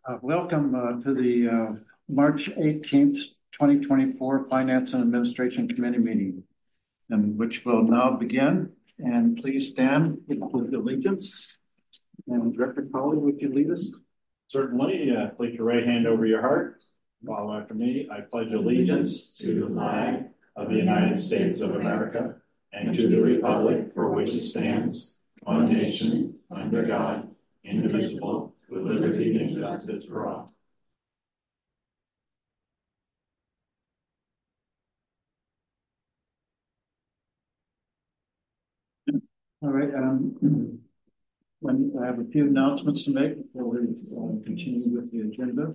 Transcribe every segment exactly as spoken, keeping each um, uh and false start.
Uh, welcome uh, to the uh, March eighteenth, twenty twenty-four Finance and Administration Committee meeting, and which will now begin. And please stand with allegiance. And Director Colley, would you lead us? Certainly. Uh, place your right hand over your heart. Follow after me. I pledge allegiance to the flag of the United States of America and to the republic for which it stands, one nation, under God, indivisible, with liberty and justice for all. All right. Um, when I have a few announcements to make before we uh, continue with the agenda.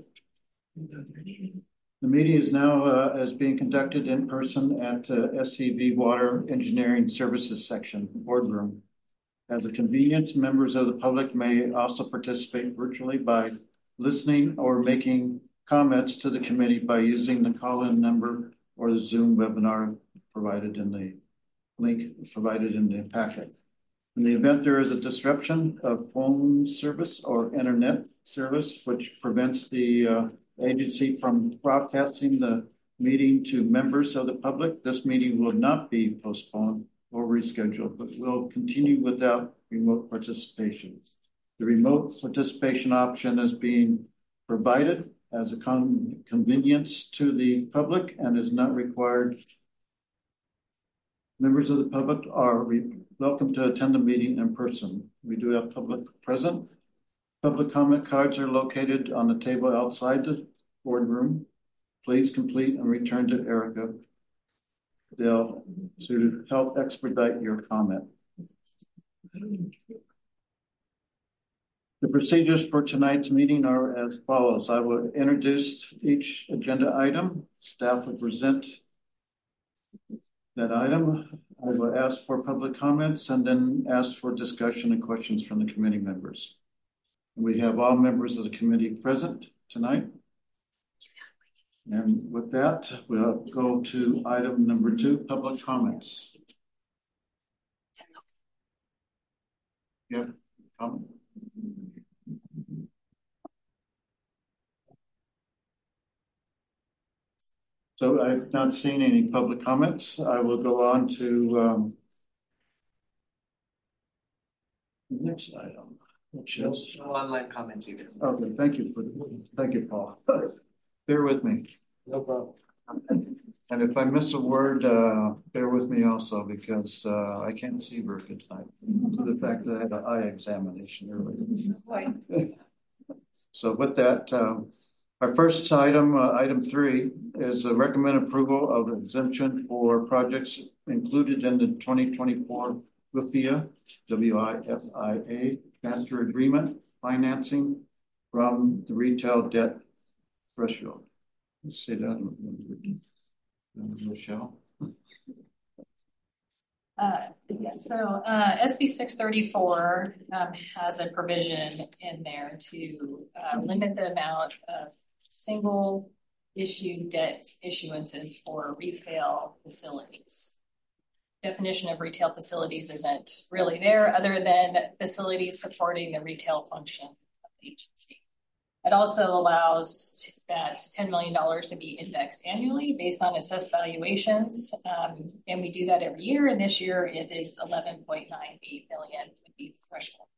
The meeting is now uh, as being conducted in person at uh, S C V Water Engineering Services section boardroom. As a convenience, members of the public may also participate virtually by listening or making comments to the committee by using the call-in number or the Zoom webinar provided in the link provided in the packet. In the event there is a disruption of phone service or internet service, which prevents the uh, agency from broadcasting the meeting to members of the public, this meeting will not be postponed or rescheduled, but will continue without remote participation. The remote participation option is being provided as a con convenience to the public and is not required. Members of the public are welcome to attend the meeting in person. We do have public present. Public comment cards are located on the table outside the boardroom. Please complete and return to Erica. They'll to help expedite your comment. The procedures for tonight's meeting are as follows. I will introduce each agenda item. Staff will present that item. I will ask for public comments and then ask for discussion and questions from the committee members. We have all members of the committee present tonight. And with that, we'll go to item number two, public comments. Yeah, comment. So I've not seen any public comments. I will go on to um, the next item, which is no online comments either. Okay, thank you for thank you, Paul. Bear with me. No problem. And if I miss a word, uh, bear with me also because uh, I can't see very good tonight. To the fact that I had an eye examination earlier. So with that, um, our first item, uh, item three, is a recommend approval of exemption for projects included in the twenty twenty-four W I F I A, W I F I A Master Agreement Financing from the retail debt threshold. Let's say that, Michelle. Uh, yeah, so uh, S B six thirty-four um, has a provision in there to uh, limit the amount of single issue debt issuances for retail facilities. Definition of retail facilities isn't really there other than facilities supporting the retail function of the agency. It also allows that ten million dollars to be indexed annually based on assessed valuations. Um, and we do that every year. And this year it is eleven point nine eight billion would be the threshold.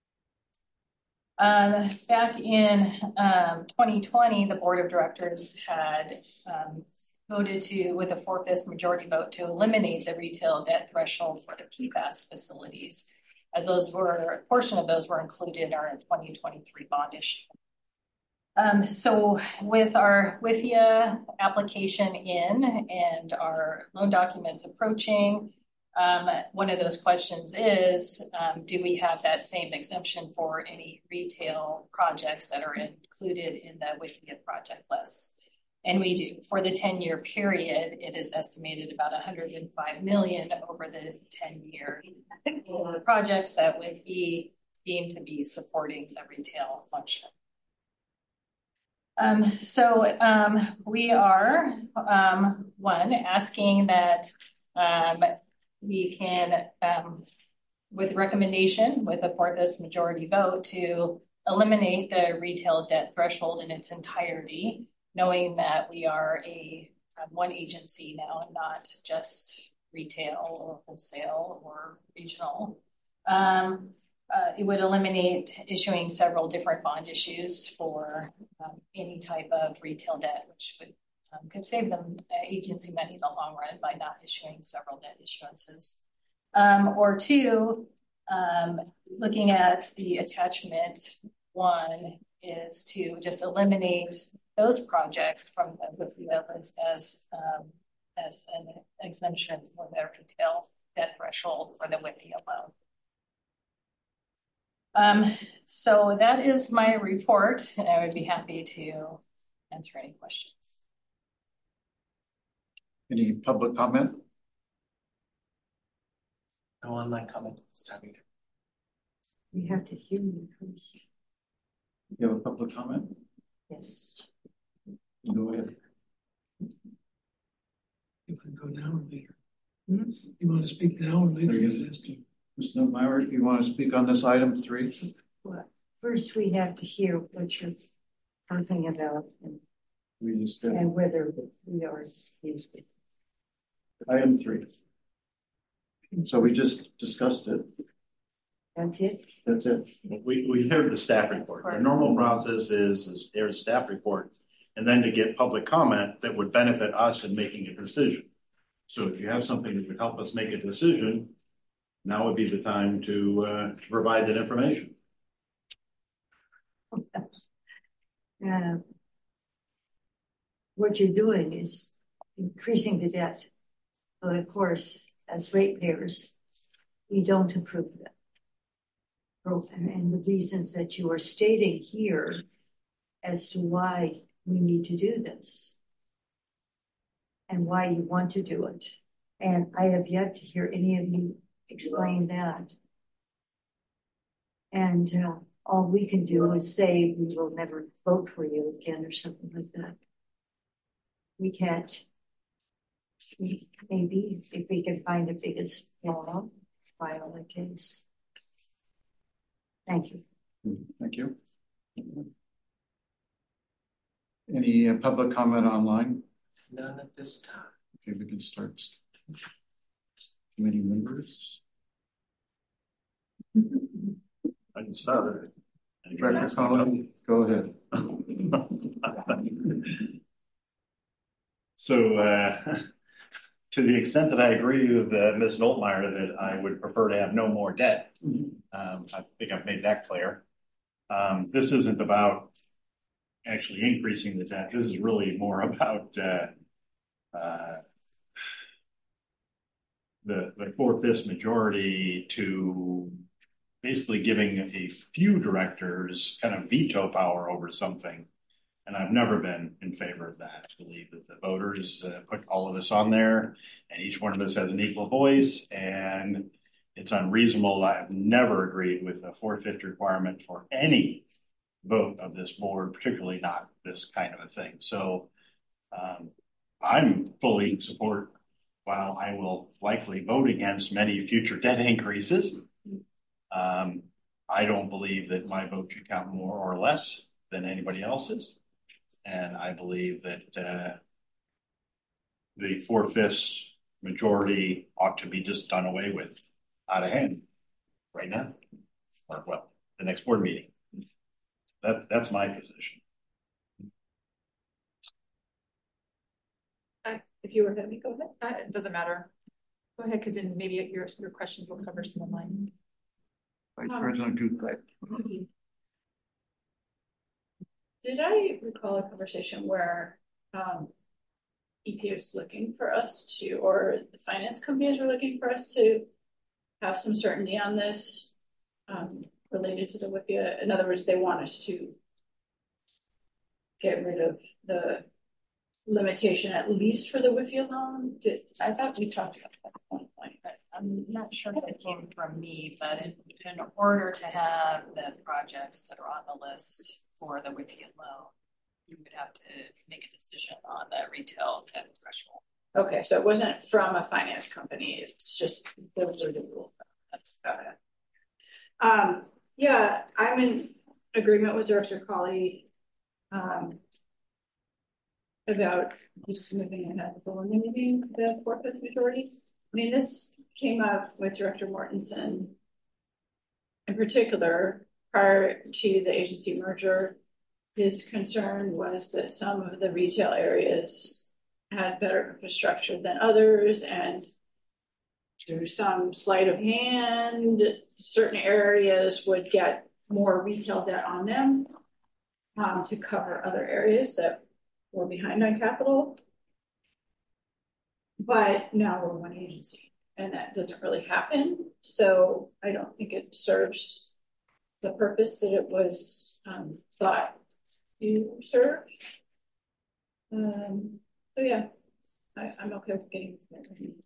Um, back in um, twenty twenty, the board of directors had um, voted to, with a four-fifths majority vote, to eliminate the retail debt threshold for the P FAS facilities, as those were, a portion of those were included in our twenty twenty-three bond issue. Um, so with our W I F I A application in and our loan documents approaching, um, one of those questions is, um, do we have that same exemption for any retail projects that are included in the W I F I A project list? And we do. For the ten-year period, it is estimated about one hundred five million dollars over the ten-year projects that would be deemed to be supporting the retail function. Um, so um, we are, um, one, asking that um, we can, um, with recommendation, with a four-fifths majority vote, to eliminate the retail debt threshold in its entirety, knowing that we are a um, one agency now and not just retail or wholesale or regional. Um, uh, it would eliminate issuing several different bond issues for um, any type of retail debt, which would um, could save them uh, agency money in the long run by not issuing several debt issuances. Um, or two, um, looking at the attachment one is to just eliminate those projects from the WIFIA list as um, as an exemption for their retail debt threshold for the WIFIA loan. Um, so that is my report, and I would be happy to answer any questions. Any public comment? No online comment this time either. We have to hear you first. You have a public comment? Yes. Go ahead. You want to go now or later? Hmm? You want to speak now or later? Mister Meyer, you want to speak on this item three? Well, first we have to hear what you're talking about and, We just did. and whether we are excused. Item three. So we just discussed it. That's it? That's it. We, we heard the staff report. The normal process is, is there's a staff report, and then to get public comment that would benefit us in making a decision. So if you have something that would help us make a decision, now would be the time to, uh, to provide that information. Uh, what you're doing is increasing the debt. But of course, as ratepayers, we don't approve that. And the reasons that you are stating here as to why we need to do this and why you want to do it. And I have yet to hear any of you explain that. And uh, all we can do is say we will never vote for you again or something like that. We can't. We, maybe if we can find the biggest flaw, file a case. Thank you. Thank you. Any uh, public comment online? None at this time. Okay, we can start. Committee members. I can start. Director Collins, go ahead. So, uh, to the extent that I agree with uh, Miz Noltmeyer that I would prefer to have no more debt, um, I think I've made that clear. Um, this isn't about actually increasing the debt. This is really more about uh, uh, the, the four-fifths majority to basically giving a few directors kind of veto power over something. And I've never been in favor of that. I believe that the voters uh, put all of us on there and each one of us has an equal voice, and it's unreasonable. I've never agreed with a four-fifths requirement for any vote of this board, particularly not this kind of a thing. So um, I'm fully in support. While I will likely vote against many future debt increases, um, I don't believe that my vote should count more or less than anybody else's. And I believe that uh, the four-fifths majority ought to be just done away with out of hand right now, or well, the next board meeting. That that's my position. Uh, if you were ahead of me, go ahead. Uh, it doesn't matter. Go ahead, because then maybe your your questions will cover some of mine. Vice Um, President Guthrie. Did I recall a conversation where um, E P A was looking for us to, or the finance companies were looking for us to have some certainty on this um, related to the WIFIA? In other words, they want us to get rid of the limitation, at least for the WIFIA loan. Did, I thought we talked about that at one point. But I'm not sure if it came from me, but in, in order to have the projects that are on the list for the WIFIA loan, you would have to make a decision on the retail debt threshold. Okay, so it wasn't from a finance company. It's just those are the rules. That's Okay. Um, yeah, I'm in agreement with Director Colley um, about just moving ahead with eliminating the four fifths majority. I mean, this came up with Director Mortensen in particular prior to the agency merger. His concern was that some of the retail areas had better infrastructure than others, and through some sleight of hand, certain areas would get more retail debt on them um, to cover other areas that were behind on capital. But now we're one agency, and that doesn't really happen. So I don't think it serves the purpose that it was um, thought to serve. Um, so yeah, I, I'm okay with getting there.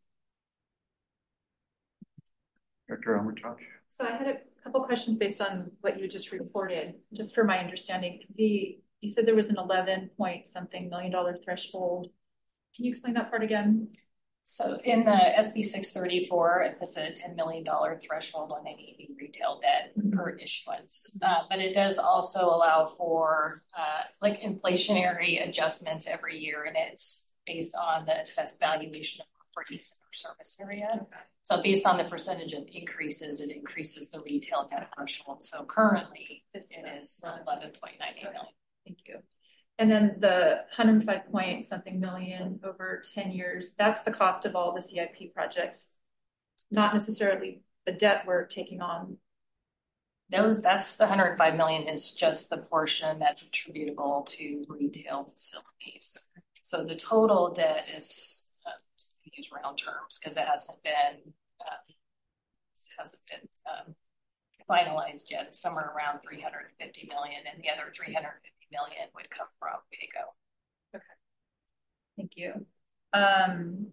Director Armitage. So I had a couple questions based on what you just reported, just for my understanding. The you said there was an eleven point something million dollar threshold. Can you explain that part again? So in the S B six thirty-four, it puts a ten million dollars threshold on any retail debt mm-hmm. per issuance. Uh, but it does also allow for uh, like inflationary adjustments every year, and it's based on the assessed valuation of properties in our service area. Okay. So based on the percentage of increases, it increases the retail debt threshold. So currently it is eleven point nine eight million. Thank you. And then the one hundred five point something million over ten years, that's the cost of all the C I P projects, not necessarily the debt we're taking on. Those, that's the one hundred five million is just the portion that's attributable to retail facilities. So the total debt is, uh, just to use round terms because it hasn't been, uh, it hasn't been um, finalized yet. It's somewhere around three hundred fifty million, and the other three hundred fifty million would come from PAYGO. Okay, thank you. Um,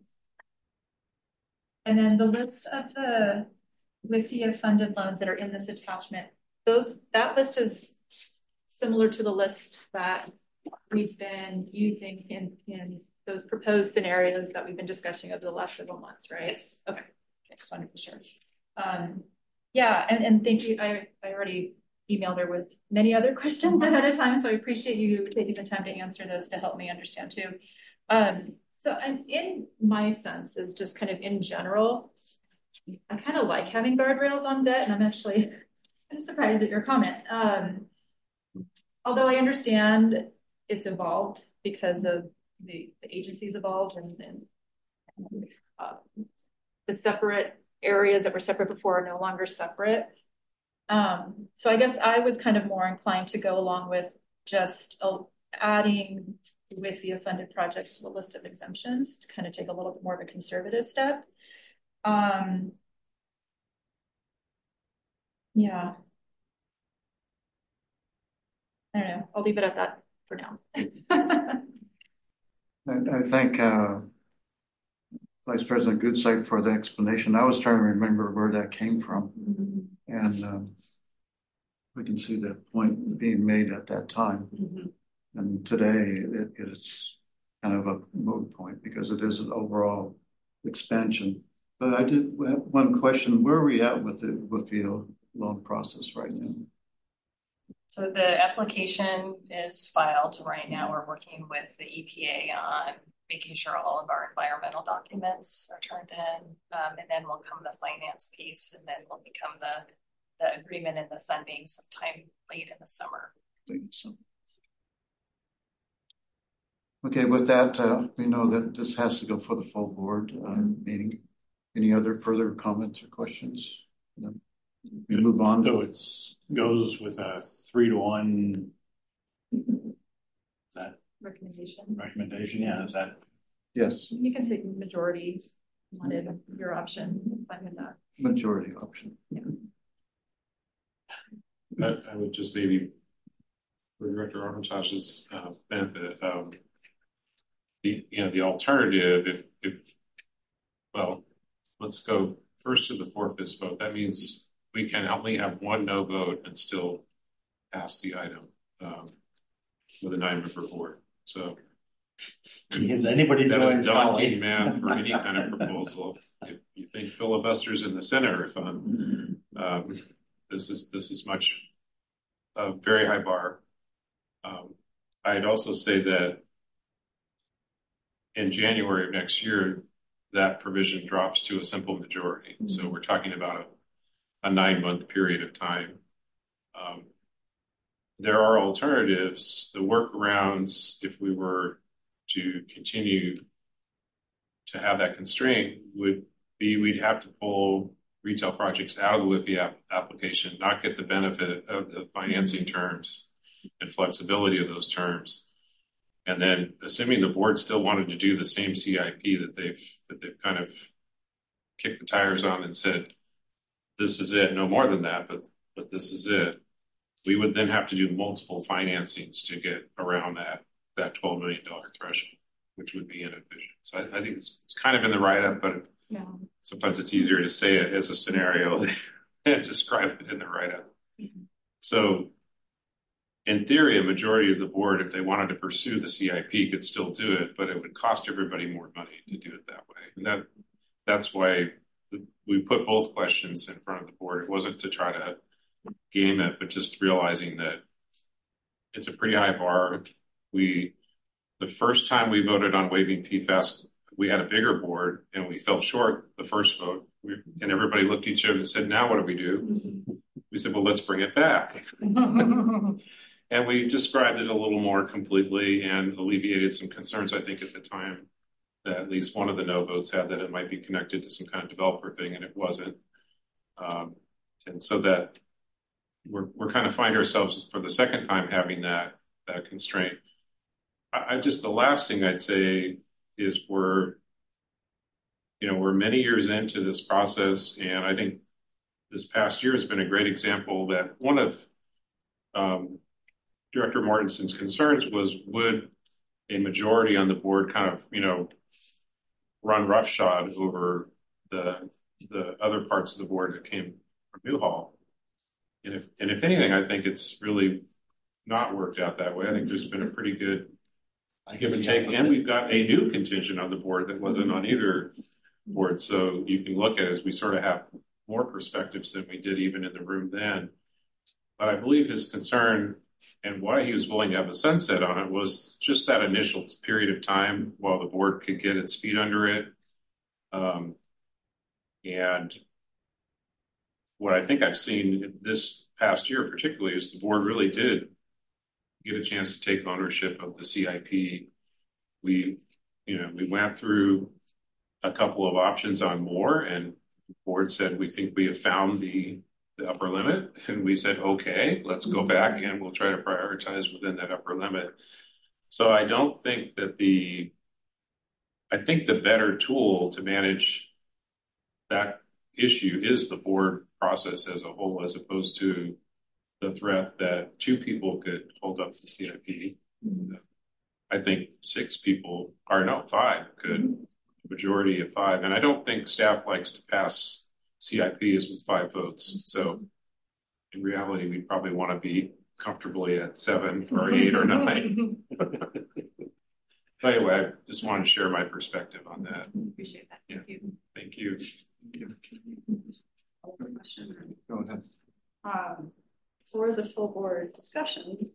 and then the list of the W I F I A funded loans that are in this attachment, those that list is similar to the list that we've been using in in those proposed scenarios that we've been discussing over the last several months, right? Yes. Okay. Okay, just wanted to be sure. Um, yeah, and, and thank you. I, I already emailed her with many other questions ahead of time, so I appreciate you taking the time to answer those to help me understand too. Um, so and in my sense is just kind of in general, I kind of like having guardrails on debt, and I'm actually kind of surprised at your comment. Um, although I understand it's evolved because of the, the agencies evolved and, and uh, the separate areas that were separate before are no longer separate. Um, so I guess I was kind of more inclined to go along with just uh, adding W I F I A funded projects to the list of exemptions to kind of take a little bit more of a conservative step. Um, yeah. I don't know. I'll leave it at that for now. I, I thank uh, Vice President Goodside for the explanation. I was trying to remember where that came from. Mm-hmm. And um, we can see the point being made at that time. Mm-hmm. And today it, it's kind of a moot point because it is an overall expansion. But I did have one question. Where are we at with the with the loan process right now? So the application is filed right now. We're working with the E P A on making sure all of our environmental documents are turned in, um, and then will come the finance piece, and then will become the, the agreement and the funding sometime late in the summer. Okay, with that, uh, we know that this has to go for the full board uh, meeting. Any other further comments or questions? No. We move on. So it goes with a three to one. Is that recommendation? Recommendation, yeah. Is that? Yes. You can say majority wanted your option. Fine with that. Majority option. Yeah. I, I would just maybe, for Director Armitage's uh, benefit, um, the you know the alternative, if if well, let's go first to the four-fifths vote. That means we can only have one no vote and still pass the item um, with a nine-member board. So, is anybody that doing is daunting math for any kind of proposal. If you think filibusters in the Senate are fun, um, this is this is much a very high bar. Um, I'd also say that in January of next year, that provision drops to a simple majority. Mm-hmm. So we're talking about a, a nine month period of time. Um, there are alternatives. The workarounds, if we were to continue to have that constraint, would be we'd have to pull retail projects out of the W I F I app application, not get the benefit of the financing terms and flexibility of those terms. And then assuming the board still wanted to do the same C I P that they've that they've kind of kicked the tires on and said, this is it, no more than that, but but this is it. We would then have to do multiple financings to get around that that twelve million dollars threshold, which would be inefficient. So I, I think it's it's kind of in the write-up, but yeah. Sometimes it's easier to say it as a scenario than describe it in the write-up. Mm-hmm. So in theory, a majority of the board, if they wanted to pursue the C I P, could still do it, but it would cost everybody more money to do it that way. And that that's why we put both questions in front of the board. It wasn't to try to game it, but just realizing that it's a pretty high bar. We, the first time we voted on waiving P FAS, we had a bigger board and we fell short the first vote. We, and everybody looked at each other and said, now what do we do? Mm-hmm. We said, well, let's bring it back. And we described it a little more completely and alleviated some concerns, I think, at the time that at least one of the no votes had that it might be connected to some kind of developer thing, and it wasn't. Um, and so that we're we're kind of find ourselves for the second time having that that constraint. I, I just the last thing I'd say is we're you know we're many years into this process, and I think this past year has been a great example that one of um, Director Mortensen's concerns was, would a majority on the board kind of, you know, run roughshod over the the other parts of the board that came from Newhall? And if and if anything, I think it's really not worked out that way. I think there's been a pretty good give and take, and we've got a new contingent on the board that wasn't on either board. So you can look at it as we sort of have more perspectives than we did even in the room then. But I believe his concern and why he was willing to have a sunset on it was just that initial period of time while the board could get its feet under it. Um, and what I think I've seen this past year particularly is the board really did get a chance to take ownership of the C I P. We, you know, we went through a couple of options on more, and the board said, we think we have found the the upper limit, and we said, okay, let's go back and we'll try to prioritize within that upper limit. So I don't think that the, I think the better tool to manage that issue is the board process as a whole, as opposed to the threat that two people could hold up the C I P. Mm-hmm. I think six people, or no, five could, mm-hmm. majority of five. And I don't think staff likes to pass C I Ps with five votes. So in reality, we probably want to be comfortably at seven or eight or nine. But anyway, I just wanted to share my perspective on that. Appreciate that. Thank yeah. you. Thank you. Thank you. Question. Go ahead. Um, for the full board discussion,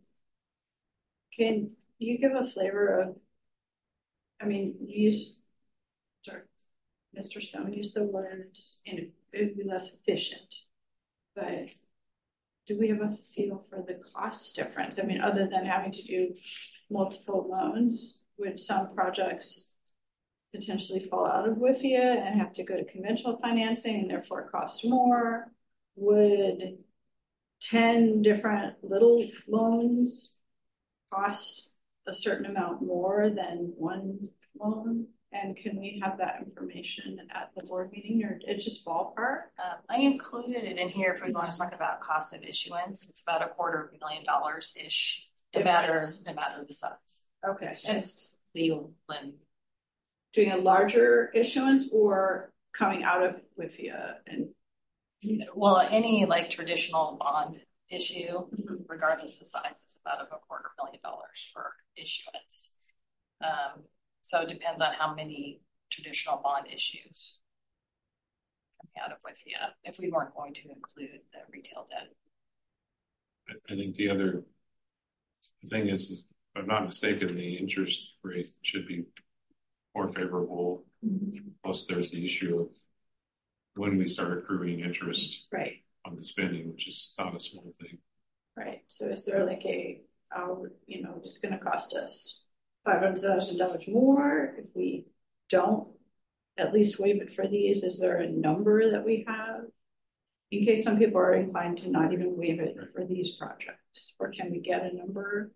can you give a flavor of, I mean, you use, sorry, Mister Stone used the words, and it would be less efficient, but do we have a feel for the cost difference? I mean, other than having to do multiple loans, would some projects potentially fall out of W I F I A and have to go to conventional financing and therefore cost more? Would ten different little loans cost a certain amount more than one loan? And can we have that information at the board meeting, or it's just ballpark? Um, I included it in here if we want to talk about cost of issuance. It's about a quarter of a million dollars ish, no matter no matter the size. Okay, it's just legal and doing a larger issuance or coming out of W I F I A and well, any like traditional bond issue, mm-hmm. regardless of size, is about a quarter million dollars for issuance. Um, So it depends on how many traditional bond issues coming out of W I F I A if we weren't going to include the retail debt. I, I think the other thing is, if I'm not mistaken, the interest rate should be more favorable. Mm-hmm. Plus, there's the issue of when we start accruing interest Right, on the spending, which is not a small thing. right. So is there like a, uh, you know, it's gonna cost us five hundred thousand dollars more if we don't at least waive it for these? Is there a number that we have? In case some people are inclined to not even waive it for these projects, or can we get a number?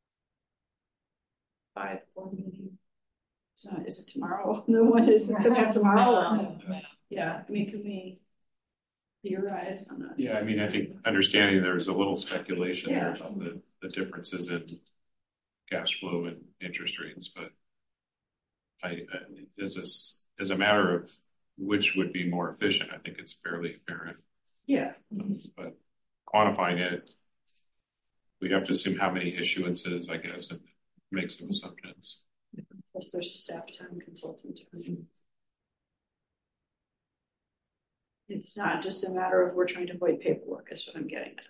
Five, four million. It's not, is it tomorrow? No one is it coming up tomorrow? No, no. Yeah, I mean, can we theorize on that? Yeah, I mean, I think understanding there's a little speculation there Yeah. about the, the differences in cash flow and interest rates, but I, I as a, as a matter of which would be more efficient, I think it's fairly apparent. Yeah. But quantifying it, we'd have to assume how many issuances, I guess, and make some assumptions. Plus there's staff time, consultant time. It's not just a matter of we're trying to avoid paperwork, is what I'm getting at.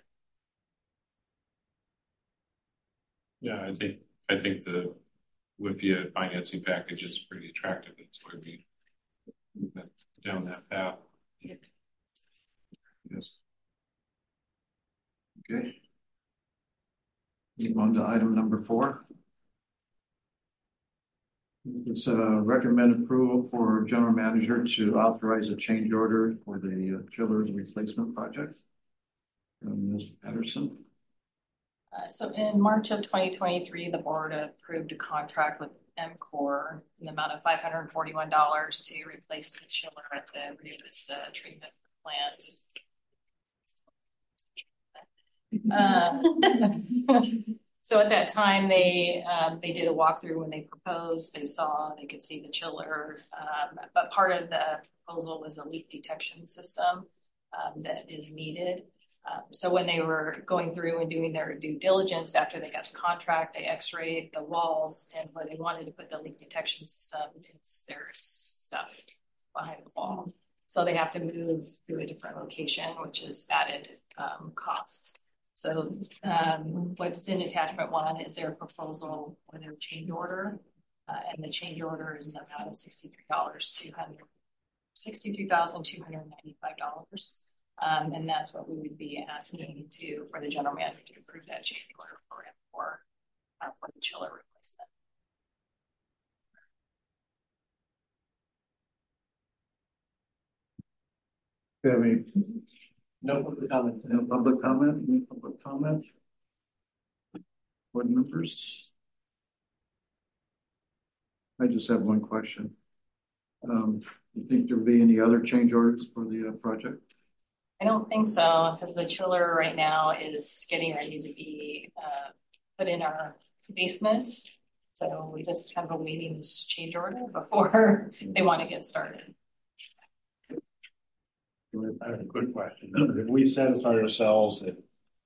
Yeah, I think I think the W I F I A financing package is pretty attractive. That's why we went down that path. Yes. Okay. Move on to item number four. It's a recommend approval for general manager to authorize a change order for the uh, chillers replacement project. Um, Miz Patterson. Uh, so in March of twenty twenty-three, the board approved a contract with EMCOR in the amount of five hundred forty-one dollars to replace the chiller at the Rio Vista treatment plant. Uh, so at that time, they um, they did a walkthrough when they proposed. They saw, they could see the chiller, um, but part of the proposal was a leak detection system um, that is needed. Um, so when they were going through and doing their due diligence after they got the contract, they x-rayed the walls, and where they wanted to put the leak detection system is there's stuff behind the wall. So they have to move to a different location, which is added um, costs. So um, what's in attachment one is their proposal for their change order. Uh, and the change order is in the amount of sixty-three thousand two hundred ninety-five dollars. Um, and that's what we would be asking to for the general manager to approve that change order for him for, uh, for the chiller replacement. Do you have any? No public comment. No public comment? Any public comment? Board members? I just have one question. Um, you think there'll be any other change orders for the uh, project? I don't think so, because the chiller right now is getting ready to be uh, put in our basement. So we just have a waiting this change order before they want to get started. I have a quick question. If we satisfied ourselves that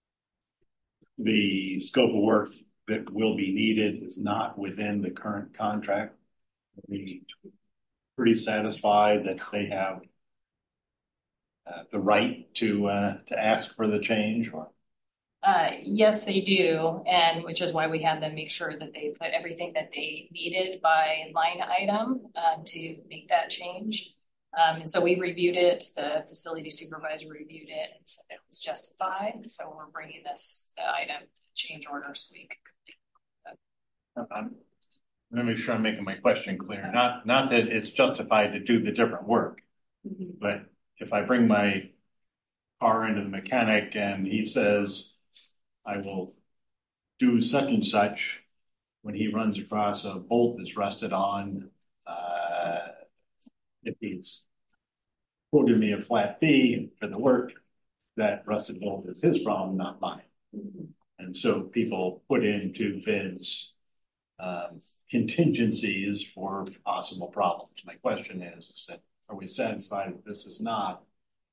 the scope of work that will be needed is not within the current contract, we pretty satisfied that they have uh, the right to uh, to ask for the change, or Uh, yes, they do, and which is why we had them make sure that they put everything that they needed by line item um, to make that change. Um, and so we reviewed it. The facility supervisor reviewed it and said it was justified. So we're bringing this the item change order so we could complete. I'm let me make sure I'm making my question clear. Not not that it's justified to do the different work, Mm-hmm. but if I bring my car into the mechanic and he says, I will do such and such, when he runs across a bolt that's rusted on, uh, if he's quoted me a flat fee for the work, that rusted bolt is his problem, not mine. Mm-hmm. And so people put into bids um, contingencies for possible problems. My question is, is that, are we satisfied that this is not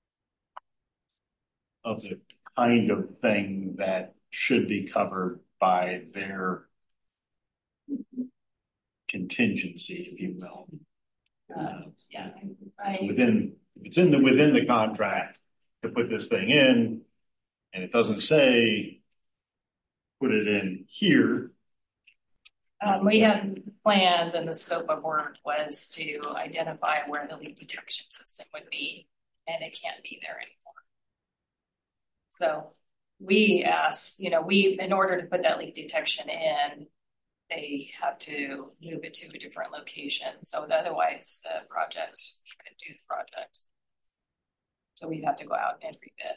of the kind of thing that should be covered by their contingency, if you will? Uh, yeah, I, Within, if it's in the within the contract to put this thing in, and it doesn't say put it in here. Um, we had plans, and the scope of work was to identify where the leak detection system would be, and it can't be there anymore. So we asked, you know, we, in order to put that leak detection in, they have to move it to a different location. So otherwise the project could do the project. So we'd have to go out and rebid.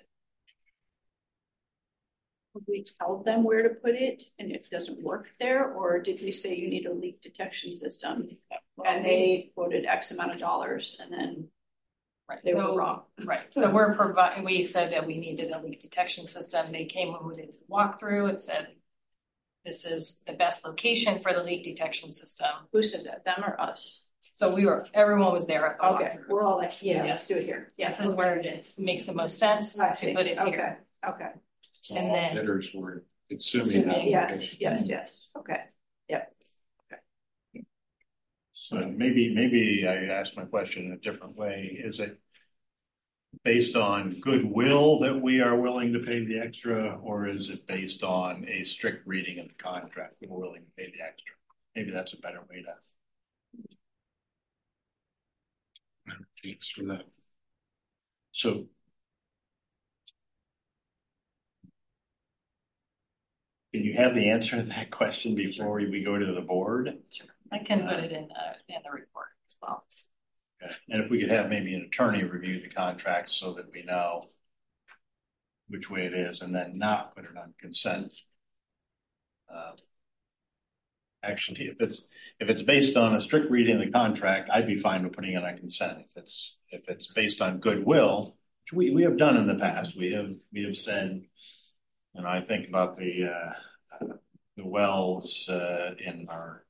Did we tell them where to put it and if it doesn't work there, or did we say you need a leak detection system and they quoted X amount of dollars and then right. they so, were wrong? Right. So we're providing, we said that we needed a leak detection system. They came when we did a walkthrough and said, this is the best location for the leak detection system. Who said that, them or us? So we were, everyone was there at the Okay, walkthrough. we're all like, yeah, Yes. let's do it here. Yes, this is where it is. It makes the most sense I to see. put it Okay, here. okay. So And all then- bidders were assuming that. Assuming, Yes, location. yes, yes. Okay. So maybe, maybe I asked my question in a different way. Is it based on goodwill that we are willing to pay the extra, or is it based on a strict reading of the contract that we're willing to pay the extra? Maybe that's a better way to. Thanks for that. So. Can you have the answer to that question before we go to the board? Sure. I can put it in the, in the report as well. Okay. And if we could have maybe an attorney review the contract so that we know which way it is, and then not put it on consent. Uh, actually, if it's if it's based on a strict reading of the contract, I'd be fine with putting it on consent. If it's if it's based on goodwill, which we, we have done in the past, we have we have said, and I think about the uh, uh, the wells uh, in our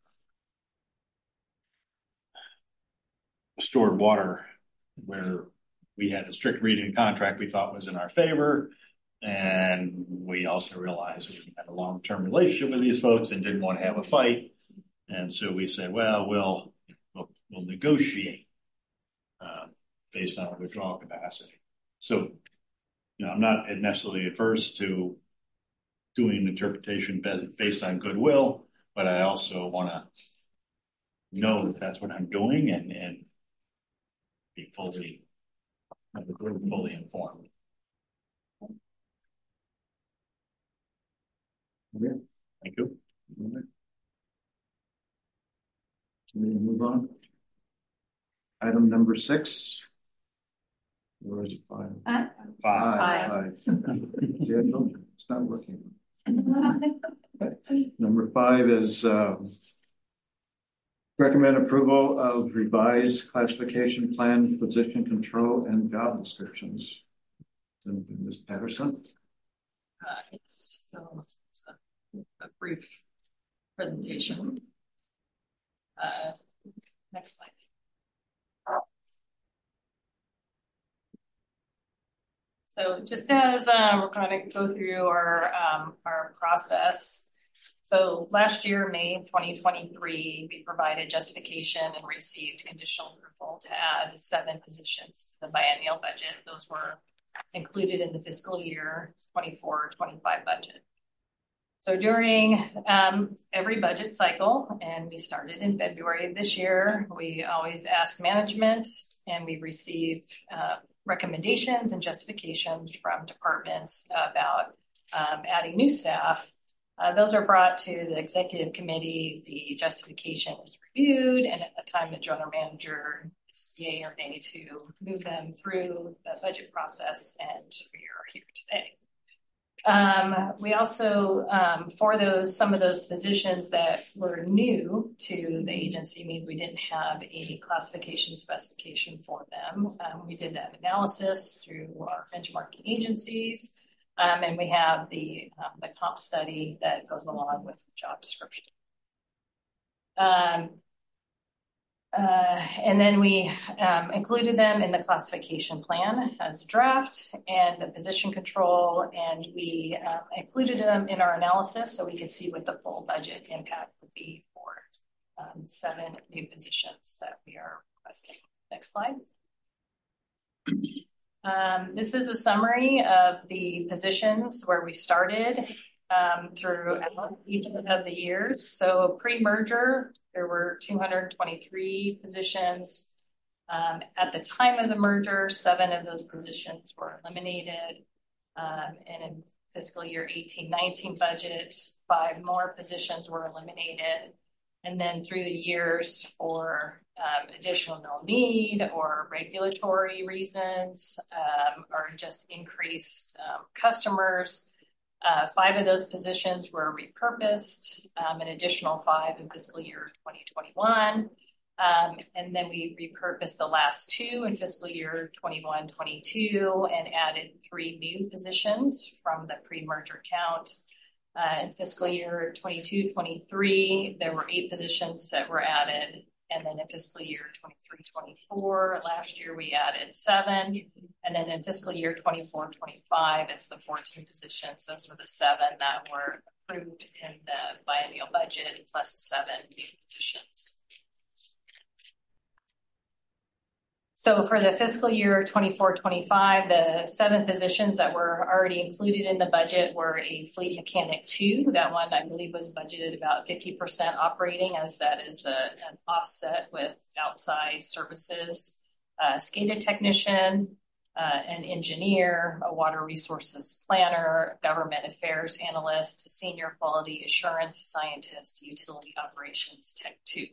stored water, where we had a strict reading contract we thought was in our favor, and we also realized we had a long-term relationship with these folks and didn't want to have a fight, and so we said, well, we'll we'll, we'll negotiate uh, based on our withdrawal capacity. So, you know, I'm not necessarily adverse to doing an interpretation based on goodwill, but I also want to know that that's what I'm doing and and be fully, fully informed. Yeah. Thank you. All right. So we move on. Item number six. Where is it? Five. Uh, Five. Five. Yeah, no, it's not working. Number five is um, recommend approval of revised classification plan, position control, and job descriptions. And Miz Patterson. Uh, it's, so it's a, a brief presentation. Uh, next slide. So just as uh, we're going to go through our um, our process. So last year, May twenty twenty-three, we provided justification and received conditional approval to add seven positions to the biennial budget. Those were included in the fiscal year twenty-four twenty-five budget. So during um, every budget cycle, and we started in February of this year, we always ask management and we receive uh, recommendations and justifications from departments about um, adding new staff. Uh, those are brought to the executive committee. The justification is reviewed, and at the time the general manager is yay or nay to move them through the budget process, and we are here today. Um, we also, um, for those, some of those positions that were new to the agency means we didn't have a classification specification for them. Um, we did that analysis through our benchmarking agencies, um, and we have the, um, the comp study that goes along with the job description. Um, Uh, and then we um, included them in the classification plan as a draft and the position control, and we uh, included them in our analysis so we could see what the full budget impact would be for um, seven new positions that we are requesting. Next slide. Um, this is a summary of the positions where we started. um, throughout each of the years. So pre-merger, there were two hundred twenty-three positions. Um, at the time of the merger, seven of those positions were eliminated. Um, and in fiscal year eighteen nineteen budget, five more positions were eliminated. And then through the years, for um, additional no need or regulatory reasons, um, or just increased um, customers, uh, five of those positions were repurposed, um, an additional five in fiscal year twenty twenty-one. Um, and then we repurposed the last two in fiscal year twenty-one twenty-two and added three new positions from the pre-merger count. Uh, in fiscal year twenty-two twenty-three, there were eight positions that were added. And then in fiscal year twenty-three twenty-four, last year we added seven. And then in fiscal year twenty-four twenty-five, it's the fourteen positions. Those were the seven that were approved in the biennial budget, plus seven new positions. So for the fiscal year twenty-four twenty-five, the seven positions that were already included in the budget were a fleet mechanic two. That one, I believe, was budgeted about fifty percent operating, as that is a, an offset with outside services, a SCADA technician, uh, an engineer, a water resources planner, government affairs analyst, a senior quality assurance scientist, utility operations tech two.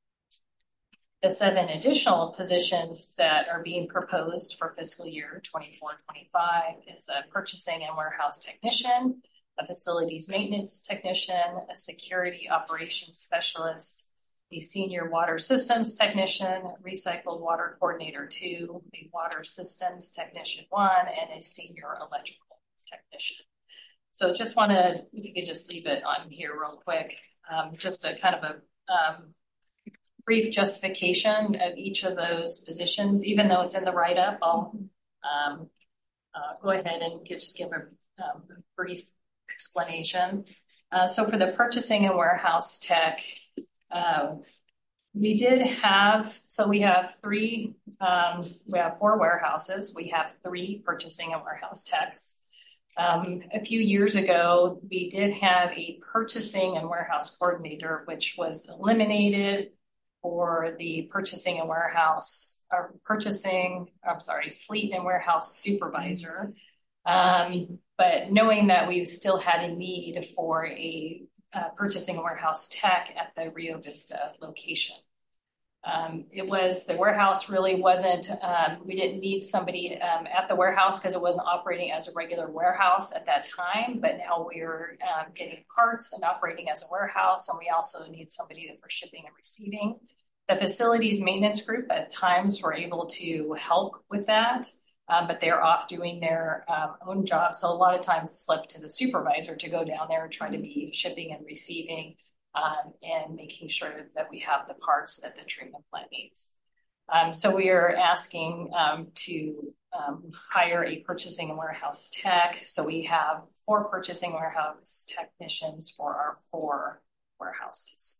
The seven additional positions that are being proposed for fiscal year twenty-four twenty-five is a purchasing and warehouse technician, a facilities maintenance technician, a security operations specialist, a senior water systems technician, recycled water coordinator two, a water systems technician one, and a senior electrical technician. So just want to, if you could just leave it on here real quick, um, just a kind of a um, brief justification of each of those positions. Even though it's in the write-up, I'll um, uh, go ahead and just give a, um, a brief explanation. Uh, so for the purchasing and warehouse tech, uh, we did have, so we have three, um, we have four warehouses. We have three purchasing and warehouse techs. Um, a few years ago, we did have a purchasing and warehouse coordinator, which was eliminated for the purchasing and warehouse, or purchasing, I'm sorry, fleet and warehouse supervisor. Um, but knowing that we still had a need for a uh, purchasing and warehouse tech at the Rio Vista location. Um, it was, the warehouse really wasn't, um, we didn't need somebody um, at the warehouse because it wasn't operating as a regular warehouse at that time, but now we're um, getting parts and operating as a warehouse, and we also need somebody for shipping and receiving. The facilities maintenance group at times were able to help with that, um, but they're off doing their um, own job. So a lot of times it's left to the supervisor to go down there and try to be shipping and receiving um, and making sure that we have the parts that the treatment plant needs. Um, so we are asking um, to um, hire a purchasing and warehouse tech. So we have four purchasing warehouse technicians for our four warehouses.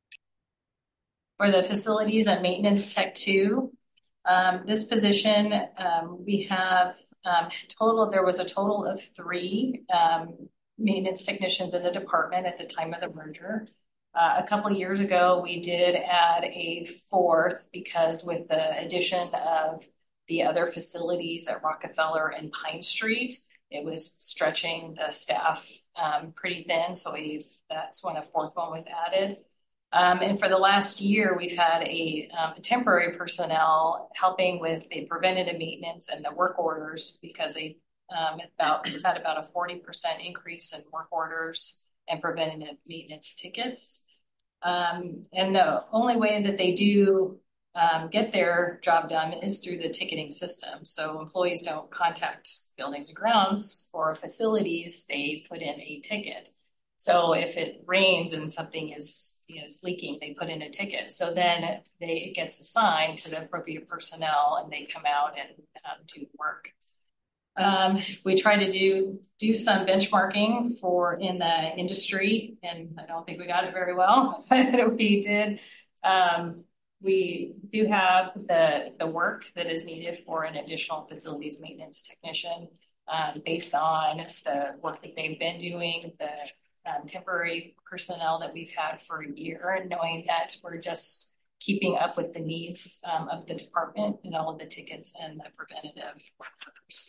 For the facilities and maintenance tech two, um, this position, um, we have um, total, there was a total of three um, maintenance technicians in the department at the time of the merger. Uh, a couple of years ago, we did add a fourth because with the addition of the other facilities at Rockefeller and Pine Street, it was stretching the staff um, pretty thin. So we that's when a fourth one was added. Um, and for the last year, we've had a um, temporary personnel helping with the preventative maintenance and the work orders because they um, about we've had about a forty percent increase in work orders and preventative maintenance tickets. Um, and the only way that they do um, get their job done is through the ticketing system. So employees don't contact buildings and grounds or facilities, they put in a ticket. So if it rains and something is, is leaking, they put in a ticket. So then they, it gets assigned to the appropriate personnel and they come out and um, do work. Um, we try to do, do some benchmarking for in the industry, and I don't think we got it very well, but we did. Um, we do have the, the work that is needed for an additional facilities maintenance technician. um, based on the work that they've been doing, the um, temporary personnel that we've had for a year, and knowing that we're just keeping up with the needs um, of the department and all of the tickets and the preventative workers.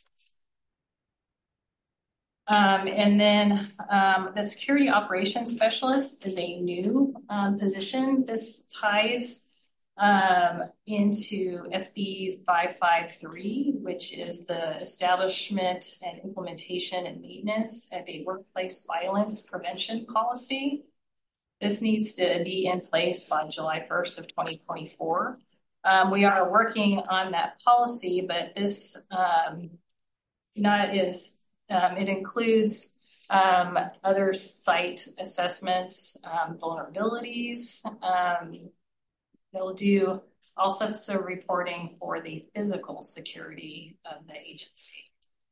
Um, and then um, the security operations specialist is a new um, position. This ties um, into S B five five three, which is the establishment and implementation and maintenance of a workplace violence prevention policy. This needs to be in place by July first of twenty twenty-four. Um, we are working on that policy, but this um, not is Um, it includes um, other site assessments, um, vulnerabilities. Um, they'll do all sorts of reporting for the physical security of the agency.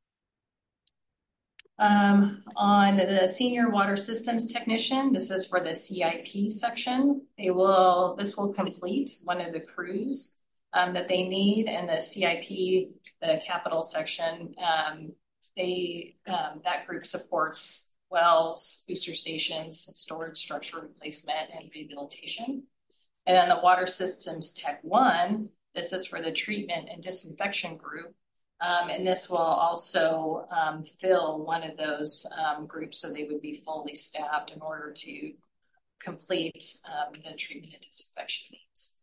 Um, on the senior water systems technician, this is for the C I P section. They will, this will complete one of the crews um, that they need, and the C I P, the capital section, um, They um, that group supports wells, booster stations, storage structure replacement, and rehabilitation. And then the water systems tech one, this is for the treatment and disinfection group. Um, and this will also um, fill one of those um, groups, so they would be fully staffed in order to complete um, the treatment and disinfection needs.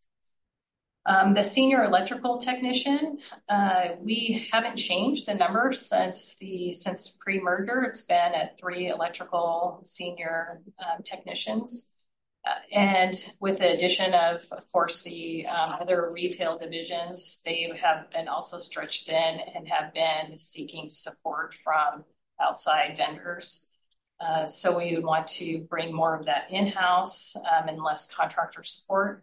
Um, the senior electrical technician, uh, we haven't changed the number since the since pre-merger. It's been at three electrical senior um, technicians. Uh, and with the addition of, of course, the um, other retail divisions, they have been also stretched thin and have been seeking support from outside vendors. Uh, so we would want to bring more of that in-house um, and less contractor support.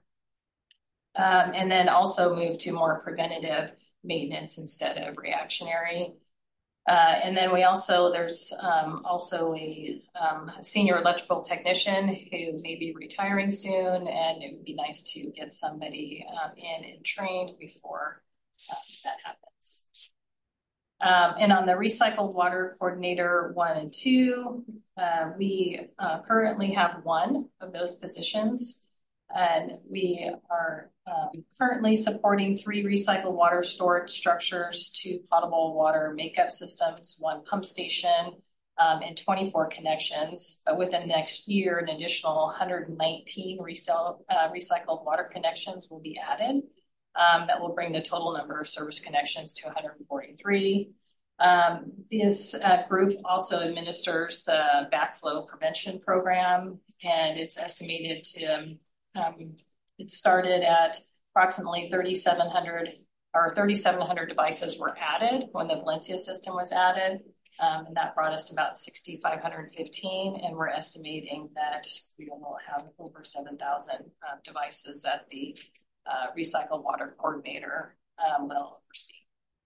Um, and then also move to more preventative maintenance instead of reactionary. Uh, and then we also, there's um, also a um, senior electrical technician who may be retiring soon, and it would be nice to get somebody um, in and trained before uh, that happens. Um, and on the recycled water coordinator one and two, uh, we uh, currently have one of those positions. And we are um, currently supporting three recycled water storage structures, two potable water makeup systems, one pump station, um, and twenty-four connections. But within the next year, an additional one hundred nineteen resell, uh, recycled water connections will be added. Um, that will bring the total number of service connections to one hundred forty-three. Um, this uh, group also administers the backflow prevention program, and it's estimated to um, Um, it started at approximately thirty-seven hundred or thirty-seven hundred devices were added when the Valencia system was added. Um, and that brought us to about six thousand five hundred fifteen. And we're estimating that we will have over seven thousand uh, devices that the uh, recycled water coordinator um, will oversee.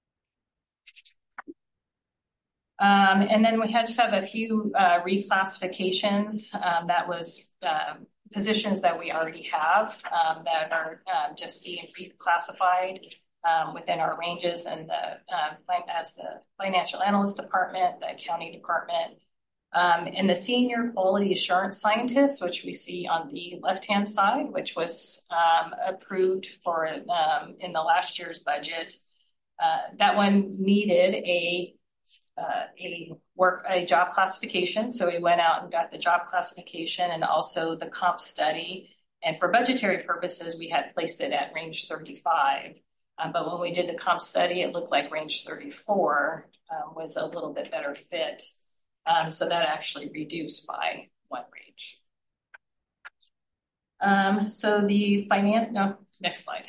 Um, and then we had to have a few uh, reclassifications. Um, that was uh, positions that we already have um, that are um, just being reclassified um, within our ranges, and the um, as the financial analyst department, the accounting department, um, and the senior quality assurance scientist, which we see on the left-hand side, which was um, approved for um, in the last year's budget. Uh, that one needed a Uh, a work, a job classification. So we went out and got the job classification and also the comp study. And for budgetary purposes, we had placed it at range thirty-five. Um, but when we did the comp study, it looked like range thirty-four um, was a little bit better fit. Um, so that actually reduced by one range. Um, so the finance, no, next slide.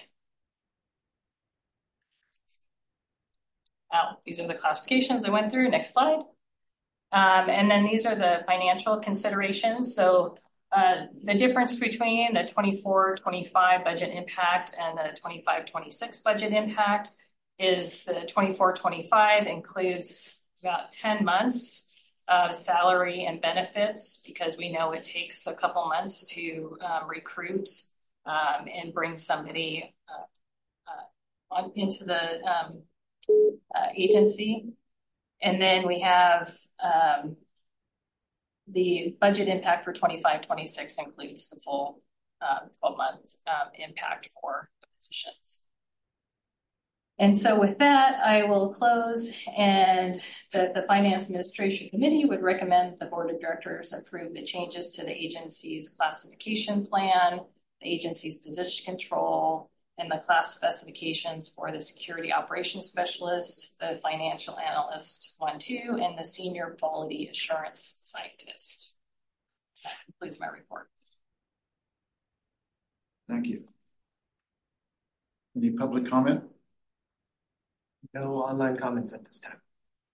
Oh, these are the classifications I went through. Next slide. Um, and then these are the financial considerations. So uh, the difference between the twenty-four twenty-five budget impact and the twenty-five twenty-six budget impact is the twenty-four twenty-five includes about ten months of salary and benefits, because we know it takes a couple months to um, recruit um, and bring somebody uh, uh, on into the um, Uh, agency. And then we have um, the budget impact for twenty-five twenty-six includes the full um, twelve month um, impact for the positions. And so with that, I will close, and the, the Finance Administration Committee would recommend the Board of Directors approve the changes to the agency's classification plan, the agency's position control, and the class specifications for the Security Operations Specialist, the Financial Analyst one two, and the Senior Quality Assurance Scientist. That concludes my report. Thank you. Any public comment? No online comments at this time.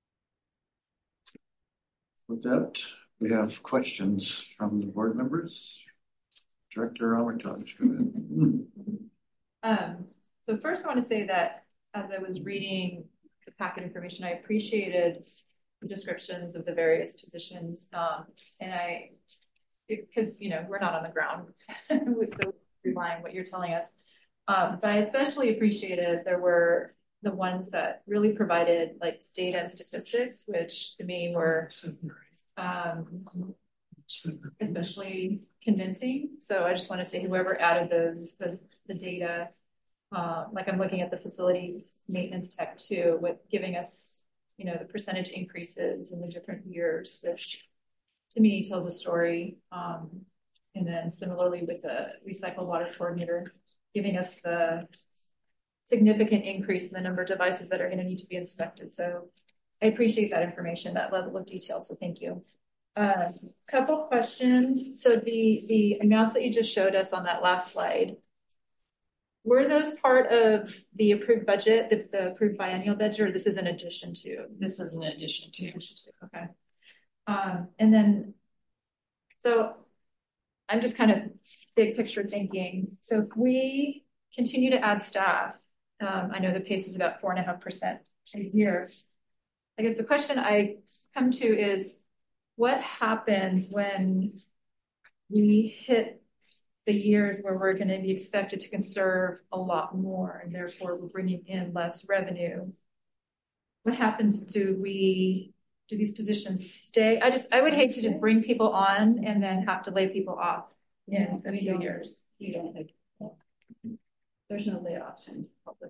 With that, we have questions from the board members. Director Armitage, go ahead. Um, so first I want to say that as I was reading the packet information, I appreciated the descriptions of the various positions. Um, and I, because, you know, we're not on the ground, so relying on what you're telling us. Um, but I especially appreciated there were the ones that really provided like data and statistics, which to me were um, especially convincing. So I just want to say whoever added those, those the data, uh, like I'm looking at the facilities maintenance tech too, with giving us, you know, the percentage increases in the different years, which to me tells a story. Um, and then similarly with the recycled water coordinator, giving us the significant increase in the number of devices that are going to need to be inspected. So I appreciate that information, that level of detail. So thank you. A uh, couple questions. So the, the amounts that you just showed us on that last slide, were those part of the approved budget, the, the approved biennial budget, or this is in addition to? This is in addition to. Okay. Um, and then, so I'm just kind of big picture thinking. So if we continue to add staff, um, I know the pace is about four and a half percent a year. I guess the question I come to is, what happens when we hit the years where we're going to be expected to conserve a lot more and therefore we're bringing in less revenue? What happens? Do we, do these positions stay? I just, I would hate to just bring people on and then have to lay people off in a few years. You don't think there's no layoffs in public.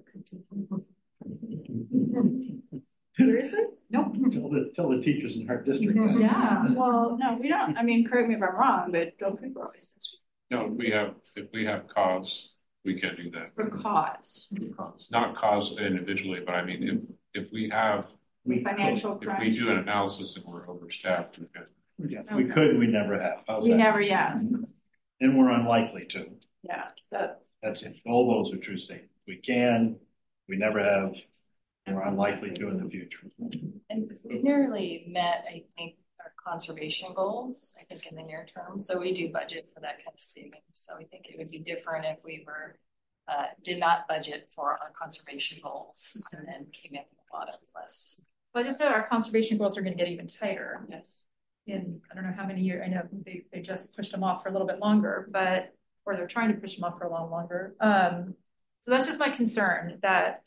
Seriously? Nope. Tell the, tell the teachers in our district that. Yeah, well, no, we don't. I mean, correct me if I'm wrong, but don't think about it. No, if we have, if we have cause, we can do that. For cause. Not cause individually, but I mean, if, if we have, We Financial if we crunch. do an analysis and we're overstaffed, we can. Yeah, we could, we never have. How's We that? never, yeah, And we're unlikely to. yeah. That, That's it. All those are true statements. We can, we never have, and we're unlikely to in the future. And we've nearly met, I think, our conservation goals, I think, in the near term. So we do budget for that kind of saving. So I think it would be different if we were, uh, did not budget for our conservation goals and then came in with a lot of less. Well, I just know our conservation goals are going to get even tighter. yes. In, I don't know how many years, I know they, they just pushed them off for a little bit longer, but, or they're trying to push them off for a lot longer. Um, so that's just my concern that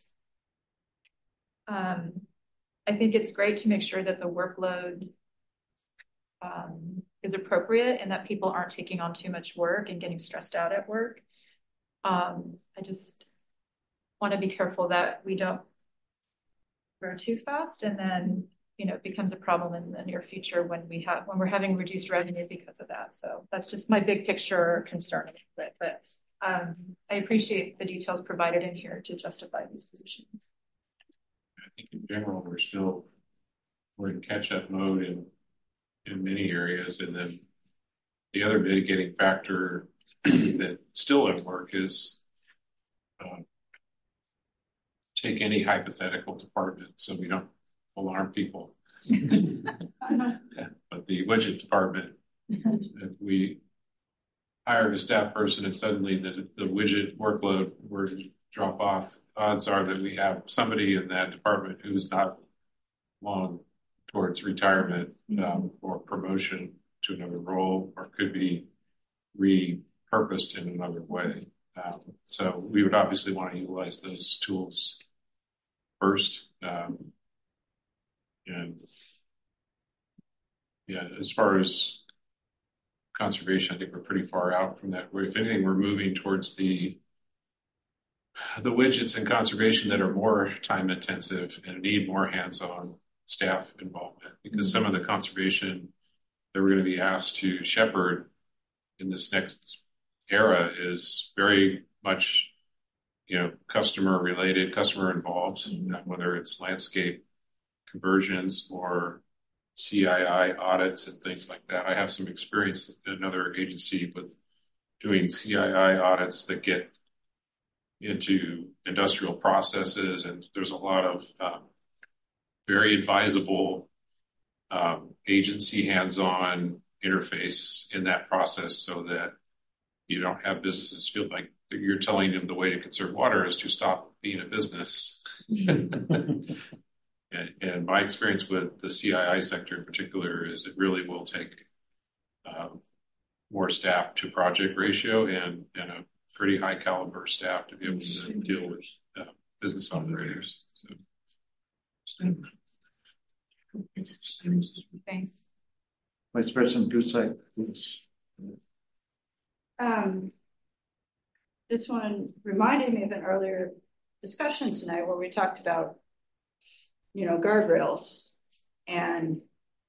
um, I think it's great to make sure that the workload um, is appropriate and that people aren't taking on too much work and getting stressed out at work. Um, I just want to be careful that we don't grow too fast and then, you know, it becomes a problem in the near future when we have, when we're having reduced revenue because of that. So that's just my big picture concern. But, but um, I appreciate the details provided in here to justify these positions. I think in general, we're still, we're in catch-up mode in, in many areas. And then the other mitigating factor that still at work is uh, take any hypothetical department so we don't alarm people. Yeah, but the widget department, if we hired a staff person and suddenly the, the widget workload were to drop off, odds are that we have somebody in that department who's not long towards retirement um, or promotion to another role, or could be repurposed in another way. Um, so we would obviously want to utilize those tools first. Um, and yeah, as far as conservation, I think we're pretty far out from that. If anything, we're moving towards the the widgets in conservation that are more time intensive and need more hands-on staff involvement, because some of the conservation that we're going to be asked to shepherd in this next era is very much, you know, customer related, customer involved, whether it's landscape conversions or C I I audits and things like that. I have some experience in another agency with doing C I I audits that get into industrial processes, and there's a lot of um, very advisable um, agency hands-on interface in that process, so that you don't have businesses feel like you're telling them the way to conserve water is to stop being a business. and, and my experience with the C I I sector in particular is it really will take um, more staff to project ratio and, and a pretty high caliber staff to be able to deal with uh, business operators. So. Thanks. Vice President Gutzeit, please. Um, this one reminded me of an earlier discussion tonight where we talked about, you know, guardrails, and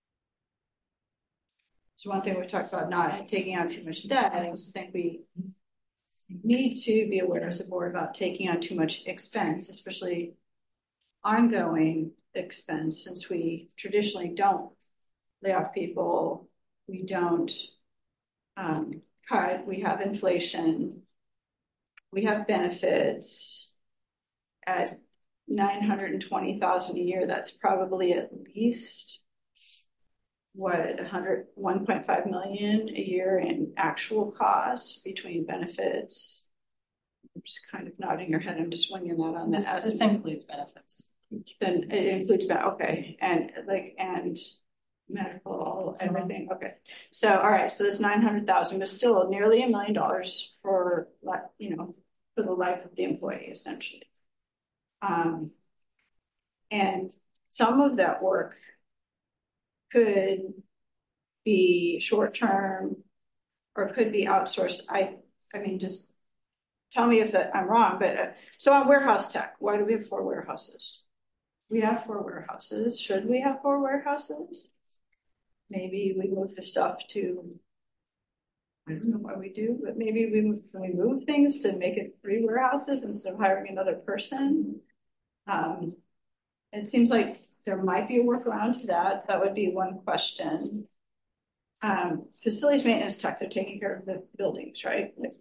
it's one thing we talked about not taking on too much debt. I also think we need to be aware as a board about taking on too much expense, especially ongoing expense, since we traditionally don't lay off people, we don't um, cut, we have inflation, we have benefits. At nine hundred twenty thousand dollars a year, that's probably at least what one hundred one point five million a year in actual costs between benefits. I'm just kind of nodding your head. I'm just winging that on This, that. this includes benefits. Then it includes about okay, and like and medical, everything. Okay, so all right, so this nine hundred thousand, but still nearly a million dollars for you know for the life of the employee essentially. Um, and some of that work could be short term or could be outsourced. I, I mean, just tell me if that I'm wrong. But uh, so on warehouse tech, why do we have four warehouses? We have four warehouses. Should we have four warehouses? Maybe we move the stuff to. I don't know why we do, but maybe we move, can we move things to make it three warehouses instead of hiring another person? Um, it seems like there might be a workaround to that. That would be one question. Um, facilities maintenance tech, they're taking care of the buildings, right? Like,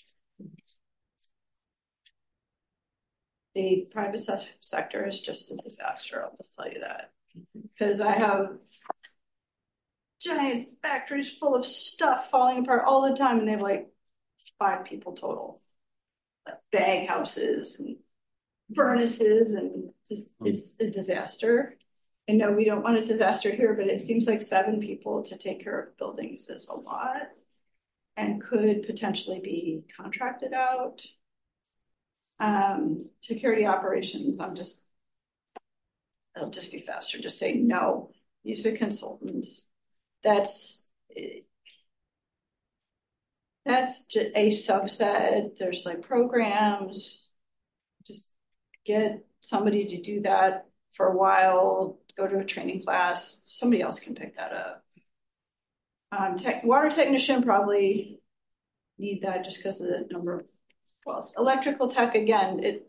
the private se- sector is just a disaster. I'll just tell you that. Because I have giant factories full of stuff falling apart all the time, and they have like five people total. Bag houses and furnaces, and just it's a disaster. And no, we don't want a disaster here, but it seems like seven people to take care of buildings is a lot and could potentially be contracted out. Um, security operations, I'm just, it'll just be faster. Just say no, use a consultant. That's, that's just a subset. There's like programs, just get somebody to do that for a while, go to a training class. Somebody else can pick that up. Um, tech, water technician probably need that just because of the number of, well, electrical tech, again, it,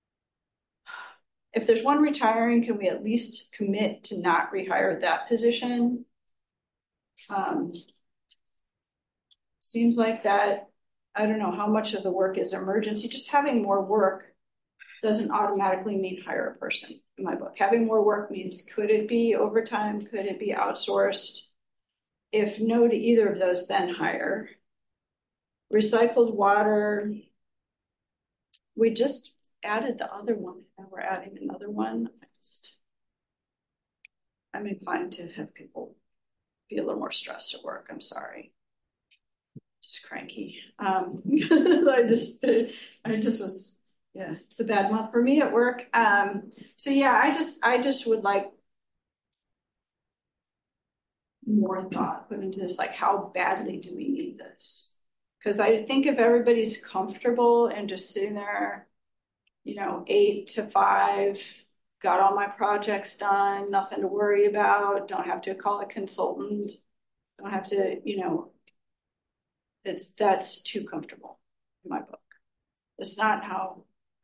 if there's one retiring, can we at least commit to not rehire that position? Um, seems like that, I don't know how much of the work is emergency. Just having more work doesn't automatically mean hire a person in my book. Having more work means, could it be overtime? Could it be outsourced? If no to either of those, then hire. Recycled water. We just added the other one. Now we're adding another one. I just, I'm inclined to have people be a little more stressed at work. I'm sorry. Just cranky. Um, I just, I just was, yeah, it's a bad month for me at work. Um, so yeah, I just, I just would like more thought put into this, like how badly do we need this? Because I think if everybody's comfortable and just sitting there, you know, eight to five, got all my projects done, nothing to worry about, don't have to call a consultant, don't have to, you know, it's that's too comfortable in my book. It's not how.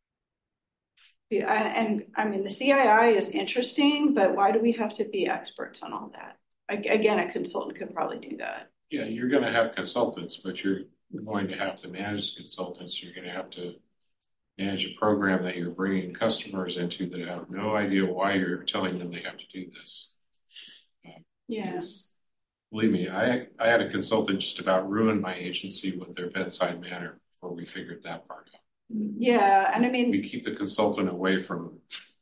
Yeah, and, and I mean the C I I is interesting, but why do we have to be experts on all that? Again, a consultant could probably do that. Yeah, you're going to have consultants, but you're going to have to manage the consultants. You're going to have to manage a program that you're bringing customers into that have no idea why you're telling them they have to do this. Uh, yeah. Believe me, I, I had a consultant just about ruin my agency with their bedside manner before we figured that part out. Yeah, and I mean, we keep the consultant away from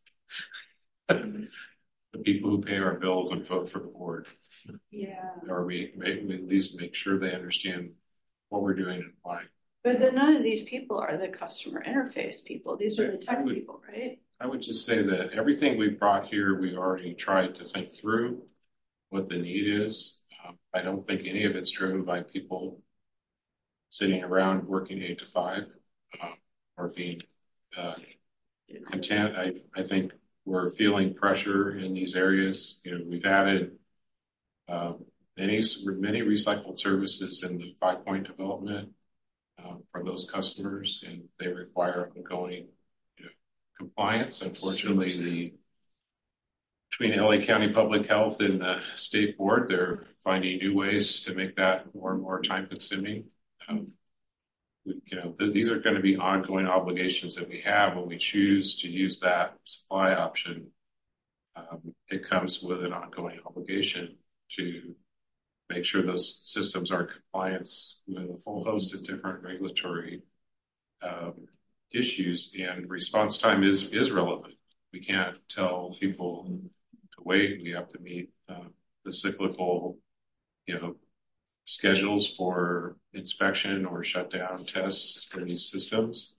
the people who pay our bills and vote for the board. Yeah. Or we, we at least make sure they understand what we're doing and why. But then none of these people are the customer interface people. These are the tech would, people, right? I would just say that everything we've brought here, we already tried to think through what the need is. Um, I don't think any of it's driven by people sitting around working eight to five um, or being uh, content. I, I think we're feeling pressure in these areas. You know, we've added um, many, many recycled services in the Five Point development um, for those customers, and they require ongoing you know, compliance. Unfortunately, the between L A County Public Health and the state board, they're finding new ways to make that more and more time consuming. Um, we, you know, th- these are going to be ongoing obligations that we have when we choose to use that supply option. Um, it comes with an ongoing obligation to make sure those systems are in compliance with a full host of different regulatory um, issues, and response time is, is relevant. We can't tell people to wait. We have to meet uh, the cyclical, you know, schedules for inspection or shutdown tests for these systems.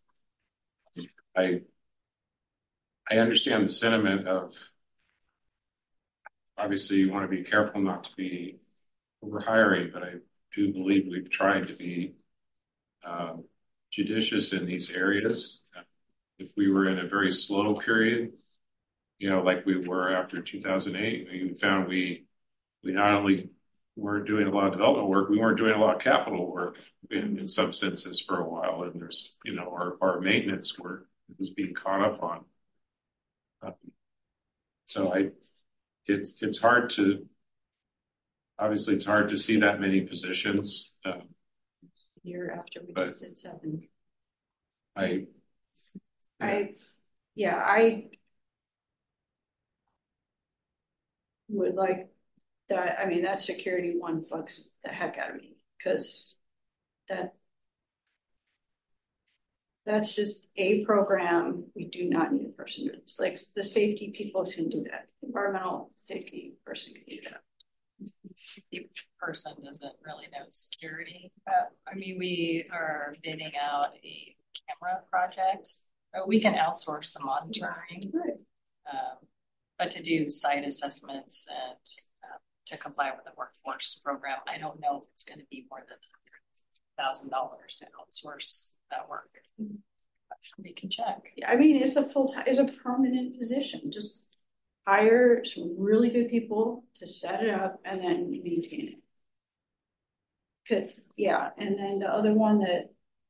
I I understand the sentiment of obviously you want to be careful not to be overhiring, but I do believe we've tried to be um, judicious in these areas. If we were in a very slow period, you know, like we were after two thousand eight, we found we we not only weren't doing a lot of development work, we weren't doing a lot of capital work in, in some senses for a while. And there's, you know, our, our maintenance work was being caught up on. Um, so I, it's, it's hard to, obviously it's hard to see that many positions. Um, Year after we just did seven. I, I, yeah, I would like that. I mean, that security one fucks the heck out of me because that that's just a program. We do not need a person. It's like the safety people can do that. Environmental safety person can do that. Safety person doesn't really know security. Uh, I mean, we are bidding out a camera project. Uh, we can outsource the monitoring, Right. um, but to do site assessments and uh, to comply with the workforce program, I don't know if it's going to be more than one hundred thousand dollars to outsource that work. We can check. Yeah, I mean, it's a full time, it's a permanent position. Just hire some really good people to set it up and then maintain it. Could, yeah. And then the other one that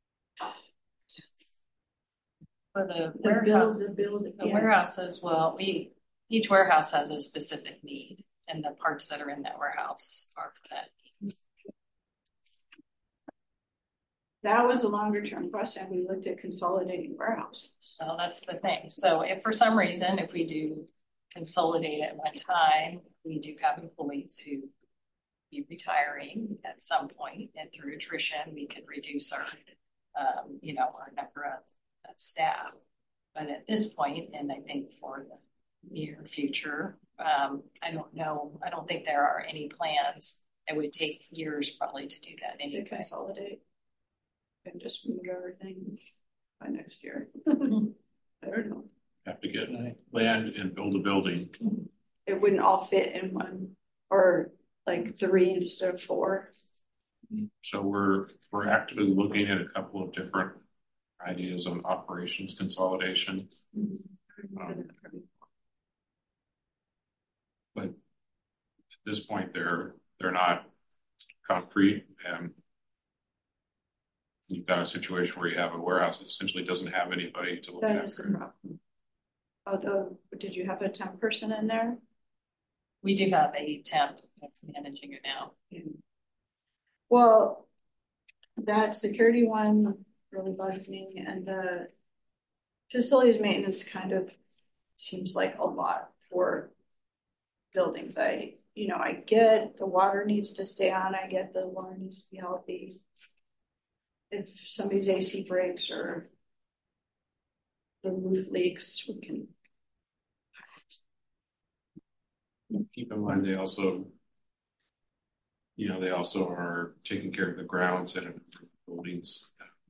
For the, the warehouse, build, the build, the yeah. warehouses, well, we each warehouse has a specific need, and the parts that are in that warehouse are for that need. That was a longer term question. We looked at consolidating warehouses. So that's the thing. So if for some reason, if we do consolidate at one time, we do have employees who be retiring at some point, and through attrition, we can reduce our, um, you know, our number of, of staff. But at this point, and I think for the near future, um, I don't know. I don't think there are any plans. It would take years probably to do that anyway. To consolidate and just move everything by next year. I don't know. have to get land and build a building. It wouldn't all fit in one, or like three instead of four? So we're, we're actively looking at a couple of different ideas on operations consolidation. Um, but at this point, they're, they're not concrete, and you've got a situation where you have a warehouse that essentially doesn't have anybody to look That after. is a problem. Although, did you have a temp person in there? We do have a temp that's managing it now. Well, that security one really bugged me, and the facilities maintenance kind of seems like a lot for buildings. I, you know, I get the water needs to stay on. I get the water needs to be healthy. If somebody's A C breaks or the roof leaks, we can. Keep in mind, they also, you know, they also are taking care of the grounds and buildings.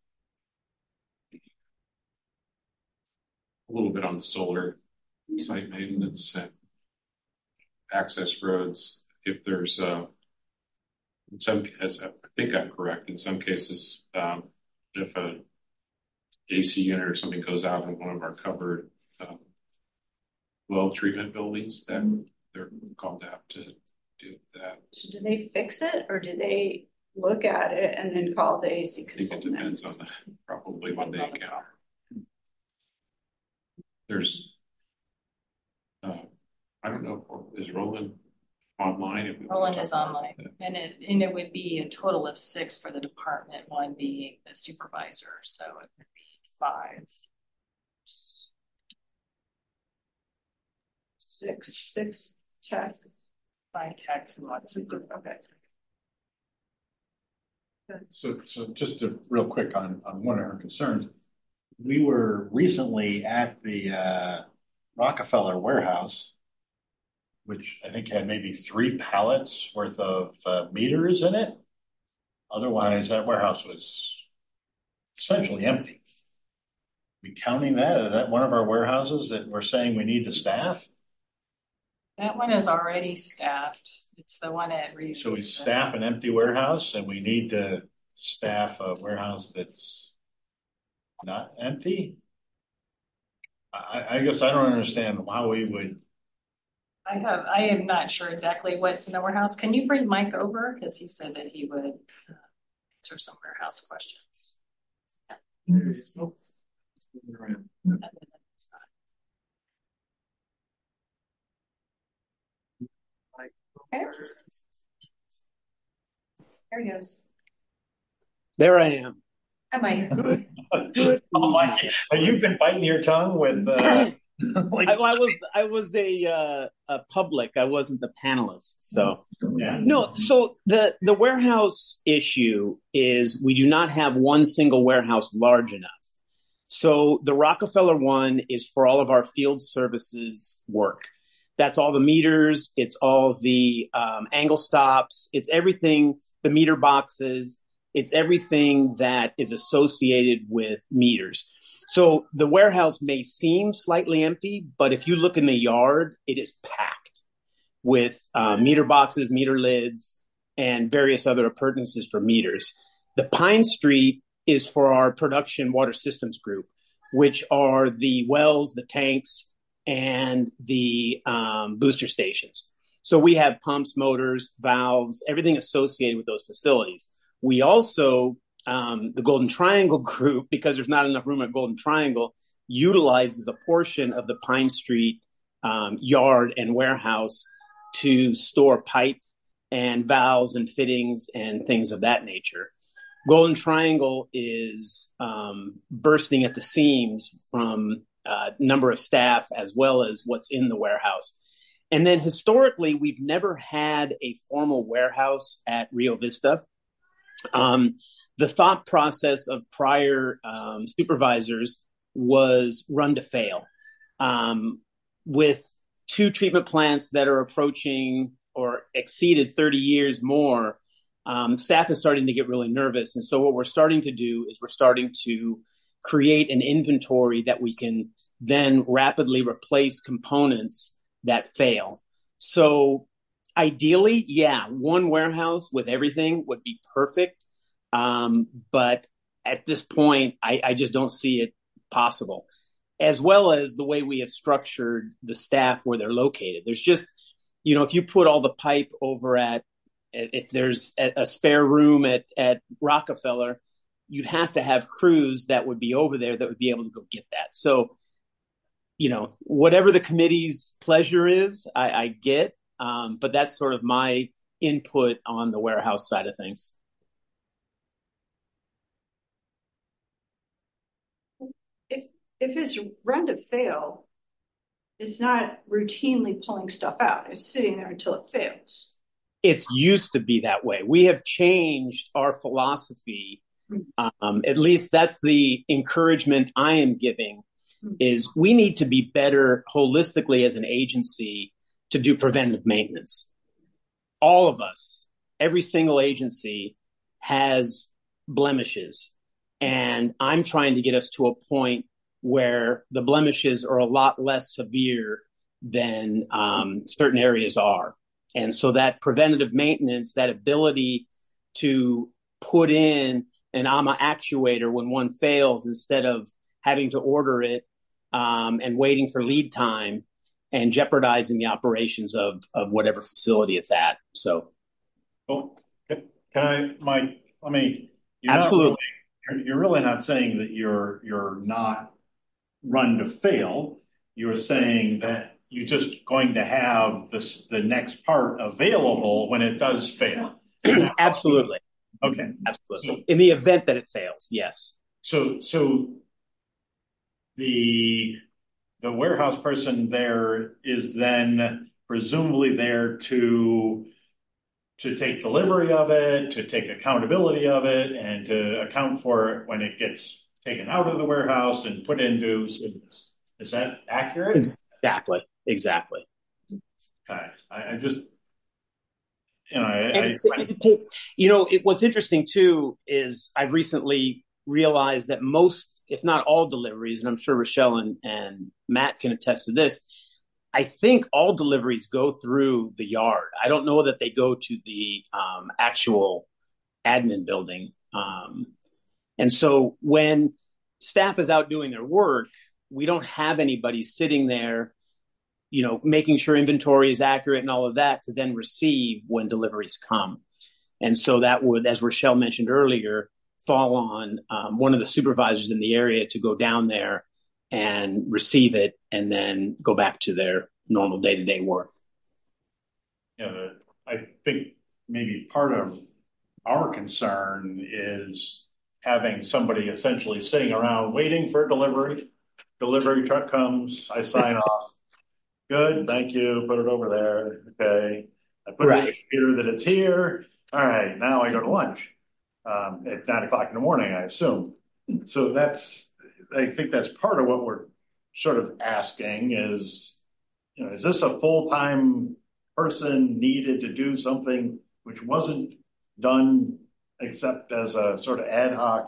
A little bit on the solar site maintenance and access roads. If there's, uh, in some, as I think I'm correct, in some cases, um, if a A C unit or something goes out in one of our covered um, well treatment buildings, then they're called out to do that. So do they fix it, or do they look at it and then call the A C I think it consultant? depends on the, probably what they encounter. There's, uh, I don't know, is Roland online? If we Roland is online, and it and it would be a total of six for the department, one being the supervisor, so it would be five. Six, six tech. Five techs and one super. Okay. So, so just to, real quick on, on one of her concerns, we were recently at the uh, Rockefeller warehouse, which I think had maybe three pallets worth of uh, meters in it. Otherwise, that warehouse was essentially empty. We counting that? Is that one of our warehouses that we're saying we need to staff? That one is already staffed. It's the one at Reed. So we staff an empty warehouse, and we need to staff a warehouse that's not empty. I, I guess I don't understand how we would. I have. I am not sure exactly what's in the warehouse. Can you bring Mike over, because he said that he would uh, answer some warehouse questions. Okay. There he goes. There I am. Hi, Mike. Oh, Mike, have you been biting your tongue with? Uh, like... I, I was I was a uh, a public. I wasn't a panelist. So yeah. No. So the the warehouse issue is we do not have one single warehouse large enough. So the Rockefeller one is for all of our field services work. That's all the meters. It's all the um, angle stops. It's everything, the meter boxes. It's everything that is associated with meters. So the warehouse may seem slightly empty, but if you look in the yard, it is packed with uh, meter boxes, meter lids, and various other appurtenances for meters. The Pine Street is for our production water systems group, which are the wells, the tanks, and the um, booster stations. So we have pumps, motors, valves, everything associated with those facilities. We also, um, the Golden Triangle group, because there's not enough room at Golden Triangle, utilizes a portion of the Pine Street um, yard and warehouse to store pipe and valves and fittings and things of that nature. Golden Triangle is um, bursting at the seams from uh, number of staff as well as what's in the warehouse. And then historically, we've never had a formal warehouse at Rio Vista. Um, the thought process of prior um, supervisors was run to fail. Um, with two treatment plants that are approaching or exceeded thirty years more, um, staff is starting to get really nervous. And so what we're starting to do is we're starting to create an inventory that we can then rapidly replace components that fail. So Ideally, yeah, one warehouse with everything would be perfect. Um, but at this point, I, I just don't see it possible, as well as the way we have structured the staff where they're located. There's just, you know, if you put all the pipe over at, if there's a spare room at, at Rockefeller, you'd have to have crews that would be over there that would be able to go get that. So, you know, whatever the committee's pleasure is, I, I get, um, but that's sort of my input on the warehouse side of things. If if it's run to fail, it's not routinely pulling stuff out. It's sitting there until it fails. It's used to be that way. We have changed our philosophy. Um, at least that's the encouragement I am giving, is we need to be better holistically as an agency to do preventive maintenance. All of us, every single agency has blemishes. And I'm trying to get us to a point where the blemishes are a lot less severe than um, certain areas are. And so that preventative maintenance, that ability to put in an A M A actuator when one fails instead of having to order it um, and waiting for lead time and jeopardizing the operations of, of whatever facility it's at. So, well, can I, Mike, I mean, you're absolutely. Not really, you're, you're really not saying that you're, you're not run to fail. You're saying that you're just going to have this, the next part available when it does fail. Absolutely. Okay. Absolutely. So, in the event that it fails, yes. So, so the, the warehouse person there is then presumably there to, to take delivery of it, to take accountability of it, and to account for it when it gets taken out of the warehouse and put into service. Is that accurate? Exactly. Exactly. Okay. I, I just, you know, I, and, I, you know, it, what's interesting too is I've recently realized that most, if not all deliveries, and I'm sure Rochelle and, and Matt can attest to this, I think all deliveries go through the yard. I don't know that they go to the um, actual admin building. Um, and so when staff is out doing their work, we don't have anybody sitting there, you know, making sure inventory is accurate and all of that to then receive when deliveries come. And so that would, as Rochelle mentioned earlier, fall on um, one of the supervisors in the area to go down there and receive it and then go back to their normal day-to-day work. You know, I think maybe part of our concern is having somebody essentially sitting around waiting for delivery. Delivery truck comes, I sign off. Good, thank you, put it over there. Okay. I put right. it in the computer that it's here. All right, now I go to lunch um, at nine o'clock in the morning, I assume. So that's, I think that's part of what we're sort of asking is, you know, is this a full-time person needed to do something which wasn't done except as a sort of ad hoc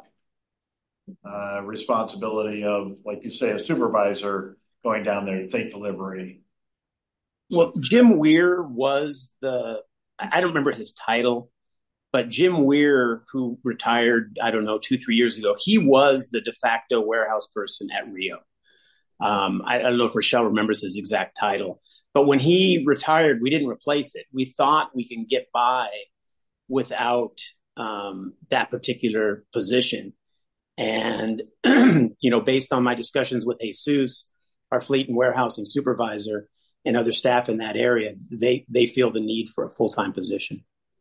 uh, responsibility of, like you say, a supervisor going down there to take delivery? Well, Jim Weir was the, I don't remember his title, but Jim Weir, who retired, I don't know, two, three years ago, he was the de facto warehouse person at Rio. Um, I, I don't know if Rochelle remembers his exact title, but when he retired, we didn't replace it. We thought we can get by without um, that particular position. And, you know, based on my discussions with Jesus, our fleet and warehousing supervisor, and other staff in that area, they, they feel the need for a full-time position.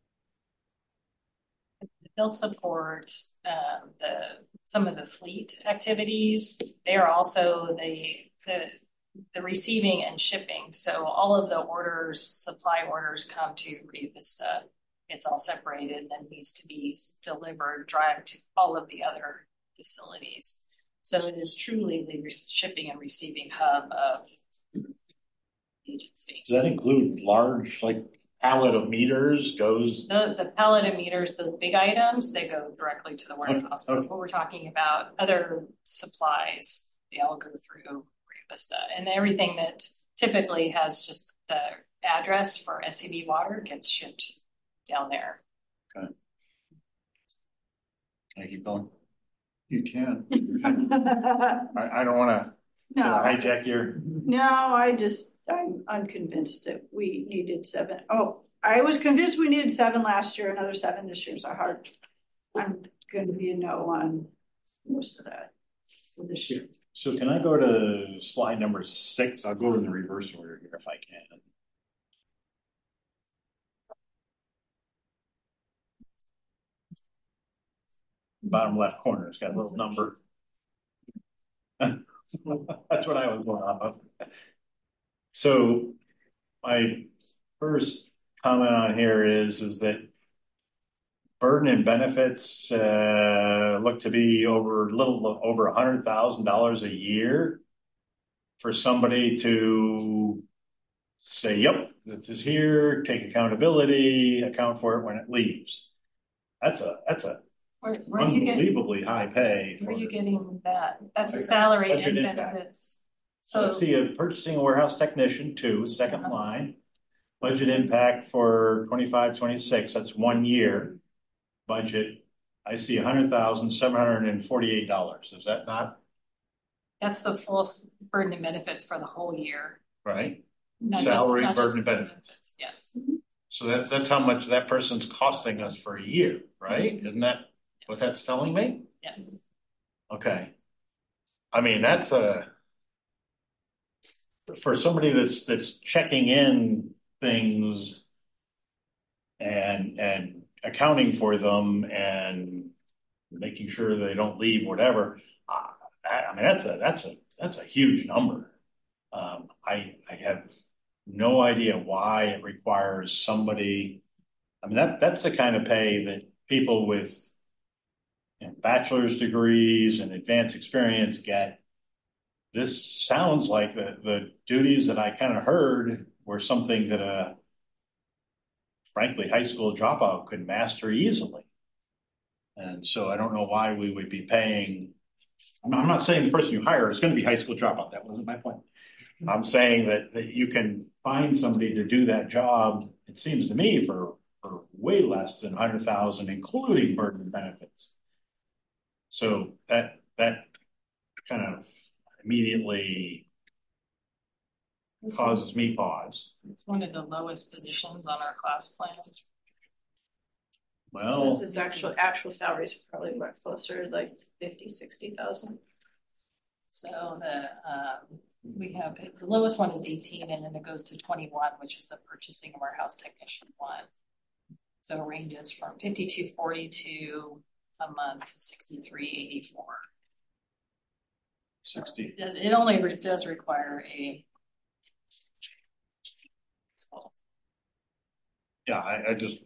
They'll support um, the some of the fleet activities. They are also the, the the receiving and shipping. So all of the orders, supply orders, come to Rio Vista. It's all separated and then needs to be delivered, drive to all of the other facilities. So it is truly the shipping and receiving hub of agency. Does that include large, like, pallet of meters goes? The, the pallet of meters, those big items, they go directly to the warehouse. Okay. But what we're talking about, other supplies, they all go through Rio Vista. And everything that typically has just the address for S C V water gets shipped down there. Okay. Can I keep going? You can. I, I don't want to No, hijack your. no, I just, I'm unconvinced that we needed seven. Oh, I was convinced we needed seven last year, another seven this year, so hard. I'm going to be a no on most of that for this year. So can I go to slide number six? I'll go in the reverse order here if I can. Bottom left corner, it's got a little number. That's what I was going off of. So my first comment on here is, is that burden and benefits uh, look to be over a little over a hundred thousand dollars a year for somebody to say, "Yep, this is here. Take accountability, account for it when it leaves." That's a that's a Where, where are you getting, unbelievably high pay. where are for- you getting that? That's Like, salary and budget impact. benefits. So So let's see, a purchasing a warehouse technician, two, second Uh-huh. line. Budget impact for twenty-five, twenty-six, that's one year. Budget, I see one hundred thousand seven hundred and forty-eight dollars. Is that not that's the full s- burden and benefits for the whole year. right? Not just- Salary, not burden, just and benefits. Yes. So that, that's how much that person's costing us for a year, right? Isn't that what that's telling me? Yes. Okay. I mean, that's a, for somebody that's, that's checking in things and, and accounting for them and making sure they don't leave, whatever. Uh, I, I mean, that's a, that's a, that's a huge number. Um, I, I have no idea why it requires somebody. I mean, that, that's the kind of pay that people with, you know, bachelor's degrees and advanced experience get. This sounds like the, the duties that I kind of heard were something that a, frankly, high school dropout could master easily. And so I don't know why we would be paying. I'm not, I'm not saying the person you hire is going to be high school dropout. That wasn't my point. I'm saying that, that you can find somebody to do that job, it seems to me, for, for way less than one hundred thousand dollars, including burden and benefits. So that, that kind of immediately causes me pause. It's one of the lowest positions on our class plan. Well, This is actual, actual salaries probably what, closer to like fifty, sixty thousand. So the, um, we have, the lowest one is eighteen and then it goes to twenty-one, which is the purchasing warehouse technician one. So it ranges from fifty-two forty-two a month to sixty-three eighty-four. sixty. It does, it only re- does require a. Yeah, I, I just.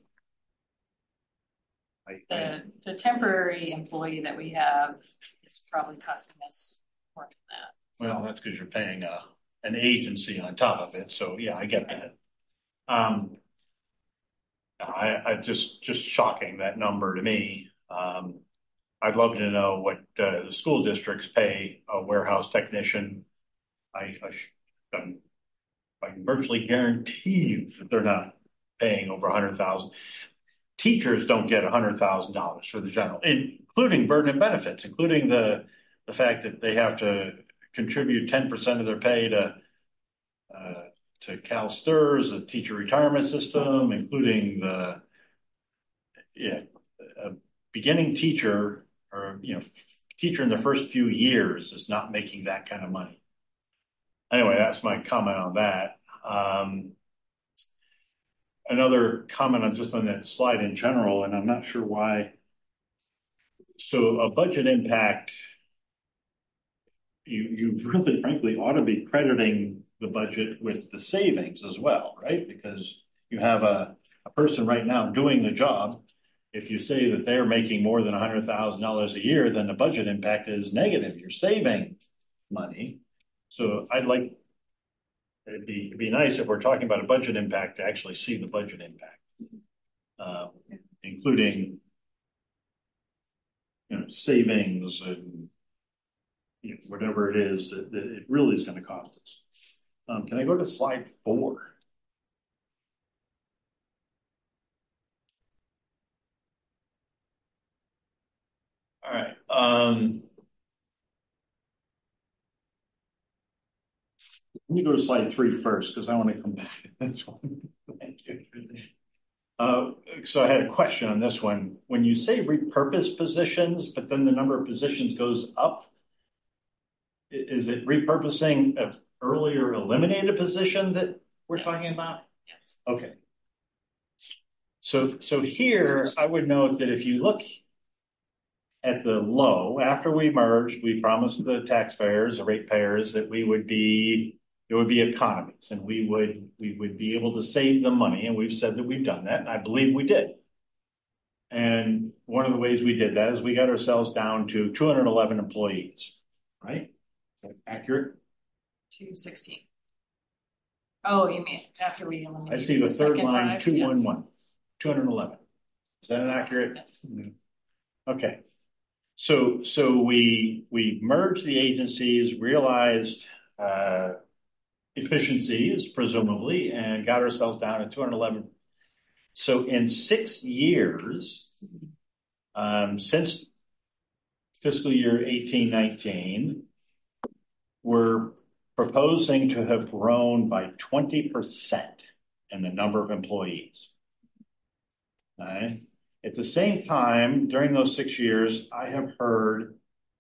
I, I, The, the temporary employee that we have is probably costing us more than that. well, that's because you're paying a, an agency on top of it. So yeah, I get that. Um, I, I just, just shocking, that number to me. Um, I'd love to know what uh, the school districts pay a warehouse technician. I, I, sh- I'm, I can virtually guarantee you that they're not paying over a hundred thousand. Teachers don't get a hundred thousand dollars for the general, including burden and benefits, including the the fact that they have to contribute ten percent of their pay to uh, to CalSTRS, the teacher retirement system, including the yeah a beginning teacher or you know f- teacher in the first few years is not making that kind of money. Anyway, that's my comment on that. Um, Another comment on just on that slide in general, and I'm not sure why. So a budget impact, you you really frankly ought to be crediting the budget with the savings as well, right? Because you have a, a person right now doing the job. If you say that they're making more than one hundred thousand dollars a year, then the budget impact is negative. You're saving money. So I'd like It'd be, it'd be nice if we're talking about a budget impact to actually see the budget impact, uh, including you know, savings and you know, whatever it is that, that it really is going to cost us. Um, can I go to slide four? All right. Um, let me go to slide three first because I want to come back to this one. Thank you. Uh, so I had a question on this one. When you say repurpose positions, but then the number of positions goes up, is it repurposing an earlier eliminated position that we're talking about? Yes. Okay. So, so here I would note that if you look at the low, after we merged, we promised the taxpayers, the ratepayers, that we would be, there would be economies and we would, we would be able to save them money. And we've said that we've done that. And I believe we did. And one of the ways we did that is we got ourselves down to two hundred eleven employees, right? Accurate? two sixteen. Oh, you mean after we I eliminated see the third second line, five? two one Yes. one, two hundred eleven. Is that an accurate? Yes. Okay. So, so we, we merged the agencies, realized, uh, efficiencies, presumably, and got ourselves down to two hundred eleven. So in six years, um, since fiscal year eighteen nineteen, we're proposing to have grown by twenty percent in the number of employees. All right. At the same time, during those six years, I have heard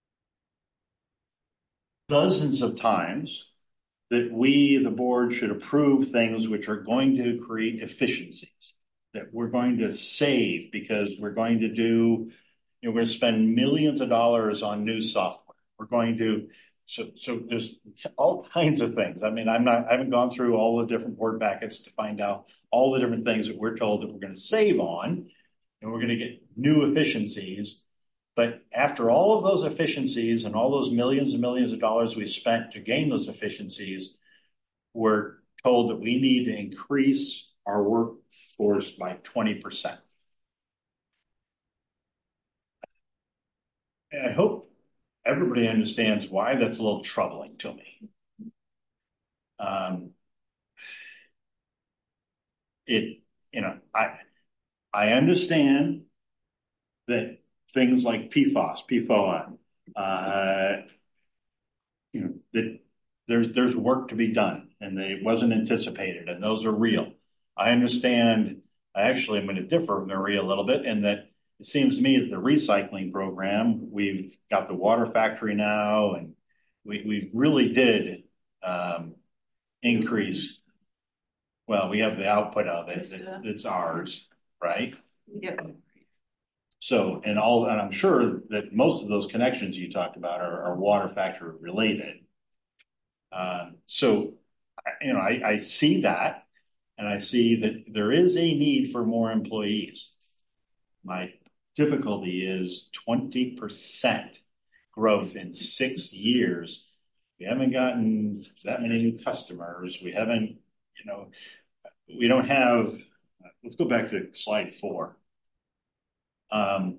dozens of times that we, the board, should approve things which are going to create efficiencies, that we're going to save because we're going to do, you know, we're going to spend millions of dollars on new software. We're going to, so, so there's all kinds of things. I mean, I'm not, I haven't gone through all the different board packets to find out all the different things that we're told that we're going to save on, and we're going to get new efficiencies. But after all of those efficiencies and all those millions and millions of dollars we spent to gain those efficiencies, we're told that we need to increase our workforce by twenty percent. And I hope everybody understands why that's a little troubling to me. Um, it, you know, I, I understand that things like P FOS, P FOA, uh, you know, that there's there's work to be done, and that it wasn't anticipated, and those are real. I understand. I actually am going to differ with Maria a little bit in that it seems to me that the recycling program, we've got the water factory now, and we we really did um, increase. Well, we have the output of it that, that's ours, right? Yep. So, and all, and I'm sure that most of those connections you talked about are, are water factory related. Um, so, you know, I, I see that, and I see that there is a need for more employees. My difficulty is twenty percent growth in six years. We haven't gotten that many new customers. We haven't, you know, we don't have, let's go back to slide four. Um,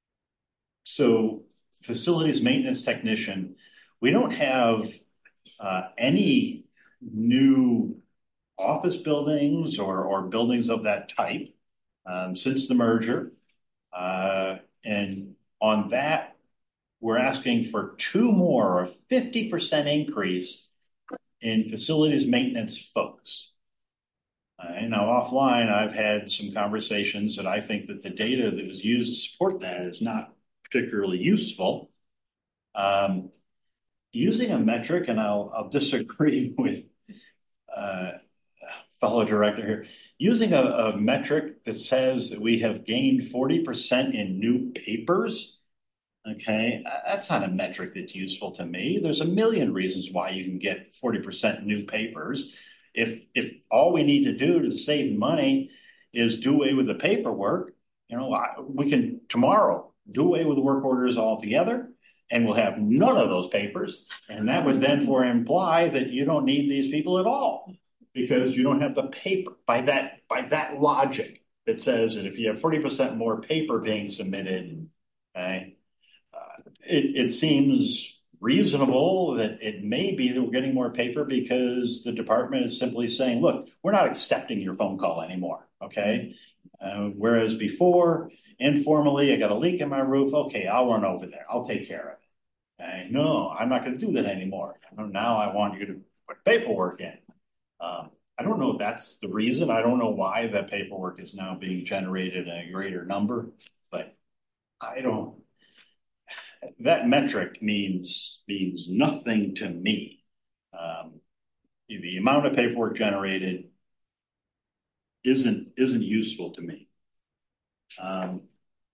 so facilities maintenance technician, we don't have uh, any new office buildings or, or buildings of that type um, since the merger. Uh, and on that, we're asking for two more, a fifty percent increase in facilities maintenance folks. Uh, now, offline, I've had some conversations that I think that the data that was used to support that is not particularly useful. Um, using a metric, and I'll, I'll disagree with uh, fellow director here, using a, a metric that says that we have gained forty percent in new papers, okay, that's not a metric that's useful to me. There's a million reasons why you can get forty percent new papers. If if all we need to do to save money is do away with the paperwork, you know, I, we can tomorrow do away with the work orders altogether, and we'll have none of those papers. And that would then for imply that you don't need these people at all because you don't have the paper. By that by that logic, that says that if you have forty percent more paper being submitted, okay, uh, it, it seems reasonable that it may be that we're getting more paper because the department is simply saying, look, we're not accepting your phone call anymore. Okay. Uh, whereas before, informally, I got a leak in my roof. Okay, I'll run over there. I'll take care of it. Okay? No, I'm not going to do that anymore. Now I want you to put paperwork in. Um, I don't know if that's the reason. I don't know why that paperwork is now being generated in a greater number, but I don't. That metric means means nothing to me. Um, the amount of paperwork generated isn't isn't useful to me. Um,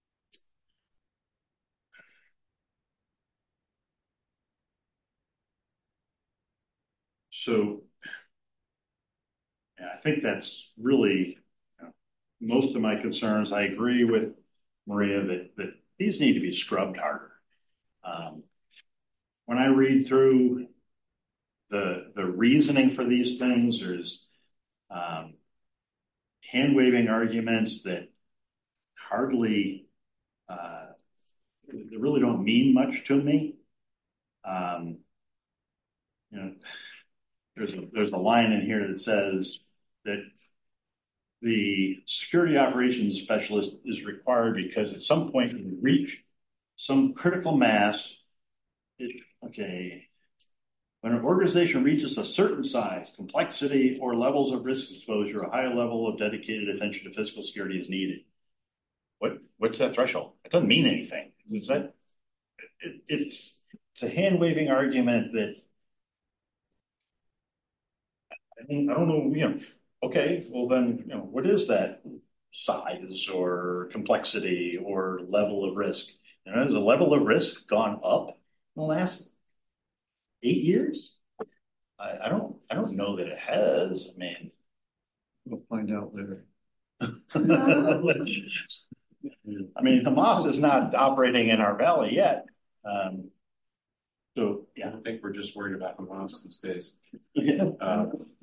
so, yeah, I think that's really you know, most of my concerns. I agree with Maria that that these need to be scrubbed harder. Um, when I read through the the reasoning for these things, there's um, hand waving arguments that hardly uh, they really don't mean much to me. Um, you know, there's a there's a line in here that says that the security operations specialist is required because at some point you reach some critical mass. It, okay. When an organization reaches a certain size, complexity, or levels of risk exposure, a high level of dedicated attention to physical security is needed. What what's that threshold? It doesn't mean anything. It's that it, it's it's a hand waving argument that I mean I don't know. You know, okay, well then you know what is that size or complexity or level of risk? You know, has the level of risk gone up in the last eight years? I, I don't I don't know that it has. I mean, We'll find out later. I mean, Hamas is not operating in our valley yet. Um, so I yeah, don't think we're just worried about Hamas these days. yeah. Uh,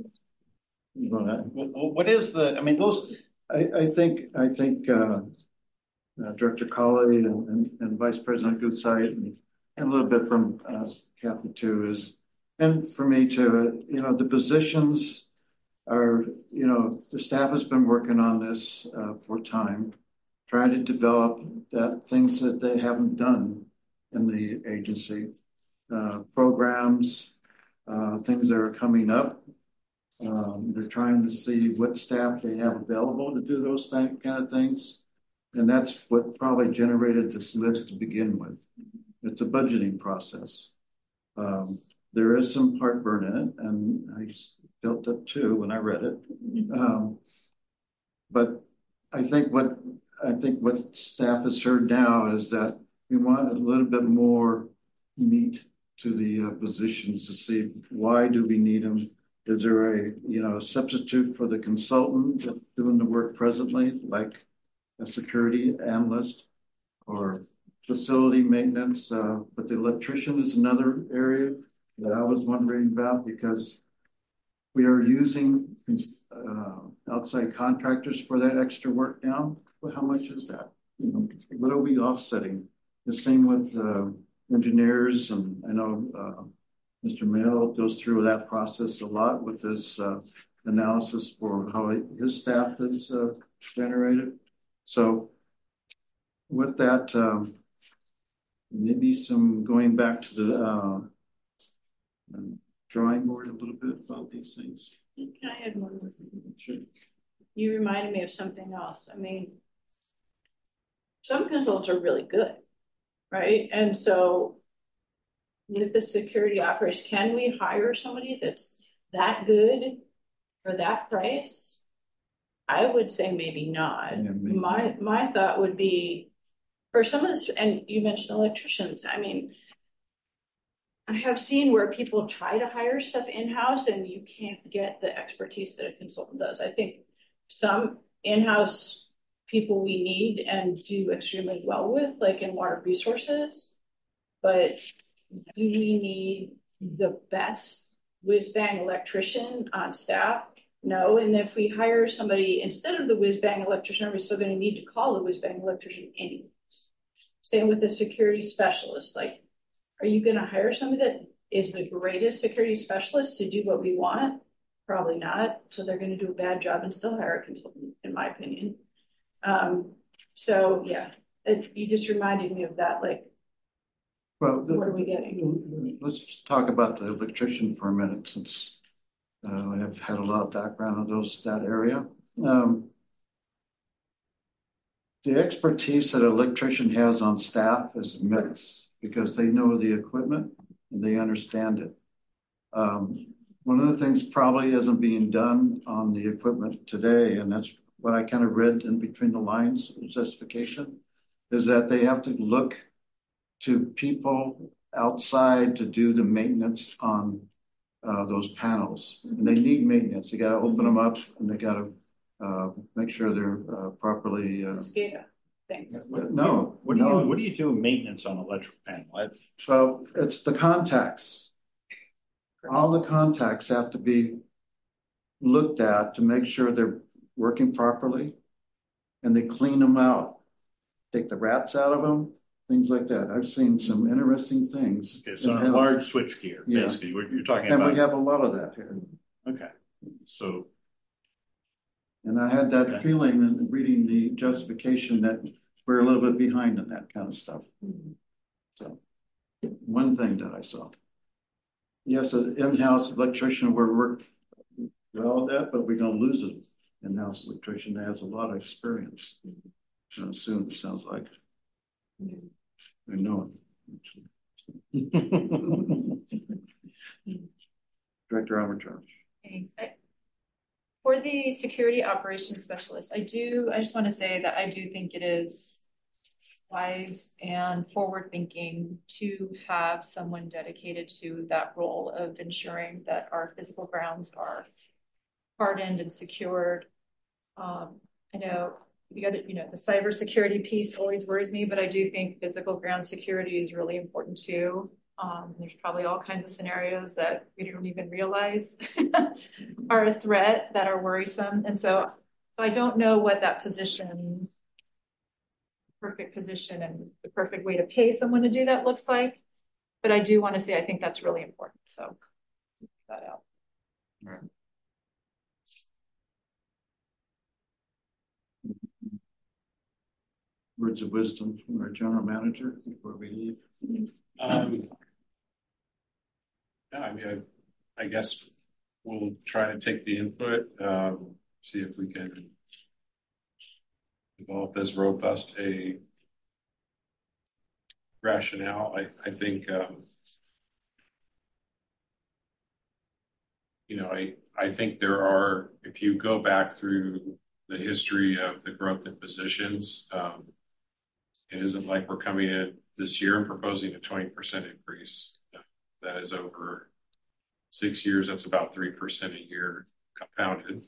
What is the? I mean, those. I, I think I think uh, uh, Director Colley and, and, and Vice President Goodside and, and a little bit from uh, Kathy too is, and for me too. You know, the positions are. You know, the staff has been working on this uh, for time, trying to develop that things that they haven't done in the agency, uh, programs, uh, things that are coming up. Um, they're trying to see what staff they have available to do those th- kind of things. And that's what probably generated this list to begin with. It's a budgeting process. Um, there is some heartburn in it, and I felt that too when I read it. Um, but I think what I think what staff has heard now is that we want a little bit more meat to the uh, positions to see why do we need them. Is there a, you know, substitute for the consultant doing the work presently, like a security analyst or facility maintenance? Uh, but the electrician is another area that I was wondering about because we are using uh, outside contractors for that extra work now. Well, how much is that? You know, what are we offsetting? The same with uh, engineers, and I know uh, Mister Mail goes through that process a lot with his uh, analysis for how his staff is uh, generated. So with that, um, maybe some going back to the uh, drawing board a little bit about these things. Can I add one more thing? Sure. You reminded me of something else. I mean, some consultants are really good, right? And so with the security operation, can we hire somebody that's that good for that price? I would say maybe not. Yeah, maybe. My my thought would be for some of this, and you mentioned electricians. I mean, I have seen where people try to hire stuff in-house and you can't get the expertise that a consultant does. I think some in-house people we need and do extremely well with, like in water resources, but do we need the best whiz-bang electrician on staff? No. And if we hire somebody instead of the whiz-bang electrician, we're still going to need to call the whiz-bang electrician anyways. Same with the security specialist. Like, are you going to hire somebody that is the greatest security specialist to do what we want? Probably not. So they're going to do a bad job and still hire a consultant, in in my opinion. Um, so yeah, it, you just reminded me of that, like, Well, the, what are we getting? Let's talk about the electrician for a minute, since uh, I have had a lot of background in those that area. Um, the expertise that an electrician has on staff is immense because they know the equipment and they understand it. Um, one of the things probably isn't being done on the equipment today, and that's what I kind of read in between the lines of justification, is that they have to look to people outside to do the maintenance on uh, those panels. And they need maintenance. They got to open them up and they got to uh, make sure they're uh, properly. Uh, SCADA things. no, What do no. you, what do you do maintenance on electrical panel? I- So it's the contacts. All the contacts have to be looked at to make sure they're working properly, and they clean them out, take the rats out of them, things like that. I've seen some interesting things. Okay, so in on a panels. large switch gear, Yeah. basically, what you're talking And about. we have a lot of that here. Okay, so And I had that Okay. feeling in reading the justification that we're a little bit behind in that kind of stuff. So, one thing that I saw. Yes, an in-house electrician, we're working well at that, but we're going to lose an in-house electrician that has a lot of experience. So soon, it sounds like. I know it. Director Armitage. Thanks. I, for the security operations specialist, I do, I just want to say that I do think it is wise and forward thinking to have someone dedicated to that role of ensuring that our physical grounds are hardened and secured. Um, I know you got to, you know, the cybersecurity piece always worries me, but I do think physical ground security is really important too. Um, there's probably all kinds of scenarios that we don't even realize are a threat that are worrisome. And so, so I don't know what that position, perfect position and the perfect way to pay someone to do that looks like. But I do want to say, I think that's really important. So keep that out. All right. Words of wisdom from our general manager before we leave. Um, yeah, I mean, I, I guess we'll try to take the input, um, see if we can develop as robust a rationale. I, I think, um, you know, I, I think there are, if you go back through the history of the growth in positions, um, it isn't like we're coming in this year and proposing a twenty percent increase. That is over six years. That's about three percent a year compounded.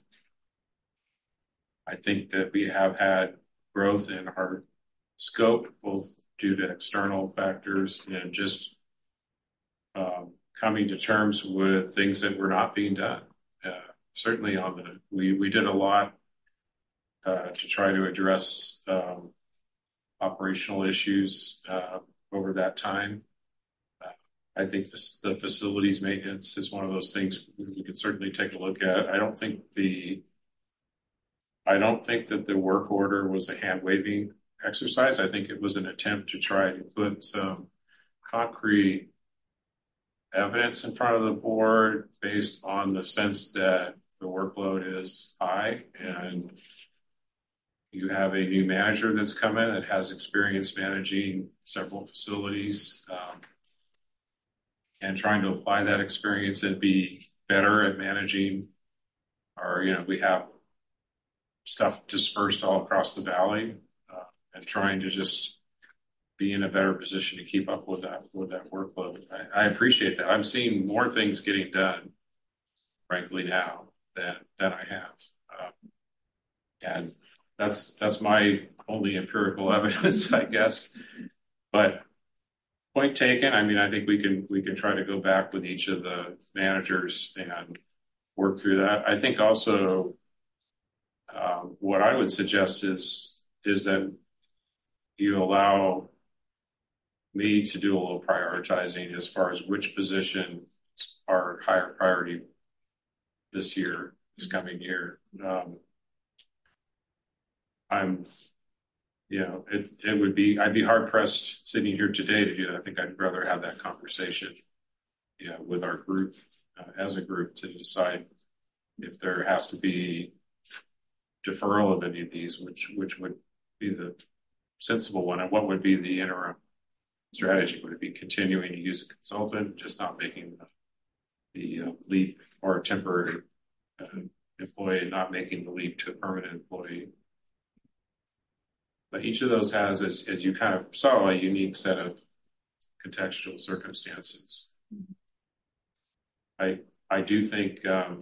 I think that we have had growth in our scope, both due to external factors and just um, coming to terms with things that were not being done. Uh, certainly on the, we, we did a lot uh, to try to address um, operational issues uh, over that time. Uh, I think this, the facilities maintenance is one of those things we could certainly take a look at. I don't think the, I don't think that the work order was a hand waving exercise. I think it was an attempt to try to put some concrete evidence in front of the board based on the sense that the workload is high and you have a new manager that's come in that has experience managing several facilities, um, and trying to apply that experience and be better at managing our, you know, we have stuff dispersed all across the valley, uh, and trying to just be in a better position to keep up with that, with that workload. I, I appreciate that. I'm seeing more things getting done, frankly, now than, than I have. Um, and That's that's my only empirical evidence, I guess. But point taken. I mean, I think we can we can try to go back with each of the managers and work through that. I think also uh, what I would suggest is is that you allow me to do a little prioritizing as far as which positions are higher priority this year, this coming year. Um, I'm, you know, it, it would be, I'd be hard pressed sitting here today to do that. I think I'd rather have that conversation, you know, with our group, uh, as a group to decide if there has to be deferral of any of these, which, which would be the sensible one, and what would be the interim strategy? Would it be continuing to use a consultant, just not making the, the uh, leap, or a temporary uh, employee not making the leap to a permanent employee? But each of those has, as, as you kind of saw, a unique set of contextual circumstances. I I do think um,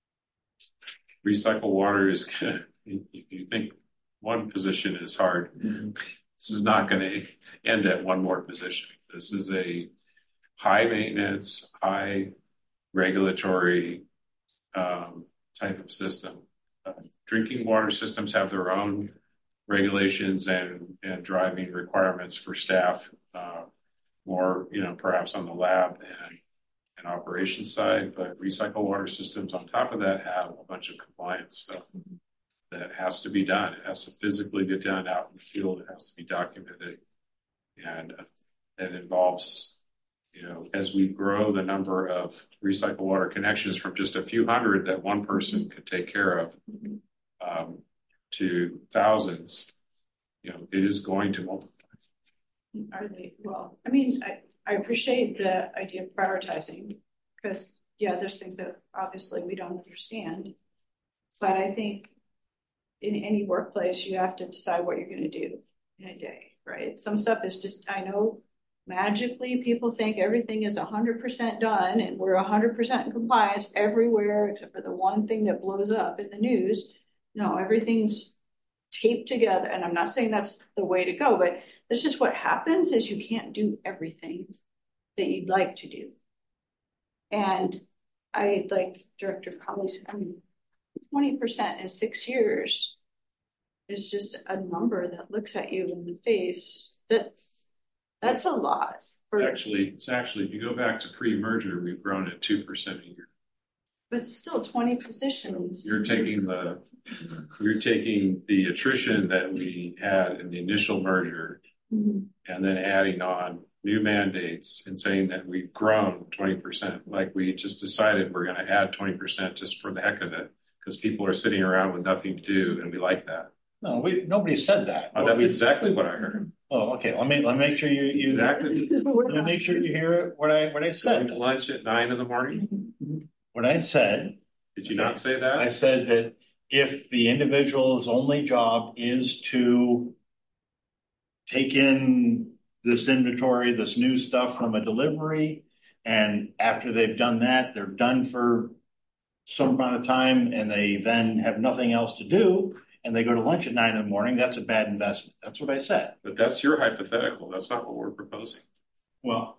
recycle water is kind of, if you think one position is hard, mm-hmm. This is not going to end at one more position. This is a high maintenance, high regulatory um, type of system. Uh, drinking water systems have their own regulations and, and driving requirements for staff, uh, more, you know, perhaps on the lab and, and operations side, but recycle water systems on top of that have a bunch of compliance stuff that has to be done. It has to physically be done out in the field. It has to be documented. And it involves, you know, as we grow the number of recycled water connections from just a few hundred that one person could take care of, um, to thousands, you know, it is going to multiply. Are they, well, I mean, I, I appreciate the idea of prioritizing, because, yeah, there's things that obviously we don't understand. But I think in any workplace, you have to decide what you're going to do in a day, right? Some stuff is just, I know magically people think everything is one hundred percent done and we're one hundred percent in compliance everywhere except for the one thing that blows up in the news. No, everything's taped together. And I'm not saying that's the way to go, but that's just what happens is you can't do everything that you'd like to do. And I like Director Conley's, I mean, twenty percent in six years is just a number that looks at you in the face. That that's a lot. For, it's actually, it's actually, if you go back to pre-merger, we've grown at two percent a year. But still twenty positions. You're taking the, you're taking the attrition that we had in the initial merger, mm-hmm. and then adding on new mandates and saying that we've grown twenty percent. Like we just decided we're going to add twenty percent just for the heck of it, because people are sitting around with nothing to do, and we like that. No, we nobody said that. Oh, that's exactly what I heard. Oh, okay. Let me let me make sure you you exactly. Let me make sure you hear it. What I what I said. Going to lunch at nine in the morning. What I said. Did you okay. not say that? I said that if the individual's only job is to take in this inventory, this new stuff from a delivery, and after they've done that, they're done for some amount of time, and they then have nothing else to do, and they go to lunch at nine in the morning, that's a bad investment. That's what I said. But that's your hypothetical. That's not what we're proposing. Well,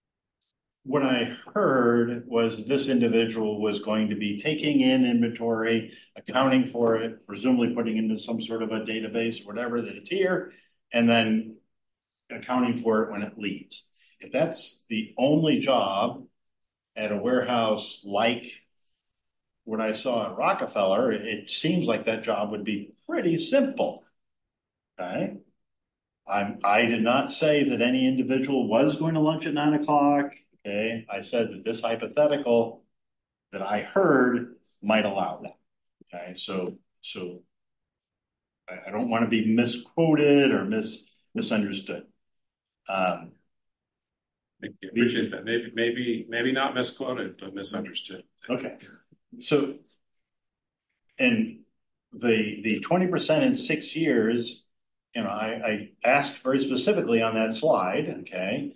what I heard was this individual was going to be taking in inventory, accounting for it, presumably putting into some sort of a database, whatever, that it's here, and then accounting for it when it leaves. If that's the only job at a warehouse like what I saw at Rockefeller, it seems like that job would be pretty simple. Okay. I'm, I did not say that any individual was going to lunch at nine o'clock. Okay. I said that this hypothetical that I heard might allow that. Okay. So, so I, I don't want to be misquoted or mis, misunderstood. Um, Thank you. Appreciate that. Maybe, maybe, maybe not misquoted, but misunderstood. Okay. So, and the the twenty percent in six years, you know, I, I asked very specifically on that slide, okay,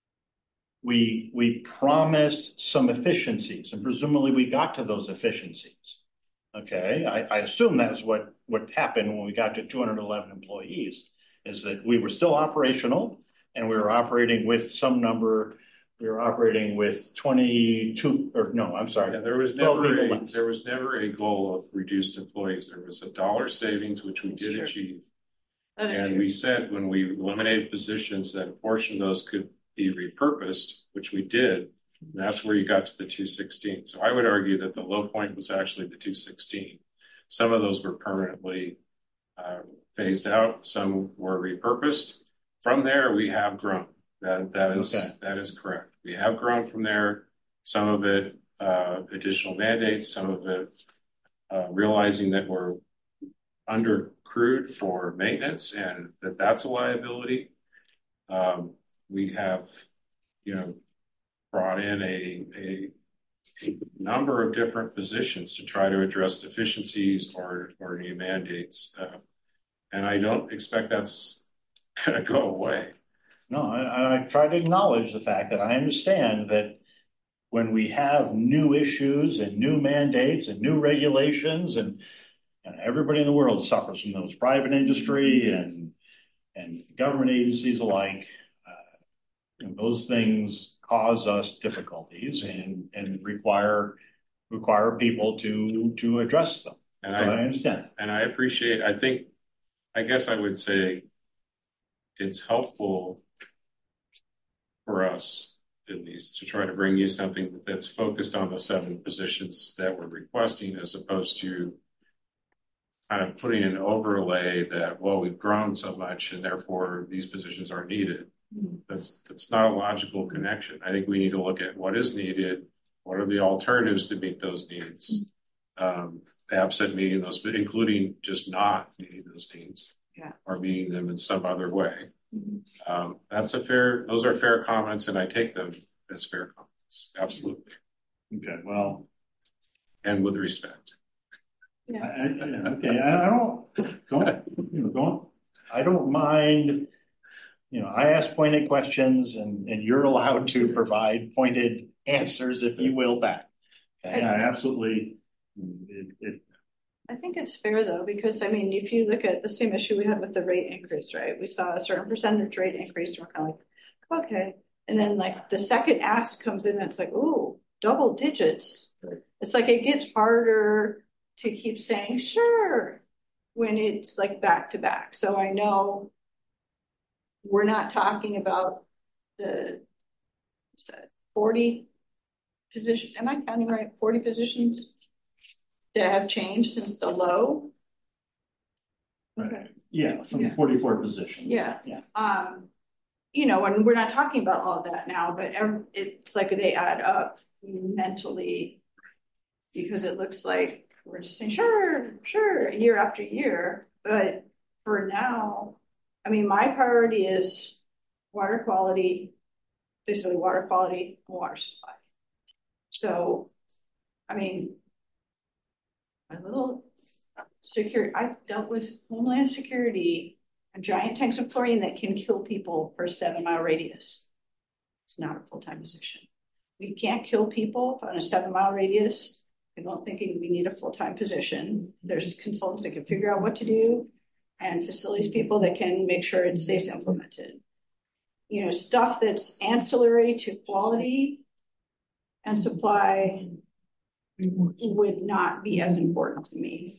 we we promised some efficiencies, and presumably we got to those efficiencies. Okay, I, I assume that's what, what happened when we got to two hundred eleven employees, is that we were still operational, and we were operating with some number. We were operating with twenty-two, or no, I'm sorry. Yeah, there was never a, there was never a goal of reduced employees. There was a dollar savings, which we did sure. achieve. And we said when we eliminated positions that a portion of those could be repurposed, which we did. And that's where you got to the two sixteen. So I would argue that the low point was actually the two sixteen. Some of those were permanently uh, phased out, some were repurposed. From there, we have grown. That that is Okay. that is correct. We have grown from there. Some of it uh, additional mandates, some of it uh, realizing that we're under crewed for maintenance and that that's a liability. Um, we have, you know, brought in a, a, a number of different positions to try to address deficiencies or, or new mandates. Uh, and I don't expect that's going to go away. No, I, I try to acknowledge the fact that I understand that when we have new issues and new mandates and new regulations, and, and everybody in the world suffers from those, private industry and and government agencies alike, uh, you know, those things cause us difficulties and and require require people to to address them. And so I, I understand. And I appreciate. I think, I guess I would say, it's helpful for us, at least, to try to bring you something that's focused on the seven positions that we're requesting, as opposed to kind of putting an overlay that, well, we've grown so much and therefore these positions are needed. That's that's not a logical connection. I think we need to look at what is needed, what are the alternatives to meet those needs, um, absent meeting those, but including just not meeting those needs, yeah. or meeting them in some other way. Um, that's a fair, those are fair comments, and I take them as fair comments. Absolutely. Okay, well, and with respect. I, I, okay, I, I don't, don't, you know, don't, I don't mind, you know, I ask pointed questions and, and you're allowed to provide pointed answers, if you will, back. Okay, I absolutely, it, it I think it's fair though, because I mean, if you look at the same issue we had with the rate increase, right? We saw a certain percentage rate increase, and we're kind of like, okay. And then like the second ask comes in and it's like, ooh, double digits. It's like it gets harder to keep saying sure when it's like back to back. So I know we're not talking about the what's that, forty positions. Am I counting right? forty positions that have changed since the low. Okay. Yeah, from Yeah. forty-four positions. Yeah. Yeah. Um, you know, and we're not talking about all of that now, but every, it's like they add up mentally because it looks like we're just saying, sure, sure, year after year. But for now, I mean, my priority is water quality, basically water quality and water supply. So, I mean, my little security, I've dealt with Homeland Security and giant tanks of chlorine that can kill people per seven mile radius. It's not a full-time position. We can't kill people on a seven mile radius. I don't think we need a full-time position. There's consultants that can figure out what to do and facilities people that can make sure it stays implemented. You know, stuff that's ancillary to quality and supply would not be as important to me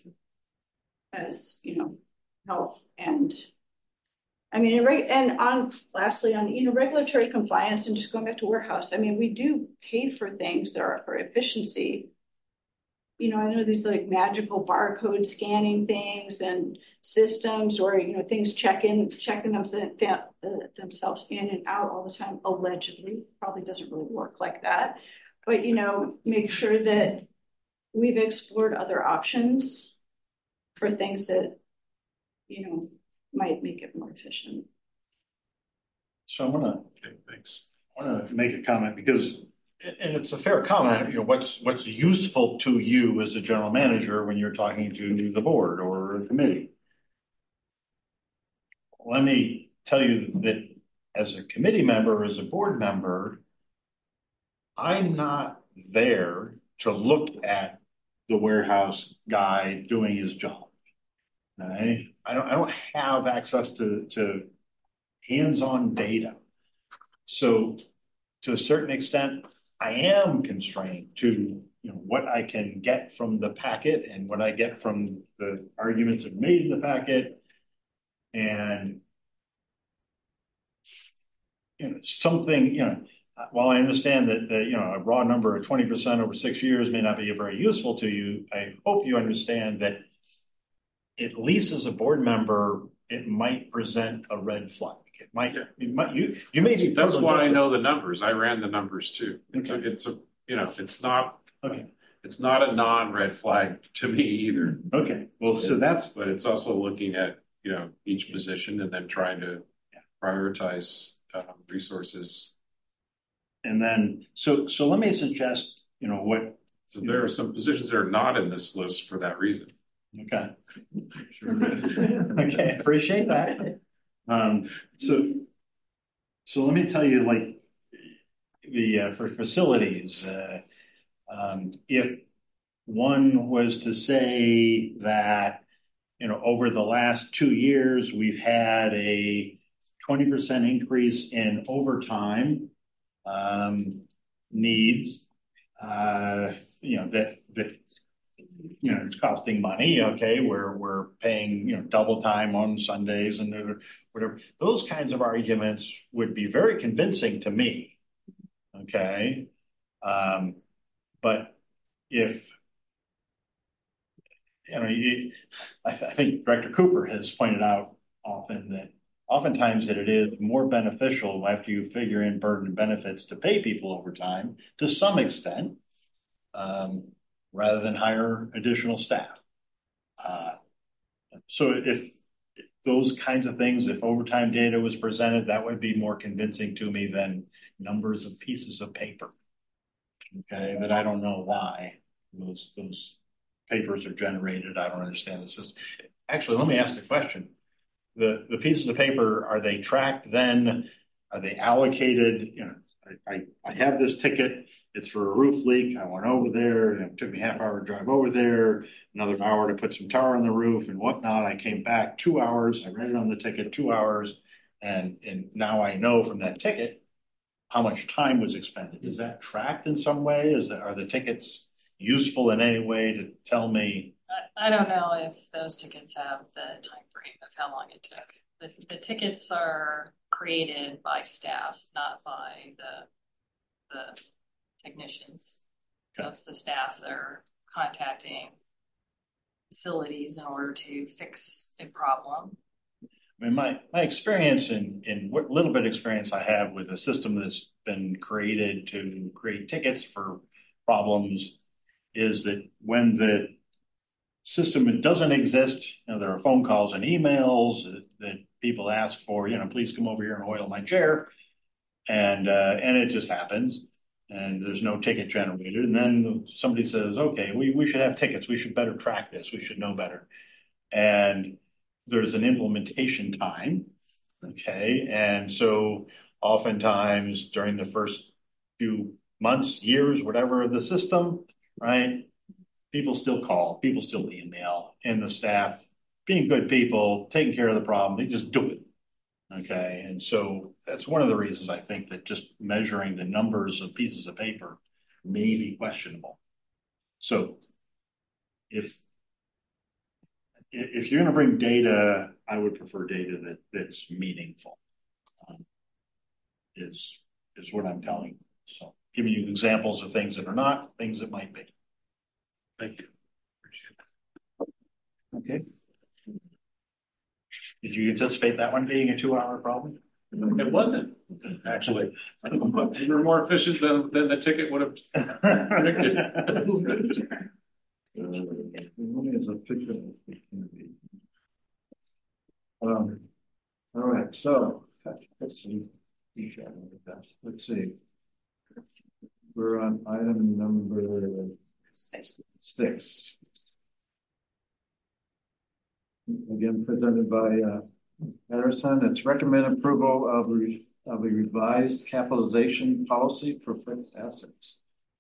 as, you know, health and, I mean, and on, lastly, on, you know, regulatory compliance and just going back to warehouse, I mean, we do pay for things that are for efficiency. You know, I know these like magical barcode scanning things and systems or, you know, things checking, checking them, th- th- themselves in and out all the time, allegedly, probably doesn't really work like that. But, you know, make sure that we've explored other options for things that, you know, might make it more efficient. So I want to, Okay, thanks. I want to make a comment because, and it's a fair comment, you know, what's, what's useful to you as a general manager when you're talking to the board or a committee. Let me tell you that as a committee member, as a board member, I'm not there to look at the warehouse guy doing his job. I, I don't I don't have access to, to hands-on data. So to a certain extent, I am constrained to, you know, what I can get from the packet and what I get from the arguments that are made in the packet. And you know, something, you know, while I understand that, that you know, a raw number of twenty percent over six years may not be very useful to you, I hope you understand that at least as a board member, it might present a red flag. It might, it might, you, you may be. That's why I know the numbers. I ran the numbers too. It's Okay. a, it's a, you know, it's not, Okay. it's not a non-red flag to me either. Okay. Well, so that's, but it's also looking at, you know, each position and then trying to prioritize um, resources. And then, so, so let me suggest, you know, what. So there are some positions that are not in this list for that reason. Okay. Sure. Okay. Appreciate that. Um, so, so let me tell you, like, the, uh, for facilities, uh, um, if one was to say that, you know, over the last two years, we've had a twenty percent increase in overtime, um, needs, uh, you know, that, that, you know, it's costing money. Okay. We're, we're paying, you know, double time on Sundays and whatever. Those kinds of arguments would be very convincing to me. Okay. Um, but if, you know, you, I, th- I think Director Cooper has pointed out often that oftentimes that it is more beneficial after you figure in burden and benefits to pay people overtime to some extent, um, rather than hire additional staff. Uh, so if, if those kinds of things, if overtime data was presented, that would be more convincing to me than numbers of pieces of paper. Okay, but I don't know why those those papers are generated. I don't understand the system. Actually, let me ask the question. The the pieces of paper, are they tracked then? Are they allocated? You know, I, I, I have this ticket. It's for a roof leak. I went over there. And it took me half hour to drive over there, another hour to put some tar on the roof and whatnot. I came back two hours. I read it on the ticket, two hours. And, and now I know from that ticket how much time was expended. Is that tracked in some way? Is that, are the tickets useful in any way to tell me? I, I don't know if those tickets have the time frame of how long it took. The, the tickets are created by staff, not by the the technicians. So it's the staff that are contacting facilities in order to fix a problem. I mean, my, my experience in, in what little bit of experience I have with a system that's been created to create tickets for problems is that when the system doesn't exist, you know, there are phone calls and emails that, that people ask for, you know, please come over here and oil my chair. And, uh, and it just happens. And there's no ticket generated. And then somebody says, okay, we, we should have tickets. We should better track this. We should know better. And there's an implementation time. Okay. And so oftentimes during the first few months, years, whatever of the system, right, people still call, people still email, and the staff, being good people, taking care of the problem, they just do it. Okay. And so that's one of the reasons I think that just measuring the numbers of pieces of paper may be questionable. So if if you're going to bring data, I would prefer data that that's meaningful. Um, is is what I'm telling you. So giving you examples of things that are not, things that might be. Thank you. Appreciate it. Okay. Did you anticipate that one being a two-hour problem? It wasn't, actually. We were more efficient than, than the ticket would have predicted. Um, all right, so let's see. Let's see. We're on item number six. Six. Again, presented by uh, Patterson. It's recommend approval of, re of a revised capitalization policy for fixed assets.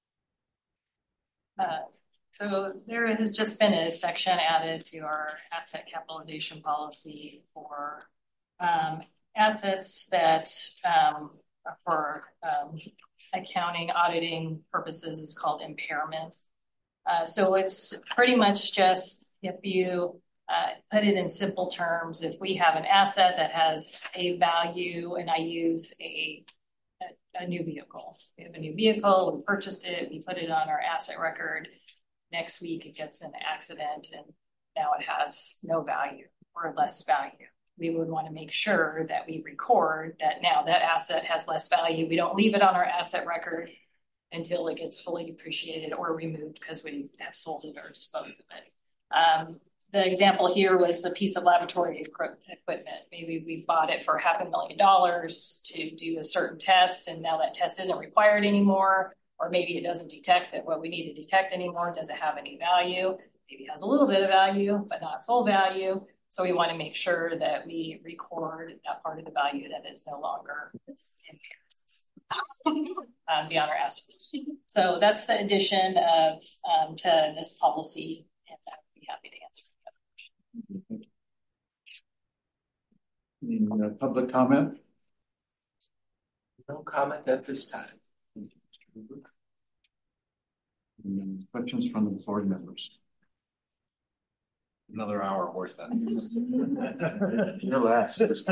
Uh, so there has just been a section added to our asset capitalization policy for um, assets that um, for um, accounting, auditing purposes is called impairment. Uh, so it's pretty much just if you Uh, put it in simple terms, if we have an asset that has a value and I use a, a, a new vehicle, we have a new vehicle, we purchased it, we put it on our asset record, next week it gets in an accident and now it has no value or less value. We would want to make sure that we record that now that asset has less value. We don't leave it on our asset record until it gets fully depreciated or removed because we have sold it or disposed of it. Um, the example here was a piece of laboratory equipment. Maybe we bought it for half a million dollars to do a certain test, and now that test isn't required anymore, or maybe it doesn't detect what we need to detect anymore. Does it have any value? Maybe it has a little bit of value, but not full value. So we want to make sure that we record that part of the value that is no longer its impaired um, beyond our asset. So that's the addition of um, to this policy, and I'd be happy to answer any other questions. Any uh, public comment? No comment at this time. Any questions from the board members? Another hour worth that. Your last. It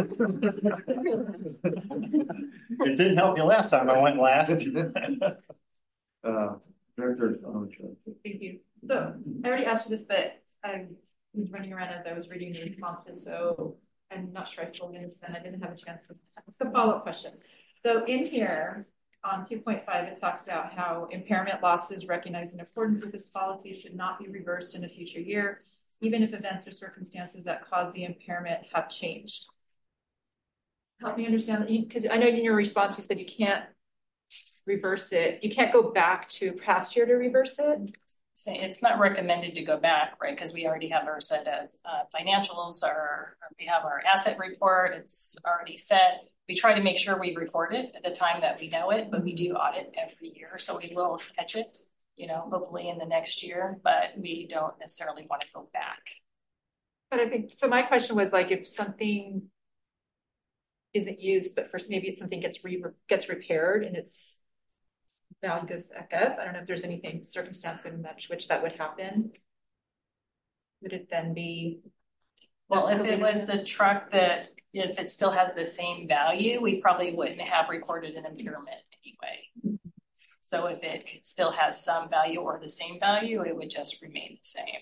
didn't help you last time I went last. uh, Director, Thank you. So I already asked you this, but I was running around as I was reading the responses, so I'm not sure I told you, and I didn't have a chance to ask a follow-up question. So in here on two point five, it talks about how impairment losses recognized in accordance with this policy should not be reversed in a future year, even if events or circumstances that cause the impairment have changed. Help me understand that, because I know in your response you said you can't reverse it. You can't go back to past year to reverse it. So it's not recommended to go back, right? Because we already have our set of uh, financials, or, or we have our asset report. It's already set. We try to make sure we record it at the time that we know it, but we do audit every year, so we will catch it, you know, hopefully in the next year, but we don't necessarily want to go back. But I think, so my question was like, if something isn't used, but first maybe it's something gets re gets repaired and its value goes back up. I don't know if there's anything circumstance in which, which that would happen. Would it then be? Well, if it was the truck that, if it still has the same value, we probably wouldn't have recorded an impairment anyway. So if it still has some value or the same value, it would just remain the same.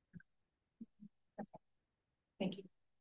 Thank you.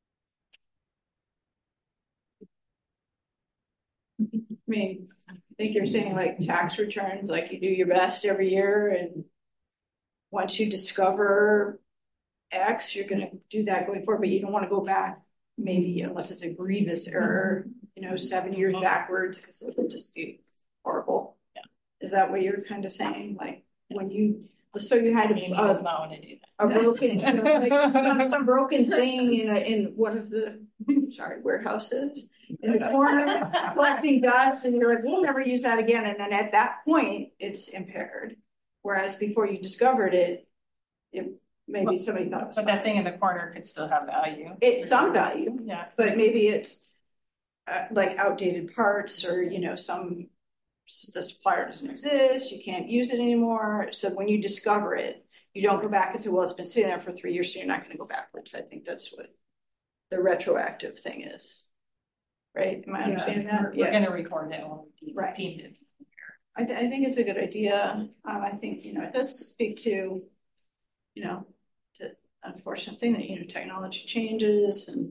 I mean, I think you're saying like tax returns, like you do your best every year, and once you discover X, you're going to do that going forward, but you don't want to go back, maybe unless it's a grievous error, you know, seven years backwards, because it would just be horrible. Yeah. Is that what you're kind of saying? Like when you, so you had a, uh, does not want to do that. a broken, you know, like some, some broken thing in a, in one of the, sorry, warehouses in the corner, collecting dust, and you're like, we'll never use that again. And then at that point, it's impaired. Whereas before you discovered it, it maybe well, somebody thought it was But fine. That thing in the corner could still have value. It's some value, yeah. But maybe it's uh, like outdated parts, or, you know, some, the supplier doesn't exist, you can't use it anymore. So when you discover it, you don't go back and say, well, it's been sitting there for three years, so you're not going to go backwards. I think that's what the retroactive thing is. Right? Am I yeah, understanding that? We're, yeah. we're going to record it when we deem, right. deemed it. I, th I think it's a good idea. Um, I think, you know, it does speak to, you know, the unfortunate thing that, you know, technology changes, and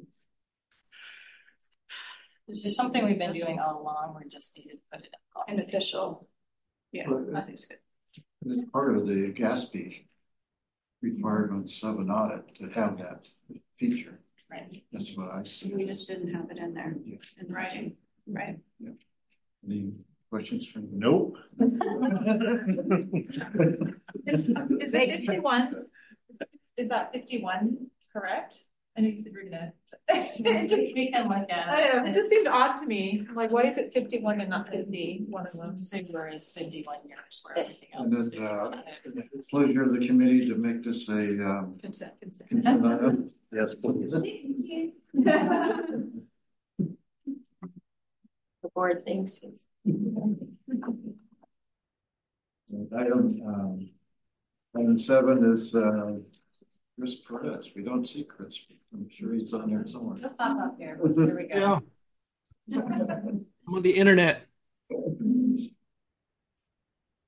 it's something we've been doing all along. We just needed to put it in an official. Yeah, well, I think it's good. It's part of the GASB requirements of an audit to have that feature. Right. That's what I see. We just didn't have it in there yeah. in writing. Right. Yeah. Any questions from Nope. is, is fifty-one? Is that fifty-one correct? I know you said we're gonna. We can look at it. I don't know. It just seemed odd to me. I'm like, why is it fifty-one and not fifty? One of them. Sigler is fifty-one years, where everything else and is then, uh, pleasure of the committee to make this a um, consent. Consent. consent item. Yes, please. The board thinks. Item, um, item seven is uh, Chris Perez. We don't see Chris. I'm sure he's on there somewhere. He'll pop up there. There we go. Yeah. I'm on the internet.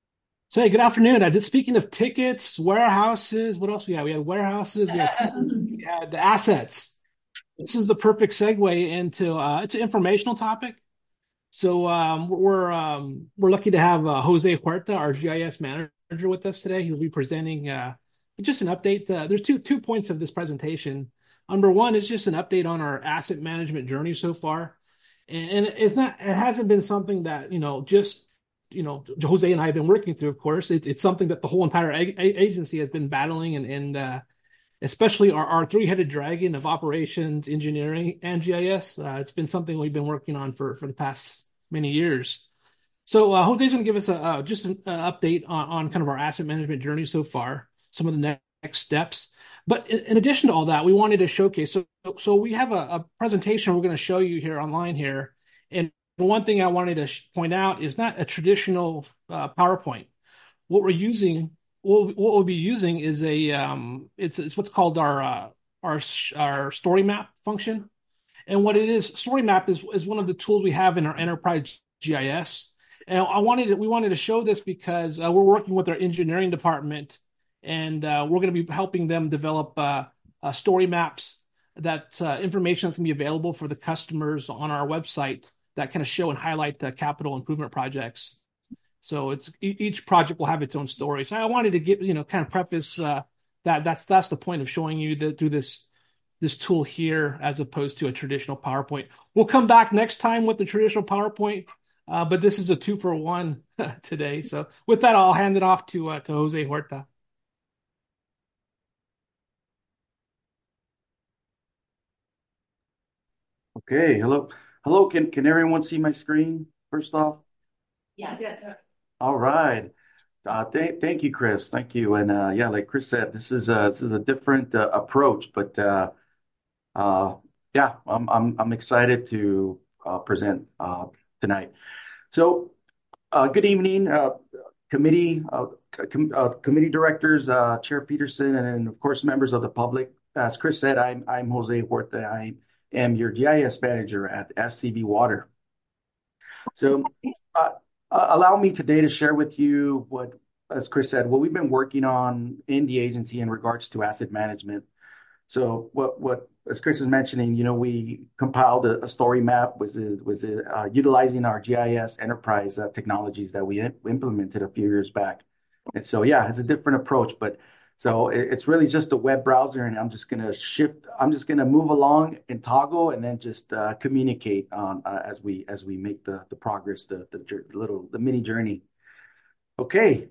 So, hey, good afternoon. Uh, just speaking of tickets, warehouses, what else we have? We had warehouses, we had, we had the assets. This is the perfect segue into uh, it's an informational topic. So um, we're um, we're lucky to have uh, Jose Huerta, our G I S manager, with us today. He'll be presenting uh, just an update. Uh, there's two two points of this presentation. Number one is just an update on our asset management journey so far, and, and it's not it hasn't been something that you know just you know Jose and I have been working through. Of course, it's it's something that the whole entire a- agency has been battling, and and uh, especially our, our three-headed dragon of operations, engineering, and G I S. Uh, it's been something we've been working on for, for the past many years. So uh, Jose's going to give us a, uh, just an uh, update on, on kind of our asset management journey so far, some of the next, next steps. But in, in addition to all that, we wanted to showcase. So, so we have a, a presentation we're going to show you here online here. And one thing I wanted to sh- point out is not a traditional uh, PowerPoint. What we're using what, what we'll be using is a um, it's it's what's called our uh, our our story map function. And what it is, story map is is one of the tools we have in our enterprise G I S. And I wanted to, we wanted to show this because uh, we're working with our engineering department, and uh, we're going to be helping them develop uh, uh, story maps that uh, information that's going to be available for the customers on our website that kind of show and highlight the capital improvement projects. So it's each project will have its own story. So I wanted to get, you know, kind of preface uh, that that's that's the point of showing you that through this this tool here as opposed to a traditional PowerPoint. We'll come back next time with the traditional PowerPoint, uh, but this is a two for one today. So with that, I'll hand it off to uh, to Jose Huerta. Okay, hello, hello. Can can everyone see my screen? First off, Yes. Yes. all right. Uh, thank, thank you, Chris. Thank you. And uh, yeah, like Chris said, this is a this is a different uh, approach, but uh, uh, yeah, I'm I'm I'm excited to uh, present uh, tonight. So, uh, good evening, uh, committee uh, com uh, committee directors, uh, Chair Peterson, and of course members of the public. As Chris said, I'm I'm Jose Huerta. I am your G I S manager at S C V Water. So. Uh, Uh, allow me today to share with you what, as Chris said, what we've been working on in the agency in regards to asset management. So what, what, as Chris is mentioning, you know, we compiled a, a story map, was it, was it, uh, utilizing our G I S enterprise uh, technologies that we implemented a few years back. And so, yeah, it's a different approach, but so it, it's really just a web browser, and I'm just going to shift, I'm just going to move along and toggle, and then just uh, communicate on uh, as we as we make the the progress, the the little the mini journey. Okay.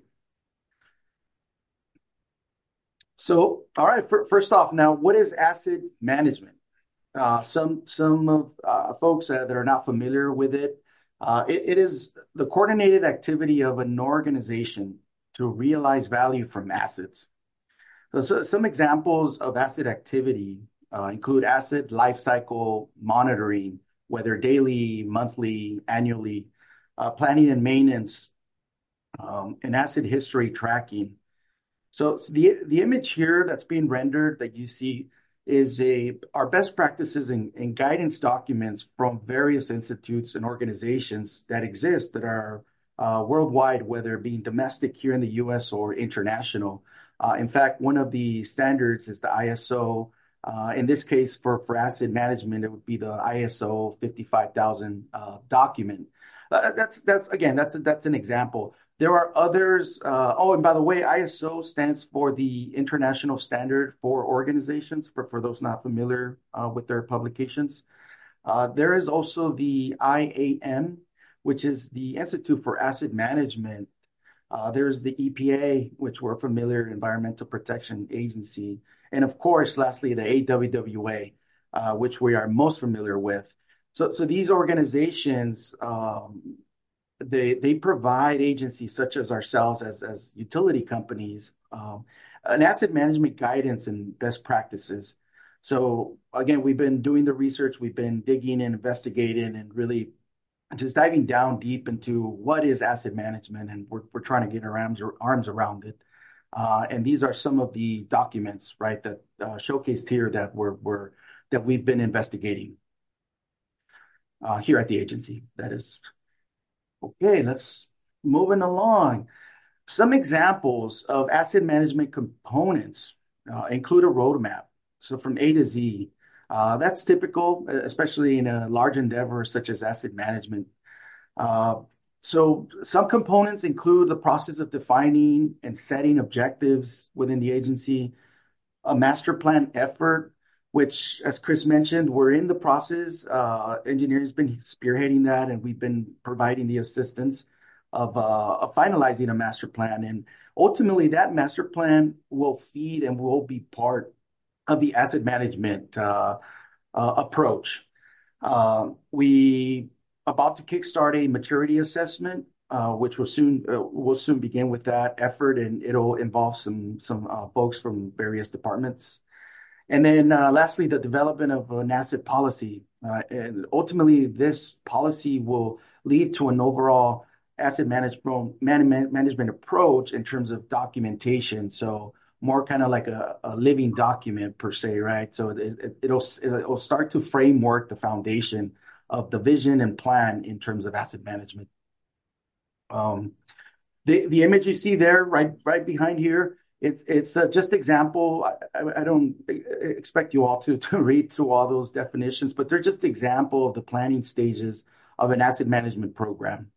So, all right. For, first off, now, what is asset management? Uh, some some of uh, folks uh, that are not familiar with it, uh, it, it is the coordinated activity of an organization to realize value from assets. So, so some examples of asset activity uh, include asset lifecycle monitoring, whether daily, monthly, annually, uh, planning and maintenance, um, and asset history tracking. So, so the the image here that's being rendered that you see is a our best practices and, and guidance documents from various institutes and organizations that exist that are uh, worldwide, whether being domestic here in the U S or international. Uh, in fact, one of the standards is the I S O. Uh, in this case, for, for asset management, it would be the I S O fifty-five thousand uh, document. Uh, that's that's again, that's a, that's an example. There are others. Uh, oh, and by the way, I S O stands for the International Standard for Organizations. For for those not familiar uh, with their publications, uh, there is also the I A M, which is the Institute for Asset Management. Uh, there's the E P A, which we're familiar, Environmental Protection Agency. And of course, lastly, the A W W A, uh, which we are most familiar with. So, so these organizations, um, they they provide agencies such as ourselves as, as utility companies, um, an asset management guidance and best practices. So again, we've been doing the research, we've been digging and investigating and really just diving down deep into what is asset management, and we're we're trying to get our arms arms around it. Uh, and these are some of the documents, right, that uh, showcased here that we're we're that we've been investigating uh, here at the agency. That is okay. Let's moving along. Some examples of asset management components uh, include a roadmap. So from A to Z, uh, that's typical, especially in a large endeavor such as asset management. Uh, so some components include the process of defining and setting objectives within the agency, a master plan effort, which, as Chris mentioned, we're in the process. Uh, engineering's been spearheading that, and we've been providing the assistance of, uh, of finalizing a master plan. And ultimately, that master plan will feed and will be part of the asset management uh, uh, approach. Uh, we about to kickstart a maturity assessment, uh, which will soon uh, will soon begin with that effort, and it'll involve some some uh, folks from various departments. And then uh, lastly, the development of an asset policy. Uh, and ultimately, this policy will lead to an overall asset management man- management approach in terms of documentation. So more kind of like a, a living document per se, right? So it, it, it'll it'll start to framework the foundation of the vision and plan in terms of asset management. Um, the the image you see there, right right behind here, it's it's uh, just example. I, I don't expect you all to to read through all those definitions, but they're just example of the planning stages of an asset management program.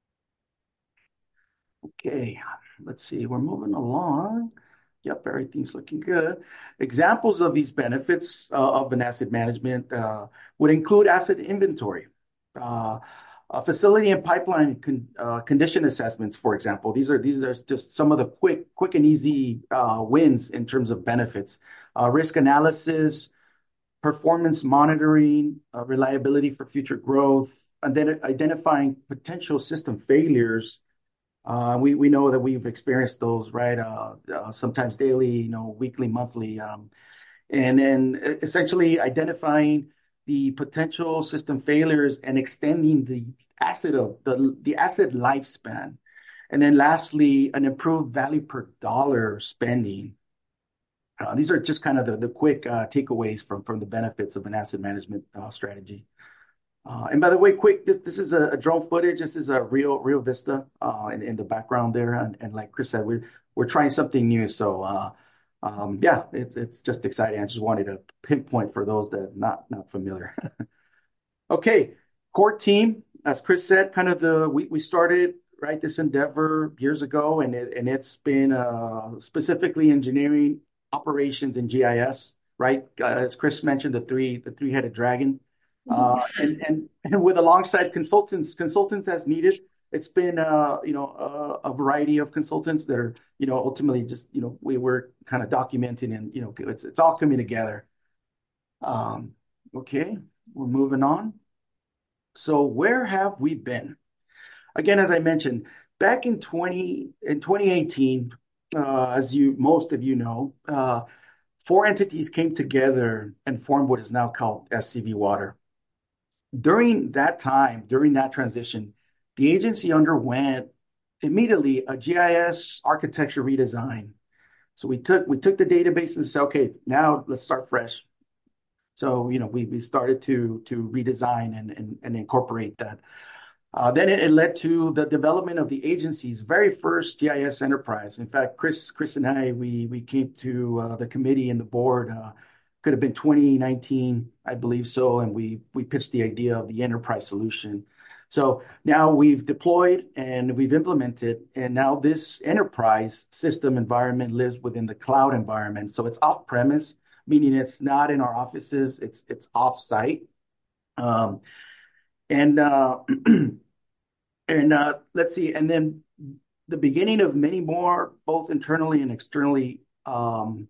Okay, let's see. We're moving along. Yep, everything's looking good. Examples of these benefits uh, of an asset management uh, would include asset inventory, uh, uh, facility and pipeline con uh, condition assessments, for example. These are these are just some of the quick, quick and easy uh, wins in terms of benefits. Uh, risk analysis, performance monitoring, uh, reliability for future growth, and then identifying potential system failures. Uh, we, we know that we've experienced those, right? Uh, uh, sometimes daily, you know, weekly, monthly. Um, and then essentially identifying the potential system failures and extending the asset of the, the asset lifespan. And then lastly, an improved value per dollar spending. Uh, these are just kind of the, the quick uh, takeaways from, from the benefits of an asset management uh, strategy. Uh, and by the way, quick, this this is a, a drone footage. This is a real Rio Vista uh, in, in the background there. And, and like Chris said, we're, we're trying something new. So uh, um, yeah, it's it's just exciting. I just wanted to pinpoint for those that are not, not familiar. Okay, core team, as Chris said, kind of the, we, we started, right, this endeavor years ago, and, it, and it's been uh, specifically engineering, operations, and G I S, right? Uh, as Chris mentioned, the three, the three-headed dragon. Uh, and, and, and with alongside consultants, consultants as needed. It's been, uh, you know, uh, a variety of consultants that are, you know, ultimately just, you know, we were kind of documenting and, you know, it's, it's all coming together. Um, okay, we're moving on. So where have we been? Again, as I mentioned, back in twenty in twenty eighteen, uh, as you most of you know, uh, four entities came together and formed what is now called S C V Water. During that time, during that transition, the agency underwent immediately a G I S architecture redesign. So we took we took the database and said, okay, now let's start fresh. So you know we we started to to redesign and and, and incorporate that. Uh, then it, it led to the development of the agency's very first G I S enterprise. In fact, Chris Chris and I we we came to uh, the committee and the board. Uh, could have been twenty nineteen, I believe so, and we we pitched the idea of the enterprise solution. So now we've deployed and we've implemented, and now this enterprise system environment lives within the cloud environment. So it's off-premise, meaning it's not in our offices, it's it's off-site. Um, and uh, and uh, let's see, and then the beginning of many more, both internally and externally, um,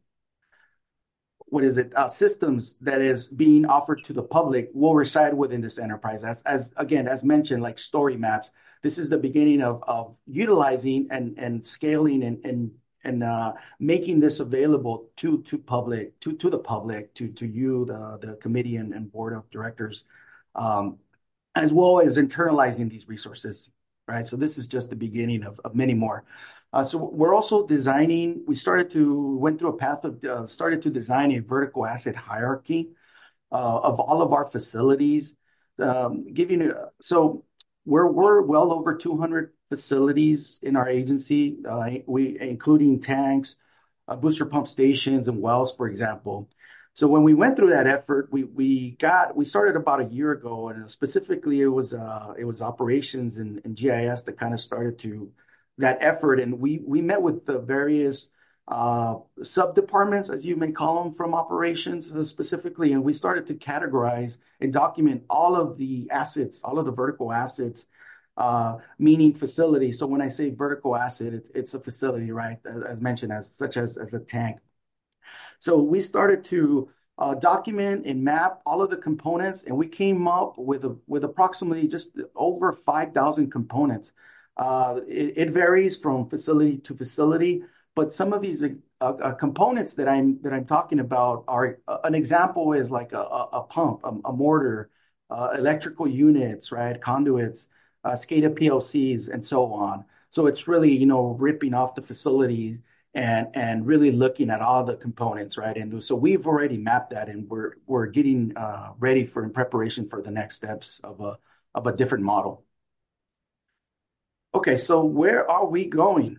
what is it, uh, systems that is being offered to the public will reside within this enterprise. As, as again, as mentioned, like story maps, this is the beginning of, of utilizing and, and scaling and, and, and uh, making this available to, to public, to, to the public, to, to you, the, the committee and, and board of directors, um, as well as internalizing these resources, right? So this is just the beginning of, of many more. Uh, so we're also designing, we started to, went through a path of, uh, started to design a vertical asset hierarchy uh, of all of our facilities. Um, giving, a, so we're, we're well over two hundred facilities in our agency, uh, we including tanks, uh, booster pump stations, and wells, for example. So when we went through that effort, we we got we started about a year ago, and specifically it was uh, it was operations and, and G I S that kind of started to that effort, and we we met with the various uh, sub departments, as you may call them, from operations specifically, and we started to categorize and document all of the assets, all of the vertical assets, uh, meaning facility. So when I say vertical asset, it, it's a facility, right? As, as mentioned, as such as as a tank. So we started to uh, document and map all of the components, and we came up with a, with approximately just over five thousand components. Uh, it, it varies from facility to facility, but some of these uh, uh, components that I'm that I'm talking about are uh, an example is like a, a, a pump, a, a mortar, uh, electrical units, right, conduits, uh, SCADA P L Cs, and so on. So it's really, you know, ripping off the facility and and really looking at all the components, right? And so we've already mapped that, and we're we're getting uh, ready for in preparation for the next steps of a of a different model. Okay, so where are we going?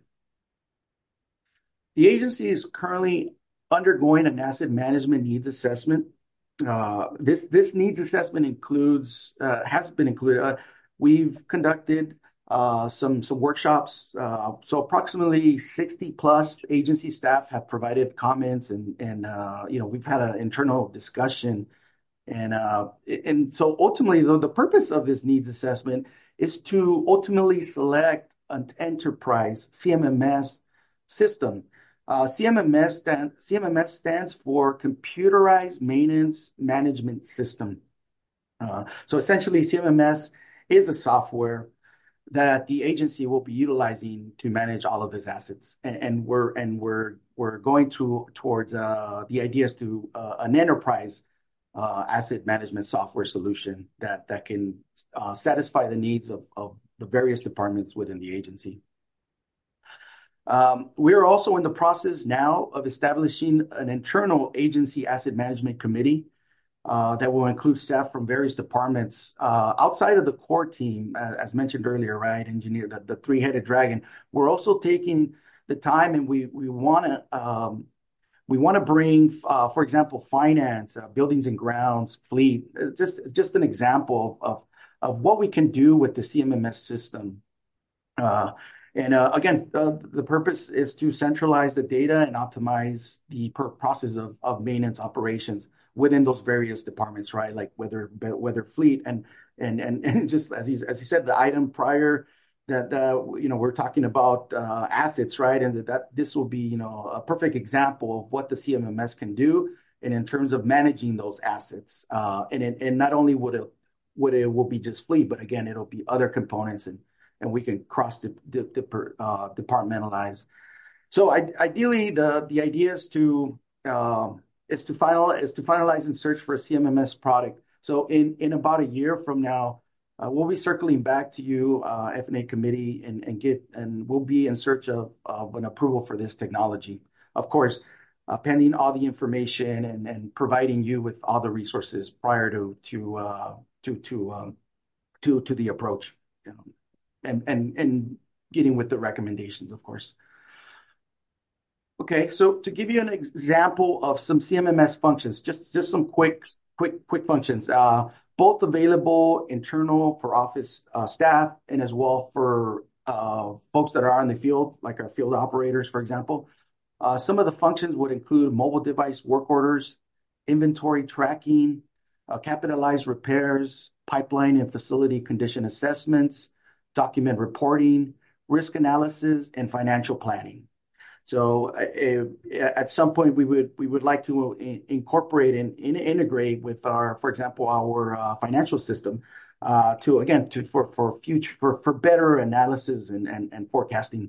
The agency is currently undergoing an asset management needs assessment. Uh, this this needs assessment includes uh, has been included. Uh, we've conducted uh, some some workshops. Uh, so approximately sixty plus agency staff have provided comments, and and uh, you know we've had an internal discussion, and uh, and so ultimately though the purpose of this needs assessment is to ultimately select an enterprise C M M S system. Uh, C M M S, stand, C M M S stands for Computerized Maintenance Management System. Uh, so essentially, C M M S is a software that the agency will be utilizing to manage all of its assets, and, and we're and we're we're going to towards uh, the ideas to uh, an enterprise uh, asset management software solution that that can uh, satisfy the needs of, of the various departments within the agency. Um, we are also in the process now of establishing an internal agency asset management committee uh, that will include staff from various departments uh, outside of the core team, uh, as mentioned earlier, right? Engineer, the, the three-headed dragon. We're also taking the time, and we we want to um, we want to bring, uh, for example, finance, uh, buildings and grounds, fleet. It's just it's just an example of of what we can do with the C M M S system. Uh, And uh, again, uh, the purpose is to centralize the data and optimize the per process of, of maintenance operations within those various departments, right? Like whether whether fleet and and and, and just as he as he said, the item prior that uh, you know we're talking about uh, assets, right? And that, that this will be you know a perfect example of what the C M M S can do, and in terms of managing those assets. Uh, and it, and not only would it would it will be just fleet, but again, it'll be other components and. and we can cross the, the, the uh, departmentalize. So I, ideally, the the idea is to uh, is to final is to finalize and search for a C M M S product. So in in about a year from now, uh, we'll be circling back to you, uh, F and A committee, and and get and we'll be in search of of an approval for this technology. Of course, uh, pending all the information and and providing you with all the resources prior to to uh, to to um, to to the approach. You know. And, and, and getting with the recommendations, of course. Okay, so to give you an example of some C M M S functions, just, just some quick, quick, quick functions, uh, both available internal for office uh, staff and as well for uh, folks that are on the field, like our field operators, for example. Uh, some of the functions would include mobile device work orders, inventory tracking, uh, capitalized repairs, pipeline and facility condition assessments, document reporting, risk analysis, and financial planning. So uh, at some point, we would we would like to in, incorporate and in, integrate with our, for example, our uh, financial system uh, to again to for for future for for better analysis and and, and forecasting.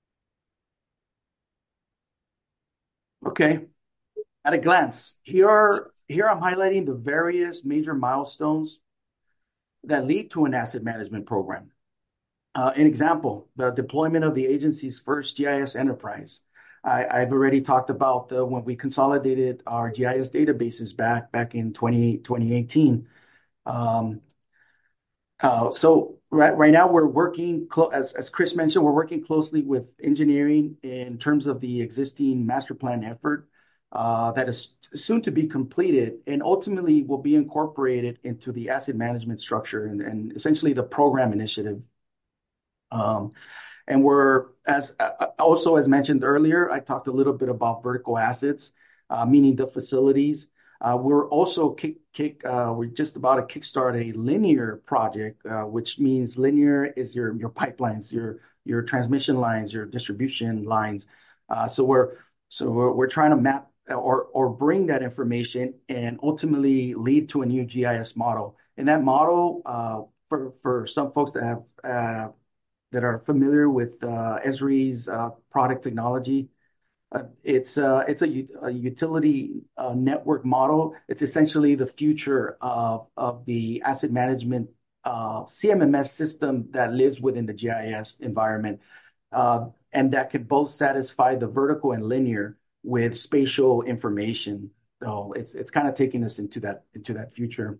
Okay, at a glance, here here I'm highlighting the various major milestones that lead to an asset management program. Uh, an example, the deployment of the agency's first G I S enterprise. I, I've already talked about the, when we consolidated our G I S databases back back in twenty eighteen. Um, uh, so right, right now we're working, clo- as, as Chris mentioned, we're working closely with engineering in terms of the existing master plan effort uh, that is soon to be completed and ultimately will be incorporated into the asset management structure and, and essentially the program initiative. Um, and we're, as uh, also as mentioned earlier, I talked a little bit about vertical assets, uh, meaning the facilities. Uh, we're also kick, kick uh, we're just about to kickstart a linear project, uh, which means linear is your your pipelines, your your transmission lines, your distribution lines. Uh, so we're so we're, we're trying to map or or bring that information and ultimately lead to a new G I S model. And that model, uh, for for some folks that have uh, that are familiar with uh, Esri's uh, product technology. Uh, it's uh, it's a, a utility uh, network model. It's essentially the future of, of the asset management uh, C M M S system that lives within the G I S environment, uh, and that could both satisfy the vertical and linear with spatial information. So it's it's kind of taking us into that into that future.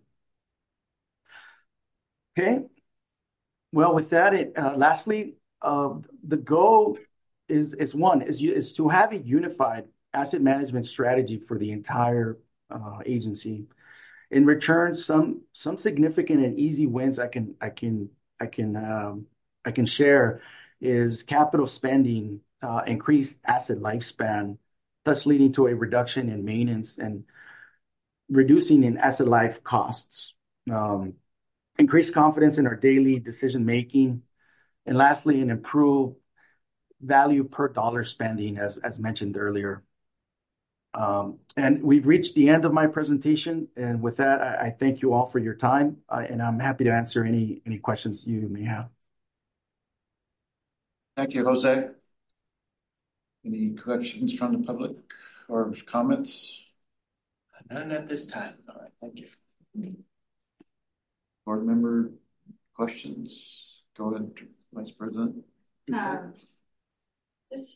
Okay. Well, with that, it, uh, lastly, uh, the goal is is one is you, is to have a unified asset management strategy for the entire uh, agency. In return, some some significant and easy wins I can I can I can um, I can share is capital spending, uh, increased asset lifespan, thus leading to a reduction in maintenance and reducing in asset life costs. Um, increased confidence in our daily decision making, and lastly, an improved value per dollar spending, as, as mentioned earlier. Um, and we've reached the end of my presentation. And with that, I, I thank you all for your time, uh, and I'm happy to answer any, any questions you may have. Thank you, Jose. Any questions from the public or comments? None at this time. All right, thank you. Board member questions? Go ahead, Vice President. Um, this,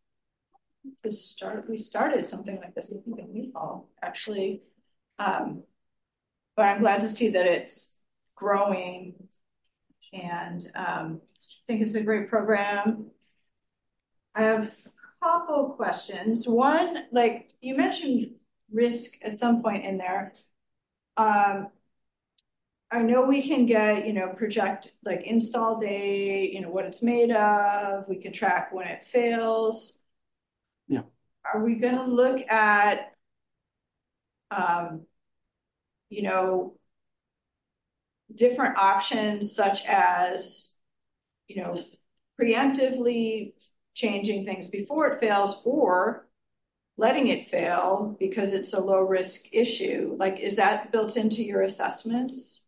to start, we started something like this, I think in Nepal, actually. Um, but I'm glad to see that it's growing, and um, I think it's a great program. I have a couple questions. One, like you mentioned risk at some point in there. Um, I know we can get, you know, project like install date, you know, what it's made of. We can track when it fails. Yeah. Are we going to look at, um, you know, different options such as, you know, preemptively changing things before it fails or letting it fail because it's a low risk issue? Like, is that built into your assessments?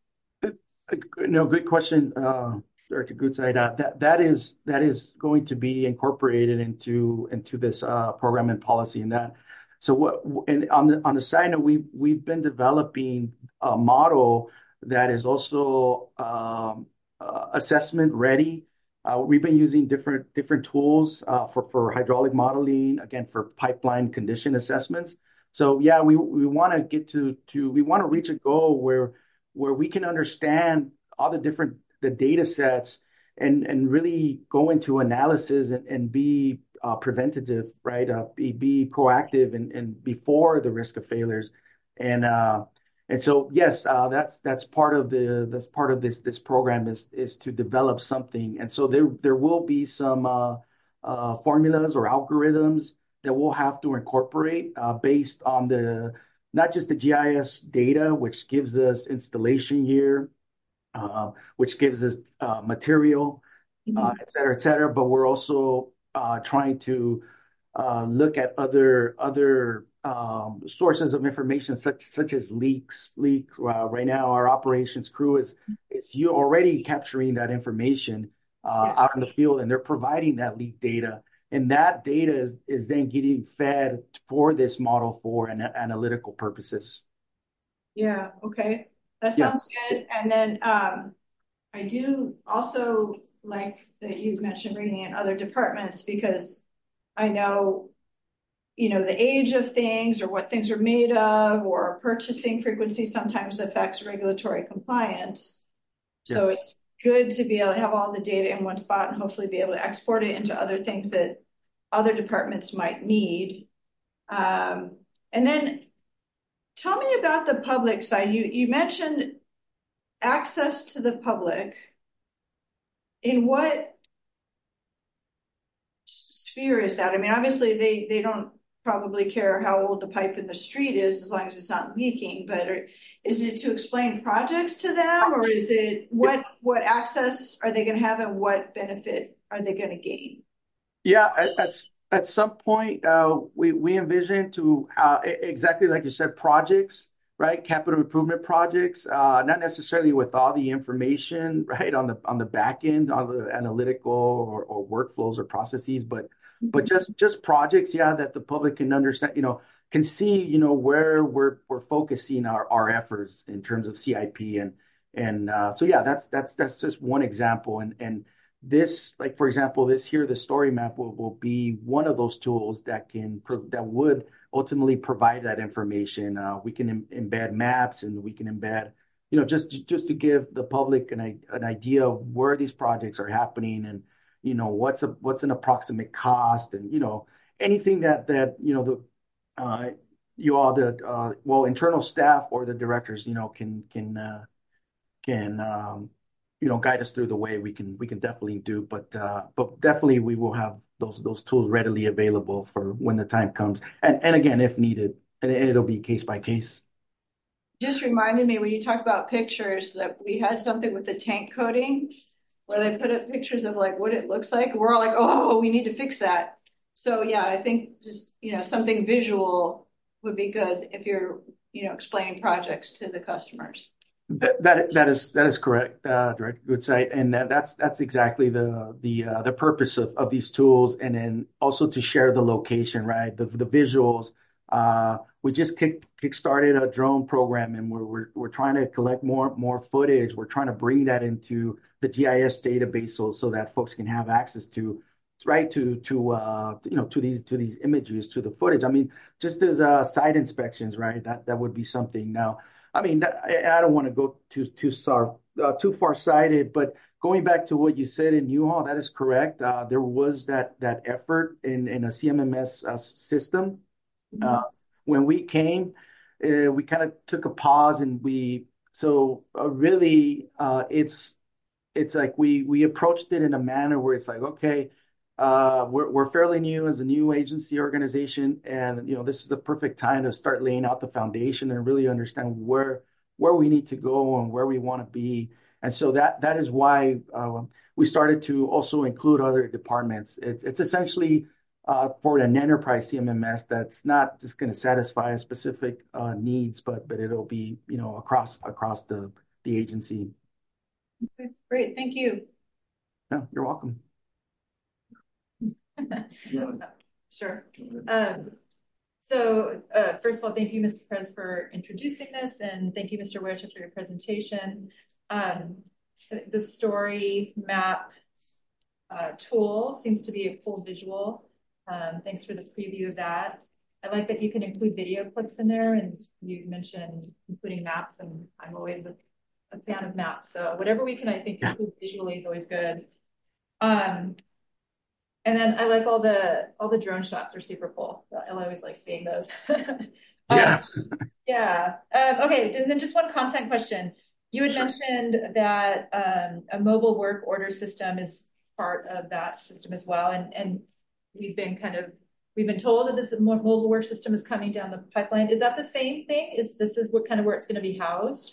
No, good question, uh, Director Goodside. Uh, that that is that is going to be incorporated into into this uh, program and policy. And that, so what? And on the on the side note, we we've been developing a model that is also um, uh, assessment ready. Uh, we've been using different different tools uh, for for hydraulic modeling, again for pipeline condition assessments. So yeah, we we want to get to to we want to reach a goal where. where we can understand all the different the data sets and and really go into analysis and, and be uh, preventative, right? Uh, be be proactive and, and before the risk of failures, and uh, and so yes, uh, that's that's part of the that's part of this this program is is to develop something, and so there there will be some uh, uh, formulas or algorithms that we'll have to incorporate uh, based on the not just the G I S data, which gives us installation year, uh, which gives us uh, material, uh, et cetera, et cetera. But we're also uh, trying to uh, look at other other um, sources of information, such such as leaks. Leak uh, right now, our operations crew is is you already capturing that information uh, yeah. out in the field, and they're providing that leak data. And that data is, is then getting fed for this model for an, analytical purposes. Yeah, okay. That sounds yeah. good. And then um, I do also like that you mentioned bringing in other departments, because I know, you know, the age of things or what things are made of or purchasing frequency sometimes affects regulatory compliance. So yes. it's good to be able to have all the data in one spot and hopefully be able to export it into other things that other departments might need. Um, and then tell me about the public side. You, you mentioned access to the public. In what sphere is that? I mean, obviously they, they don't probably care how old the pipe in the street is as long as it's not leaking, but are, is it to explain projects to them, or is it what, what access are they going to have and what benefit are they going to gain? Yeah, at, at, at some point, uh, we, we envision to, uh, exactly like you said, projects, right? Capital improvement projects, uh, not necessarily with all the information, right, on the on the back end, on the analytical or, or workflows or processes, but but just just projects, yeah, that the public can understand, you know, can see, you know, where we're we're focusing our, our efforts in terms of C I P, and and uh, so yeah, that's that's that's just one example, and and this, like for example, this here, the story map will, will be one of those tools that can that would ultimately provide that information. Uh, we can em- embed maps, and we can embed, you know, just just to give the public an an idea of where these projects are happening, and you know what's a what's an approximate cost, and you know anything that that you know the uh, you all the uh, well internal staff or the directors, you know, can can uh, can um, you know guide us through the way we can we can definitely do. But uh, but definitely we will have those those tools readily available for when the time comes, and and again if needed, and it'll be case by case. Just reminded me when you talk about pictures that we had something with the tank coating where they put up pictures of like what it looks like. We're all like, oh, we need to fix that. So yeah, I think just, you know, something visual would be good if you're, you know, explaining projects to the customers. That that, that is that is correct, uh, Director Goodside, and that, that's that's exactly the the uh, the purpose of, of these tools, and then also to share the location, right? The the visuals. Uh, we just kick kick started a drone program, and we're we're we're trying to collect more more footage. We're trying to bring that into the G I S database so so that folks can have access to, right, to to uh you know to these to these images, to the footage. I mean, just as uh site inspections, right? That that would be something. Now, I mean, I, I don't want to go too too far uh, too far sighted, but going back to what you said in U-Haul, that is correct. Uh, there was that that effort in in a C M M S uh, system. Uh, when we came, uh, we kind of took a pause, and we so uh, really uh, it's it's like we we approached it in a manner where it's like, okay, uh, we're we're fairly new as a new agency organization, and you know this is the perfect time to start laying out the foundation and really understand where where we need to go and where we want to be. And so that that is why uh, we started to also include other departments. It's it's essentially uh, for an enterprise C M M S that's not just going to satisfy specific uh, needs, but but it'll be, you know, across across the the agency. Okay, great, thank you. No, you're welcome. Sure. Um, so uh, first of all, thank you, Mister Perez, for introducing this, and thank you, Mister Huerta, for your presentation. Um, the story map uh, tool seems to be a cool visual. Um, thanks for the preview of that. I like that you can include video clips in there, and you mentioned including maps, and I'm always a, a fan of maps. So whatever we can, I think, include visually is always good. Um, and then I like all the all the drone shots are super cool. I always like seeing those. um, Yeah. yeah. Um, okay. And then just one content question. You had sure. mentioned that um, a mobile work order system is part of that system as well, and and we've been kind of we've been told that this mobile work system is coming down the pipeline. Is that the same thing? Is this is what kind of where it's going to be housed?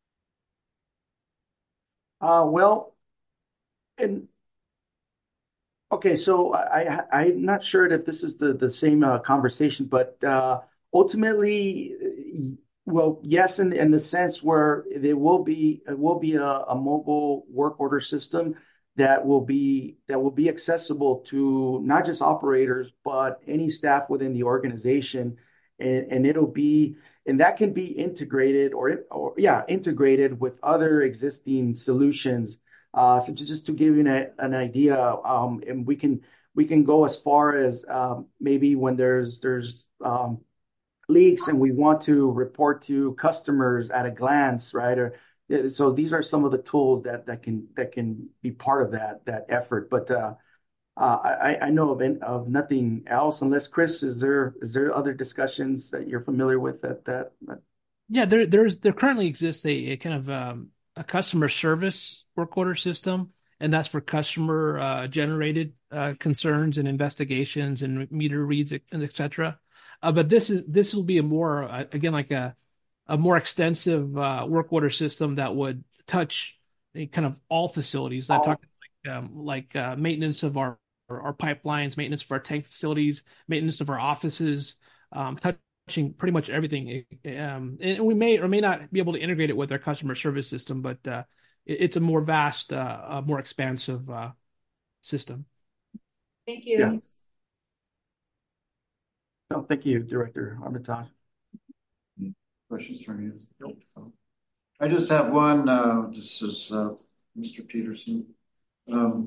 Uh, well, and okay, so I, I I'm not sure if this is the the same uh, conversation, but uh, ultimately, well, yes, in in the sense where there will be it will be a, a mobile work order system that will be that will be accessible to not just operators but any staff within the organization, and, and it'll be and that can be integrated or or yeah integrated with other existing solutions. Uh, so to, just to give you an, an idea, um, and we can we can go as far as um, maybe when there's there's um, leaks and we want to report to customers at a glance, right? Or Yeah, so these are some of the tools that that can that can be part of that that effort. But uh, uh, I I know of of nothing else unless Chris, is there is there other discussions that you're familiar with that that, that Yeah, there there's there currently exists a, a kind of um, a customer service work order system, and that's for customer uh, generated uh, concerns and investigations and meter reads and et cetera. Uh, but this is this will be a more uh, again like a a more extensive uh, work order system that would touch a kind of all facilities. I talked like um, like uh, maintenance of our our pipelines, maintenance of our tank facilities, maintenance of our offices, um, touching pretty much everything. Um, and we may or may not be able to integrate it with our customer service system, but uh, it, it's a more vast, uh, a more expansive uh, system. Thank you. Yeah. No, thank you, Director Armitage. Questions from you? Nope. I just have one. Uh, this is uh, Mister Peterson. Um,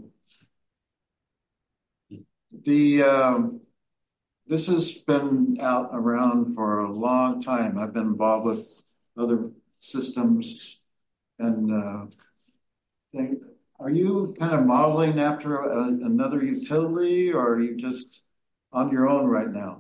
the um, this has been out around for a long time. I've been involved with other systems, and uh, think, are you kind of modeling after a, another utility, or are you just on your own right now?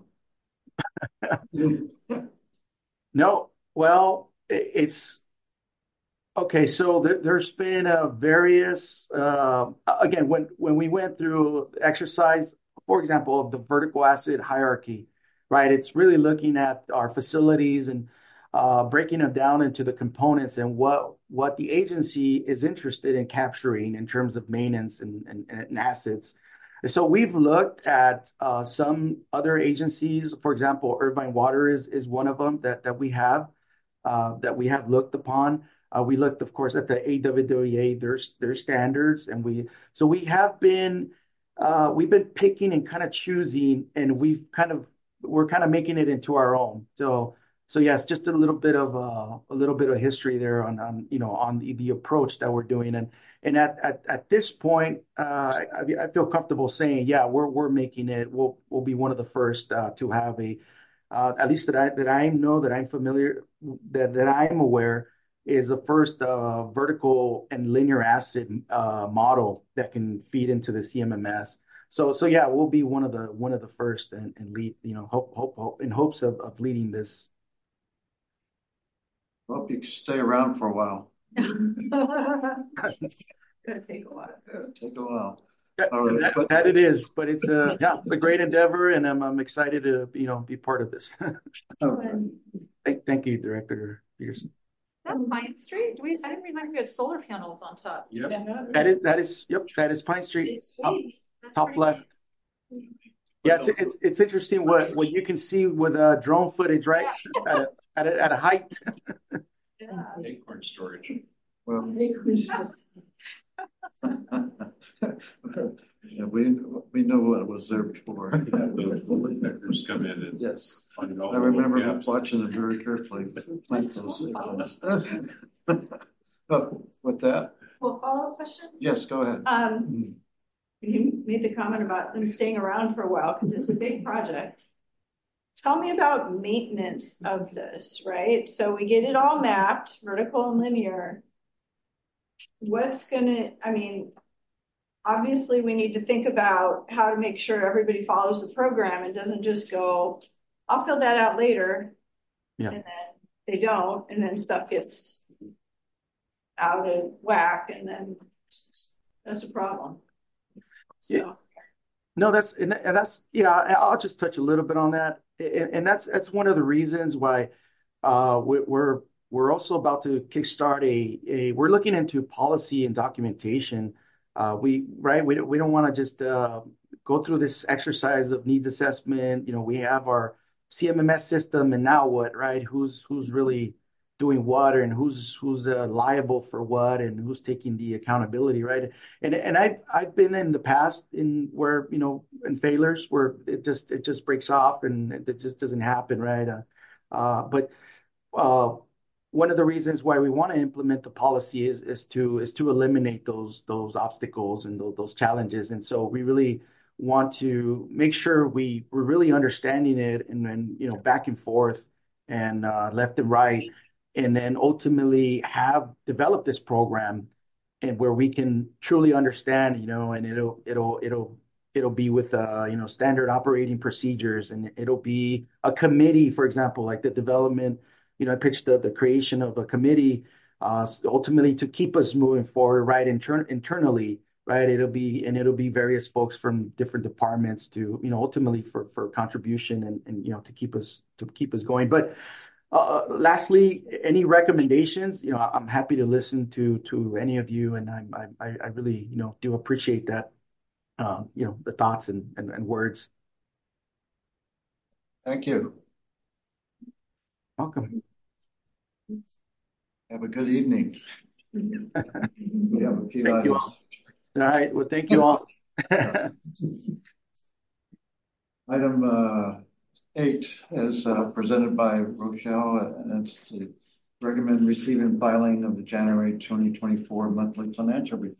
No, well, it, it's okay. So there, there's been uh, various uh, again when when we went through exercise, for example, of the vertical asset hierarchy, right? It's really looking at our facilities and uh, breaking them down into the components and what what the agency is interested in capturing in terms of maintenance and, and, and assets. And so we've looked at uh, some other agencies. For example, Irvine Water is is one of them that that we have uh, that we have looked upon. Uh, we looked, of course, at the A W W A, their their standards, and we so we have been uh, we've been picking and kind of choosing, and we've kind of we're kind of making it into our own. So so yes, just a little bit of uh, a little bit of history there on on you know on the, the approach that we're doing. And And at, at, at this point, uh, I, I feel comfortable saying, yeah, we're we're making it. We'll we'll be one of the first uh, to have a, uh, at least that I that I know that I'm familiar that that I'm aware is the first uh, vertical and linear asset uh, model that can feed into the C M M S. So so yeah, we'll be one of the one of the first and, and lead. You know, hope hope, hope in hopes of, of leading this. Hope you can stay around for a while. Gonna take a while. Yeah, take a while. That, All right, that, but- that it is, but it's a yeah, it's a great endeavor, and I'm I'm excited to you know be part of this. Okay. thank, thank you, Director Peterson. Is that Pine Street? Do we? I didn't realize we had solar panels on top. Yep. That is that is yep, that is Pine Street, top, That's top pretty left. Yeah, it's, it's it's interesting what what you can see with uh, drone footage, right? At a, at a, at a height. Yeah. Acorn storage. Well, yeah, we we know what was there before. Yeah, the fully vectors come in and Yes, find all I the remember little gaps. watching it very carefully. Plant those acorns. Oh, with that, Well, follow-up question? yes, go ahead. Um, you made the comment about them staying around for a while because it's a big project. Tell me about maintenance of this, right? So we get it all mapped, vertical and linear. What's gonna, I mean, obviously we need to think about how to make sure everybody follows the program and doesn't just go, I'll fill that out later. Yeah. And then they don't, and then stuff gets out of whack, and then that's a problem. So. Yeah. No, that's and, that- and that's yeah. I- I'll just touch a little bit on that, and, and that's that's one of the reasons why uh, we, we're we're also about to kickstart a a. We're looking into policy and documentation. Uh, we right we don't- we don't want to just uh, go through this exercise of needs assessment. You know, we have our C M M S system, and now what? Right? Who's who's really doing what, and who's who's uh, liable for what, and who's taking the accountability, right? And and I've I've been in the past in where you know in failures where it just it just breaks off and it just doesn't happen, right? Uh, uh, but uh, one of the reasons why we want to implement the policy is is to is to eliminate those those obstacles and those, those challenges, and so we really want to make sure we we're really understanding it and then you know back and forth and uh, left and right. and then ultimately have developed this program and where we can truly understand, you know, and it'll it'll it'll it'll be with uh you know standard operating procedures, and it'll be a committee, for example, like the development, you know, I pitched the, the creation of a committee uh ultimately to keep us moving forward, right, intern internally, right? It'll be and it'll be various folks from different departments to, you know, ultimately for for contribution and and you know to keep us to keep us going. But uh, lastly, any recommendations? You know, I'm happy to listen to to any of you, and I I, I really, you know, do appreciate that. Um, you know, the thoughts and, and and words. Thank you. Welcome. Have a good evening. We have a few Thank you items. all. All right. Well, thank you all. Item uh, eight is uh, presented by Rochelle, uh, and it's to recommend receiving filing of the January twenty twenty-four monthly financial report.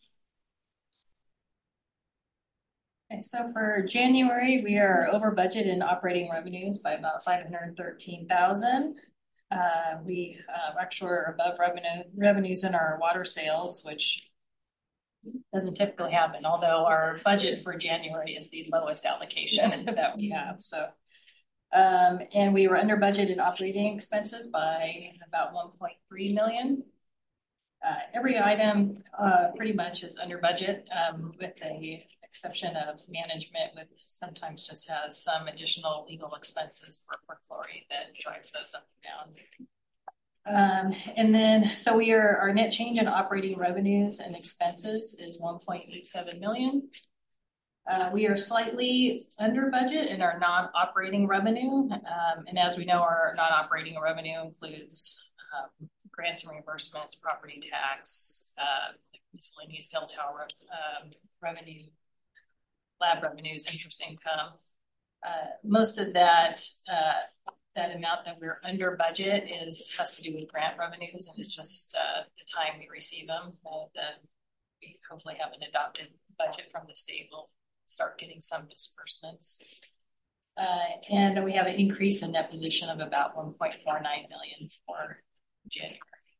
Okay, so for January, we are over budget in operating revenues by about five hundred thirteen thousand. Uh, we uh, actually are above revenue revenues in our water sales, which doesn't typically happen, although our budget for January is the lowest allocation that we have. So, um, and we were under budget in operating expenses by about one point three million. Uh, every item uh, pretty much is under budget, um, with the exception of management, with sometimes just has some additional legal expenses for perchlorate that drives those up and down. Um, and then, so we are, our net change in operating revenues and expenses is one point eight seven million. Uh, we are slightly under budget in our non-operating revenue. Um, and as we know, our non-operating revenue includes um, grants and reimbursements, property tax, uh, miscellaneous cell tower um, revenue, lab revenues, interest income. Uh, most of that uh, that amount that we're under budget is has to do with grant revenues, and it's just uh, the time we receive them. Uh, the, we hopefully have an adopted budget from the state. We'll start getting some disbursements. Uh, and we have an increase in net position of about one point four nine million for January.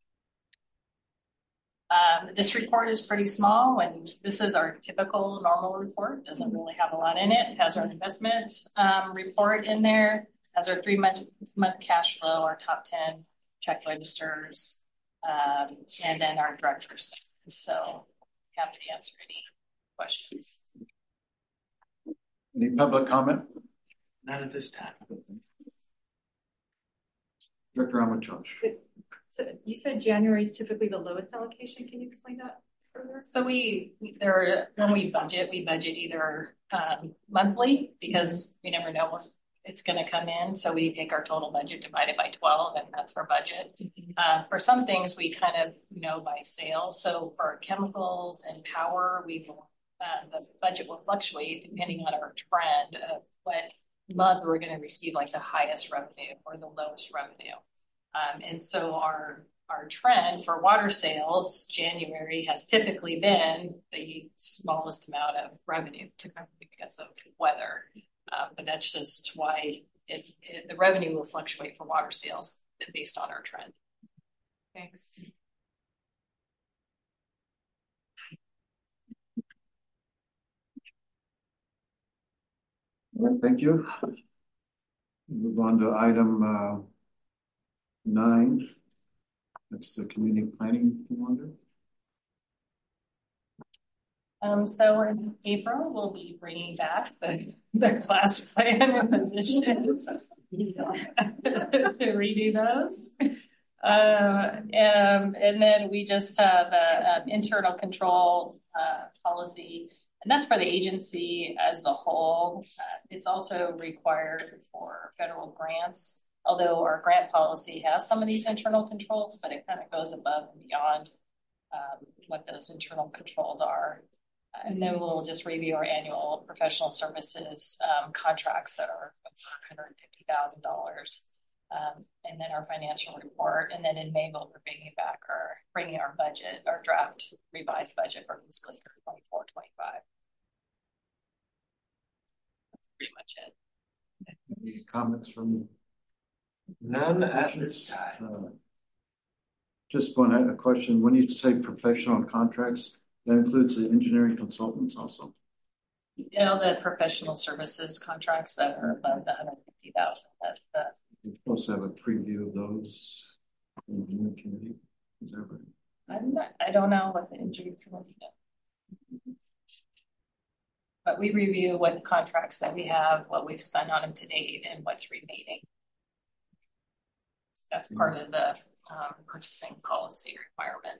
Um, this report is pretty small, and this is our typical normal report. It doesn't really have a lot in it. It has our investment um, report in there, has our three month, month cash flow, our top ten check registers, um, and then our director stuff. So happy to answer any questions. Any public comment? Not at this time. Director Armitage. So you said January is typically the lowest allocation. Can you explain that further? So we, we there when we budget, we budget either um, monthly because we never know when it's going to come in. So we take our total budget divided by twelve, and that's our budget. Uh, for some things, we kind of know by sales. So for chemicals and power, we will uh, the budget will fluctuate depending on our trend of what month we're going to receive like the highest revenue or the lowest revenue. Um, and so our our trend for water sales, January has typically been the smallest amount of revenue because of weather. Um, but that's just why it, it, the revenue will fluctuate for water sales based on our trend. Thanks. All right, thank you. Move on to item uh, nine. That's the community planning calendar. Um, so in April, we'll be bringing back the, the class plan positions to redo those. Uh, and, and then we just have an internal control uh, policy, and that's for the agency as a whole. Uh, it's also required for federal grants, although our grant policy has some of these internal controls, but it kind of goes above and beyond um, what those internal controls are. And then we'll just review our annual professional services um, contracts that are over one hundred fifty thousand dollars, um, and then our financial report. And then in May, we'll be bringing back our bringing our budget, our draft revised budget for fiscal year twenty-four twenty-five. That's pretty much it. Any comments from? None at this time. Uh, just one a question. When you say professional contracts, that includes the engineering consultants also? You know, the professional services contracts that are above the one hundred fifty thousand. That the You're supposed to have a preview of those in the engineering committee. Is that right? I'm not, I don't know what the engineering committee does. But we review what the contracts that we have, what we've spent on them to date, and what's remaining. So that's part of the um, purchasing policy requirement.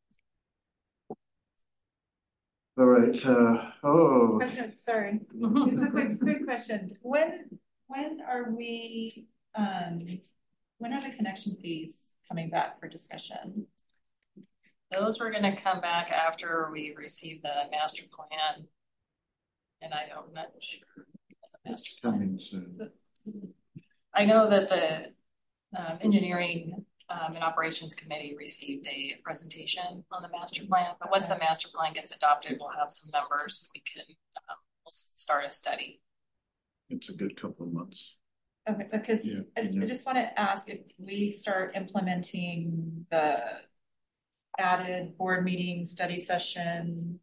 All right. Uh, oh, Question, sorry. It's a quick, quick question. When, when are we, um, when are the connection fees coming back for discussion? Those were going to come back after we receive the master plan. And I don't, I'm not sure. The master plan. coming soon. I know that the um, engineering um, and operations committee received a presentation on the master plan, but once the master plan gets adopted, we'll have some numbers. We can um, we'll start a study. It's a good couple of months. Okay, because Yeah, I, yeah. I just want to ask if we start implementing the added board meeting study session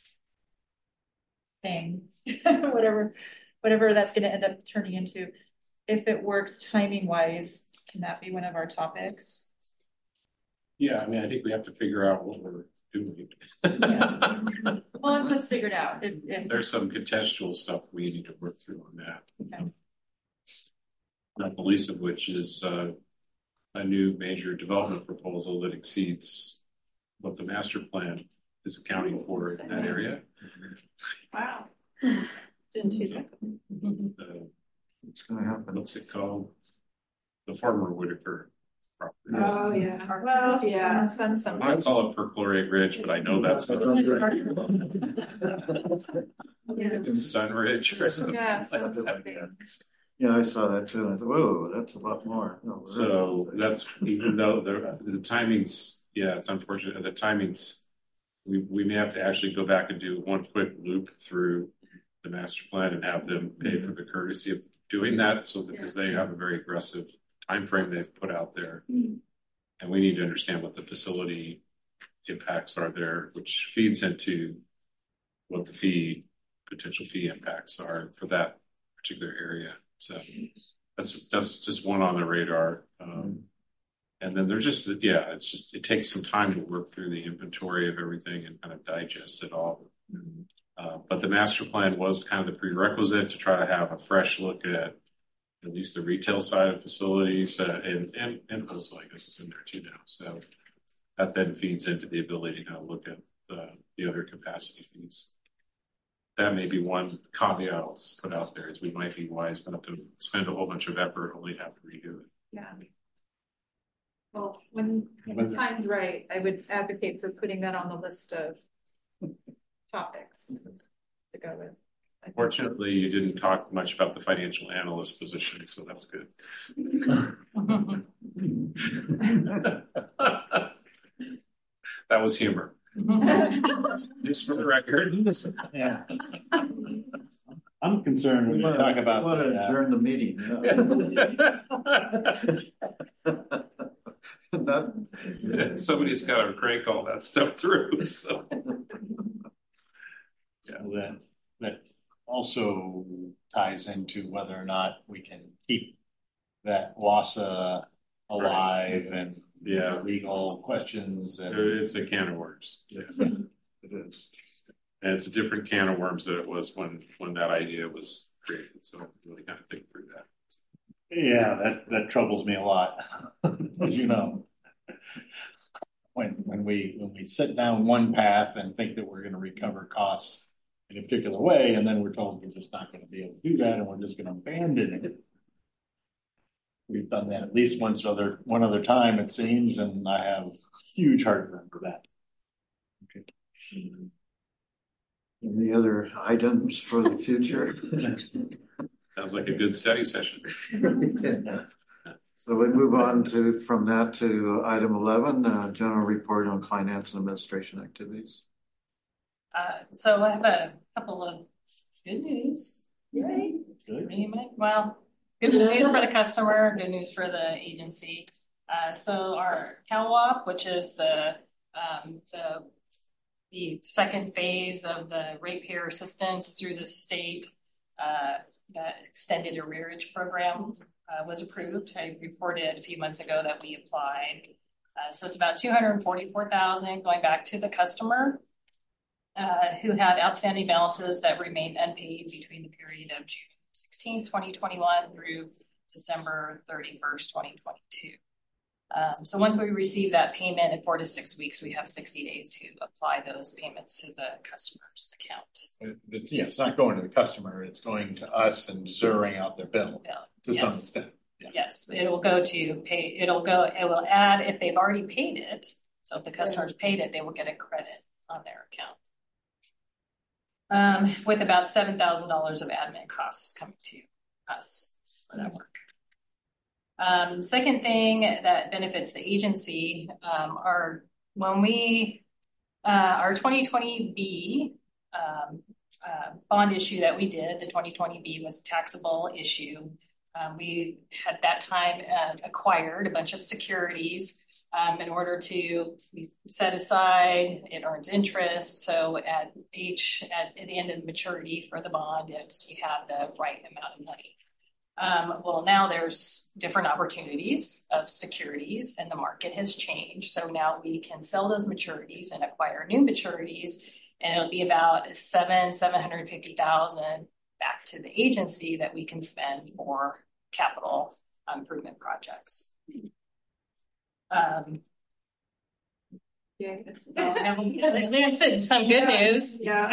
thing, whatever, whatever that's going to end up turning into, if it works timing wise, can that be one of our topics? Yeah, I mean, I think we have to figure out what we're doing. Yeah. Well, let's, let's figure it out. If, if, There's some contextual stuff we need to work through on that. Okay. Not the least of which is uh, a new major development proposal that exceeds what the master plan is accounting for in that area. Wow. Didn't see that. Uh, It's going to happen. what's it called? The former Whitaker property. Oh, yeah. Well, yeah. Some, some. I call it Perchlorate Ridge, but I know that's not Sunridge or something. Yeah, like so- that. Yeah, I saw that too. I thought, whoa, that's a lot more. No, So that's, even though the, the timings, yeah, it's unfortunate, the timings, we, we may have to actually go back and do one quick loop through the master plan and have them pay for the courtesy of doing that. So because they have a very aggressive timeframe they've put out there. And we need to understand what the facility impacts are there, which feeds into what the fee, potential fee impacts are for that particular area. So that's that's just one on the radar. Um, and then there's just, yeah, it's just, it takes some time to work through the inventory of everything and kind of digest it all. Uh, but the master plan was kind of the prerequisite to try to have a fresh look at at least the retail side of facilities, uh, and, and, and also I guess it's in there too now. So that then feeds into the ability to look at the, the other capacity fees. That may be one caveat I'll just put out there is we might be wise not to spend a whole bunch of effort, only have to redo it. Yeah. Well, when, when the time's right, I would advocate for putting that on the list of topics to go with. Fortunately, you didn't talk much about the financial analyst position, so that's good. That was humor. Just for the record. Yeah. I'm concerned when you talk about What the, uh, during the meeting. Yeah. Not, Somebody's got to crank all that stuff through. So. Yeah, that that also ties into whether or not we can keep that WASA alive right. and yeah, legal questions. And it's a can of worms. Yeah, it is, and it's a different can of worms than it was when when that idea was created. So really kind of think through that. Yeah, that that troubles me a lot, as you know. When when we when we sit down one path and think that we're going to recover costs in a particular way, and then we're told we're just not going to be able to do that, and we're just going to abandon it. We've done that at least once other one other time, it seems, and I have huge heartburn for that. Okay. Any other items for the future? Sounds like a good study session. Yeah. So we move on to from that to item eleven, uh, general report on finance and administration activities. Uh, so I have a couple of good news. Yay. Good. Well, good news for the customer, good news for the agency. Uh, so our CalWAP, which is the um, the the second phase of the ratepayer assistance through the state, uh, that extended arrearage program, uh, was approved. I reported a few months ago that we applied. Uh, so it's about two hundred forty-four thousand dollars going back to the customer uh, who had outstanding balances that remained unpaid between the period of June sixteenth, twenty twenty-one through December thirty-first, twenty twenty-two. Um, so once we receive that payment in four to six weeks, we have sixty days to apply those payments to the customer's account. It, yeah, it's not going to the customer, it's going to us and zeroing out their bill Yeah. to Yes. some extent. Yeah. Yes, it will go to pay, it'll go, it will add if they've already paid it. So if the customer's paid it, they will get a credit on their account. Um, with about seven thousand dollars of admin costs coming to us for that work. Um, second thing that benefits the agency um, are when we, uh, our twenty twenty B um, uh, bond issue that we did, the twenty twenty B was a taxable issue. Um, we had that time uh, acquired a bunch of securities um, in order to we set aside, it earns interest. So at each, at, at the end of the maturity for the bond, it's, you have the right amount of money. Um, well, now there's different opportunities of securities and the market has changed. So now we can sell those maturities and acquire new maturities, and it'll be about seven, seven hundred fifty thousand back to the agency that we can spend for capital improvement projects. Um, Yeah. so I said some good news. Yeah.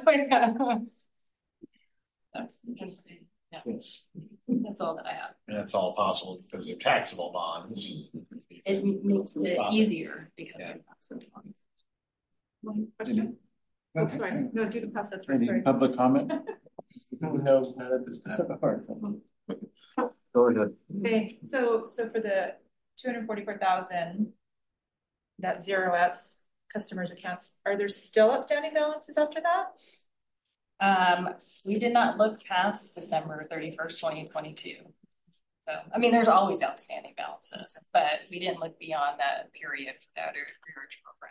That's interesting. Yeah. Yes. That's all that I have. And that's all possible because they're taxable bonds. It makes it easier because Yeah. they're taxable bonds. One question? Oh, sorry. No, do the process first. Any Sorry. public comment? No, not at this time. Go ahead. Okay, so, so for the two hundred forty-four thousand, that zero outs customers' accounts, are there still outstanding balances after that? Um, we did not look past December thirty-first, twenty twenty-two. So, I mean, there's always outstanding balances, but we didn't look beyond that period for that arrearage program.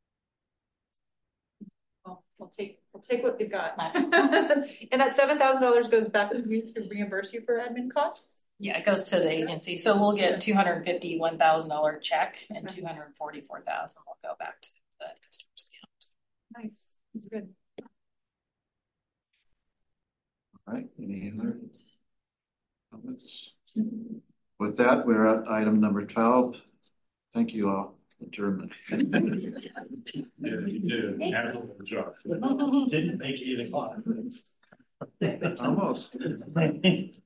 Well, we'll take, we'll take what we've got. And that seven thousand dollars goes back to you to reimburse you for admin costs? Yeah, it goes to the agency. So we'll get two hundred fifty-one thousand dollars check and two hundred forty-four thousand dollars will go back to the customer's account. Nice, that's good. All right, any other comments? With that, we're at item number twelve. Thank you all. Adjournment. Yeah, you did. Admirable job. Didn't make it even fun. Almost.